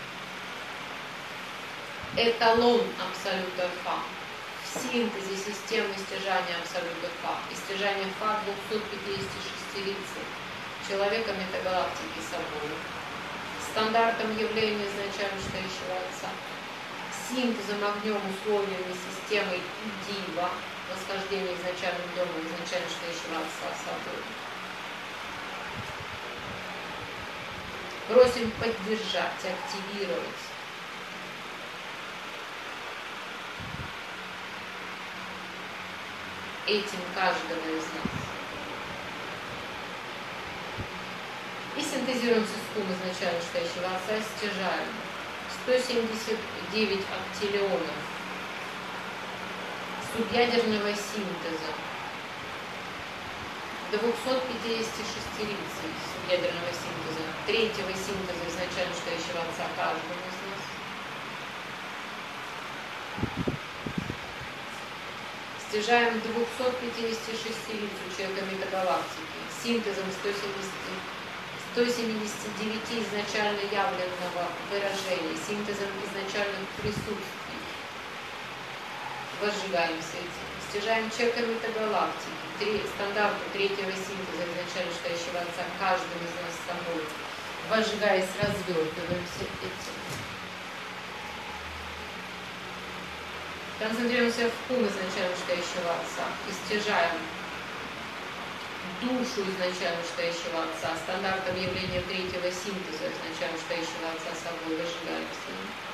эталон абсолюта Фа, в синтезе системы стяжания абсолюта Фа, и стяжание Фа 256 лицей, человека метагалактики собой, стандартом явления изначально стоящего Отца, синтезом, огнем, условиями, системой и дива, восхождение изначальным домом изначально стоящего Отца собой. Просим поддержать, активировать этим каждого из нас. И синтезируемся с кум изначально стоящего Отца, стяжаем 179 актилионов субъядерного синтеза, 256 лицей субъядерного синтеза, третьего синтеза изначально стоящего Отца каждого из нас. Стяжаем 256 лиц у человека метагалактики, синтезом 179 изначально явленного выражения, синтезом изначальных присутствий. Возжигаемся этим. Стяжаем человека метагалактики, стандарты третьего синтеза изначально стоящего Отца, каждым из нас с собой. Возжигаясь, развертываемся этим. Концентрируемся в кум изначально стоящего Отца и стяжаем душу изначально стоящего Отца, стандартом явления третьего синтеза изначально стоящего Отца собой, выжигаемся.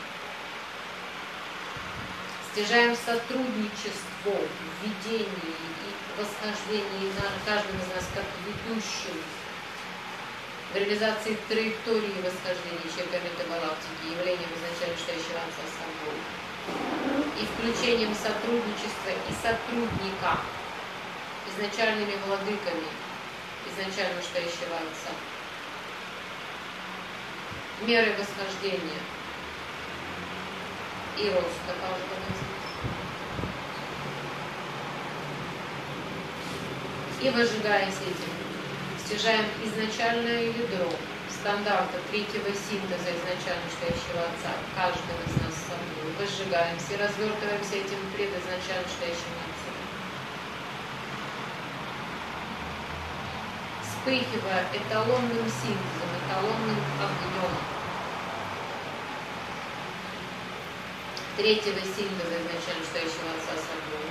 Стяжаем сотрудничество в ведении и восхождении каждым из нас как ведущим в реализации траектории восхождения человека метагалактики, явлением изначально стоящего Отца собой. И включением сотрудничества и сотрудника изначальными владыками изначально стоящего Отца. Меры восхождения и роста каждого из нас. И выжигаясь этим, стяжаем изначальное ядро стандарта третьего синтеза изначально стоящего Отца, каждого из нас с собой. Выжигаемся и развертываемся этим предизначально стоящим Отцом. Вспыхивая эталонным синтезом, эталонным огнем третьего синтеза изначально стоящего Отца собой.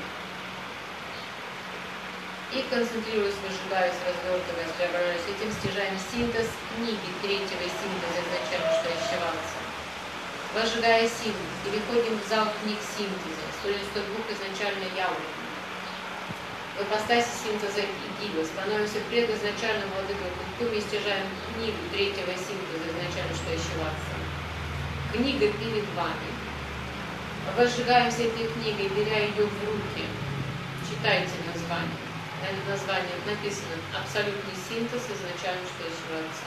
И концентрируясь, выжигаясь, развертываясь, преображаясь, этим стяжаем синтез книги третьего синтеза изначально стоящего Отца. Выжигая синтез, переходим в зал книг синтеза, 192 изначально явленных. В ипостаси синтеза и дива становимся предизначальным владыкой культуры и стяжаем книгу третьего синтеза изначально стоящего Отца. Книга перед вами. Возжигаемся этой книгой, беря ее в руки. Читайте название. На названии написано «Абсолютный синтез изначально стоящего Отца».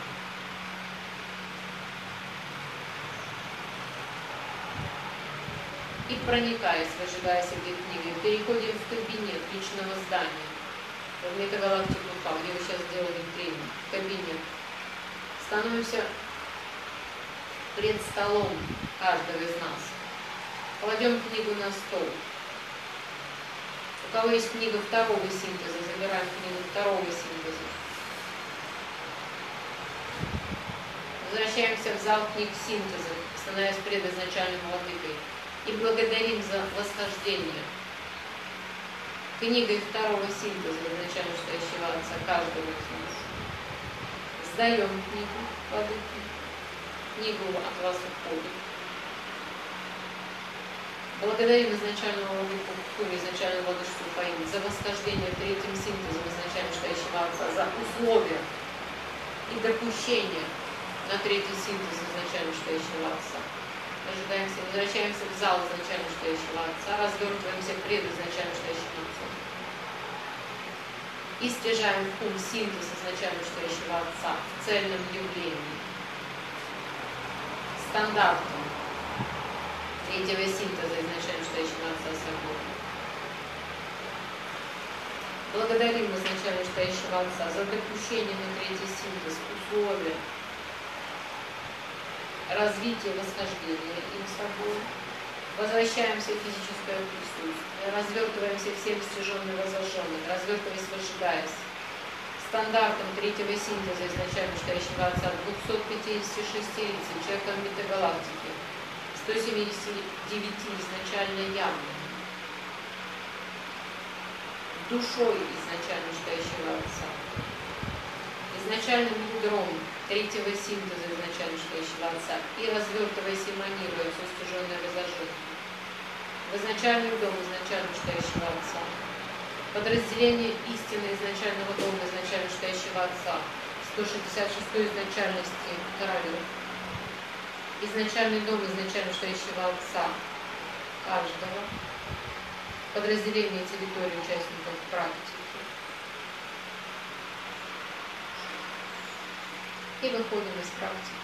И проникаясь, выжигаясь этой книгой, переходим в кабинет личного здания, в метагалактику Фа, где вы сейчас делали тренинг, в кабинет. Становимся пред столом каждого из нас. Кладем книгу на стол. У кого есть книга второго синтеза, забираем книгу второго синтеза. Возвращаемся в зал книг синтеза, становясь предизначальным владыкой, и благодарим за восхождение книгой второго синтеза изначально стоящего Отца каждого из нас. Сдаем книгу владыки, книгу от вас уходит. Благодарим изначального владыку Куми, изначального владычку Фаину за восхождение третьим синтезом изначально стоящего Отца, за условия и допущение на третий синтез изначально стоящего Отца. Ожидаемся, возвращаемся в зал изначально стоящего Отца, развертываемся пред изначально стоящим Отцом. И стяжаем в ум синтез изначально стоящего Отца в цельном явлении, стандартом третьего синтеза изначально стоящего Отца собой. Благодарим изначально стоящего Отца за допущение на третий синтез условия развития восхождения им собой. Возвращаемся в физическое присутствие, развертываемся всем стяженным и возложенным, развертываясь, выжидаясь. Стандартом третьего синтеза изначально стоящего Отца 256 лицей, человеком метагалактики, 179 изначально явным, душой изначально стоящего Отца, изначальным ядром третьего синтеза изначально стоящего Отца и развертываясь, эманируя все стяженное возложение. В изначальный дом изначально стоящего Отца, подразделение истины изначального дома изначально стоящего Отца, 166 изначальности королев, изначальный дом изначально стоящего Отца каждого, подразделение территории участников практики. И выходим из практики.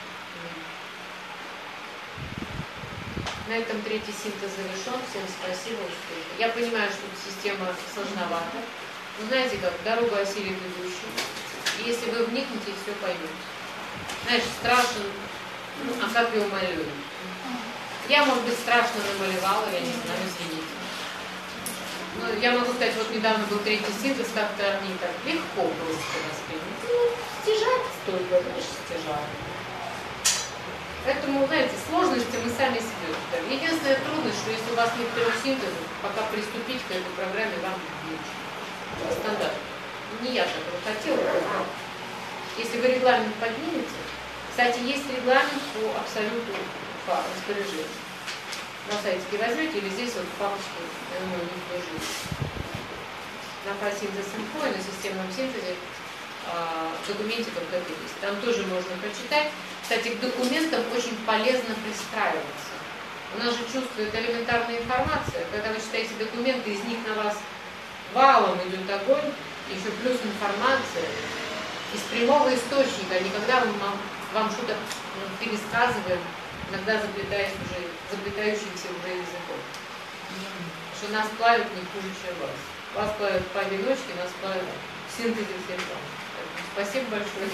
На этом третий синтез завершен. Всем спасибо, успехов. Я понимаю, что система сложновата. Но знаете как, дорогу осилит идущий. И если вы вникнете, все поймете. Знаешь, страшен, а как его малюют? Я, может быть, страшно намалевала, я не знаю, извините. Но я могу сказать, вот недавно был третий синтез, как-то они так легко просто восприняли. Ну, стяжать столько, знаешь, стяжать. Поэтому, знаете, сложности мы сами себе ставим. Единственная трудность, что если у вас нет 3 синтезов, пока приступить к этой программе вам лучше. Это стандарт. Не я так этого хотела. Если вы регламент поднимете, кстати, есть регламент по абсолюту распоряжения. На сайте возьмете или здесь вот папочку, я думаю, не вложили. На фасинтез инфо и на системном синтезе документиков это есть. Там тоже можно прочитать. Кстати, к документам очень полезно пристраиваться. У нас же чувствует элементарная информация. Когда вы читаете документы, из них на вас валом идет огонь, еще плюс информация из прямого источника. Никогда вам что-то пересказываем, иногда заплетающимся уже языком. Потому что нас плавят не хуже, чем вас. Вас плавят поодиночке, нас плавят в синтезе всех вам. Спасибо большое.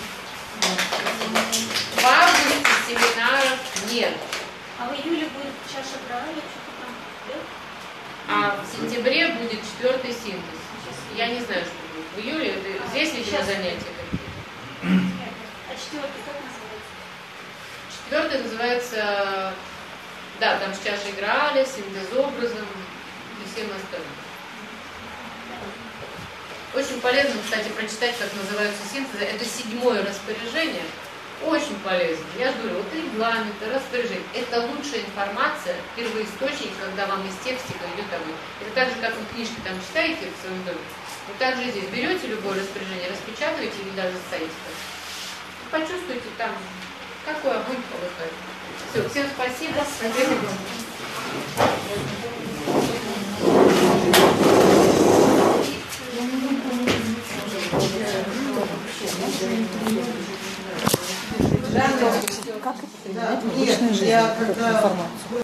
В августе семинаров нет. А в июле будет чаша Грааля, что-то там, да? А в сентябре будет 4-й синтез. Я не знаю, что будет. В июле здесь видимо занятия какие-то. А 4-й как называется? 4-й называется, да, там с чашей Грааля, синтез-образом и всем остальным. Очень полезно, кстати, прочитать, как называются синтезы. Это 7-е распоряжение. Очень полезно. Я же говорю, вот регламент, распоряжение. Это лучшая информация, первоисточник, когда вам из текстика идет огонь. Это так же, как вы книжки там читаете в своем доме. Вот так же здесь берете любое распоряжение, распечатываете или даже с сайтика. И почувствуйте там, какой огонь полыхает. Все, всем спасибо. Как это принимать в обычной жизни, эту информацию?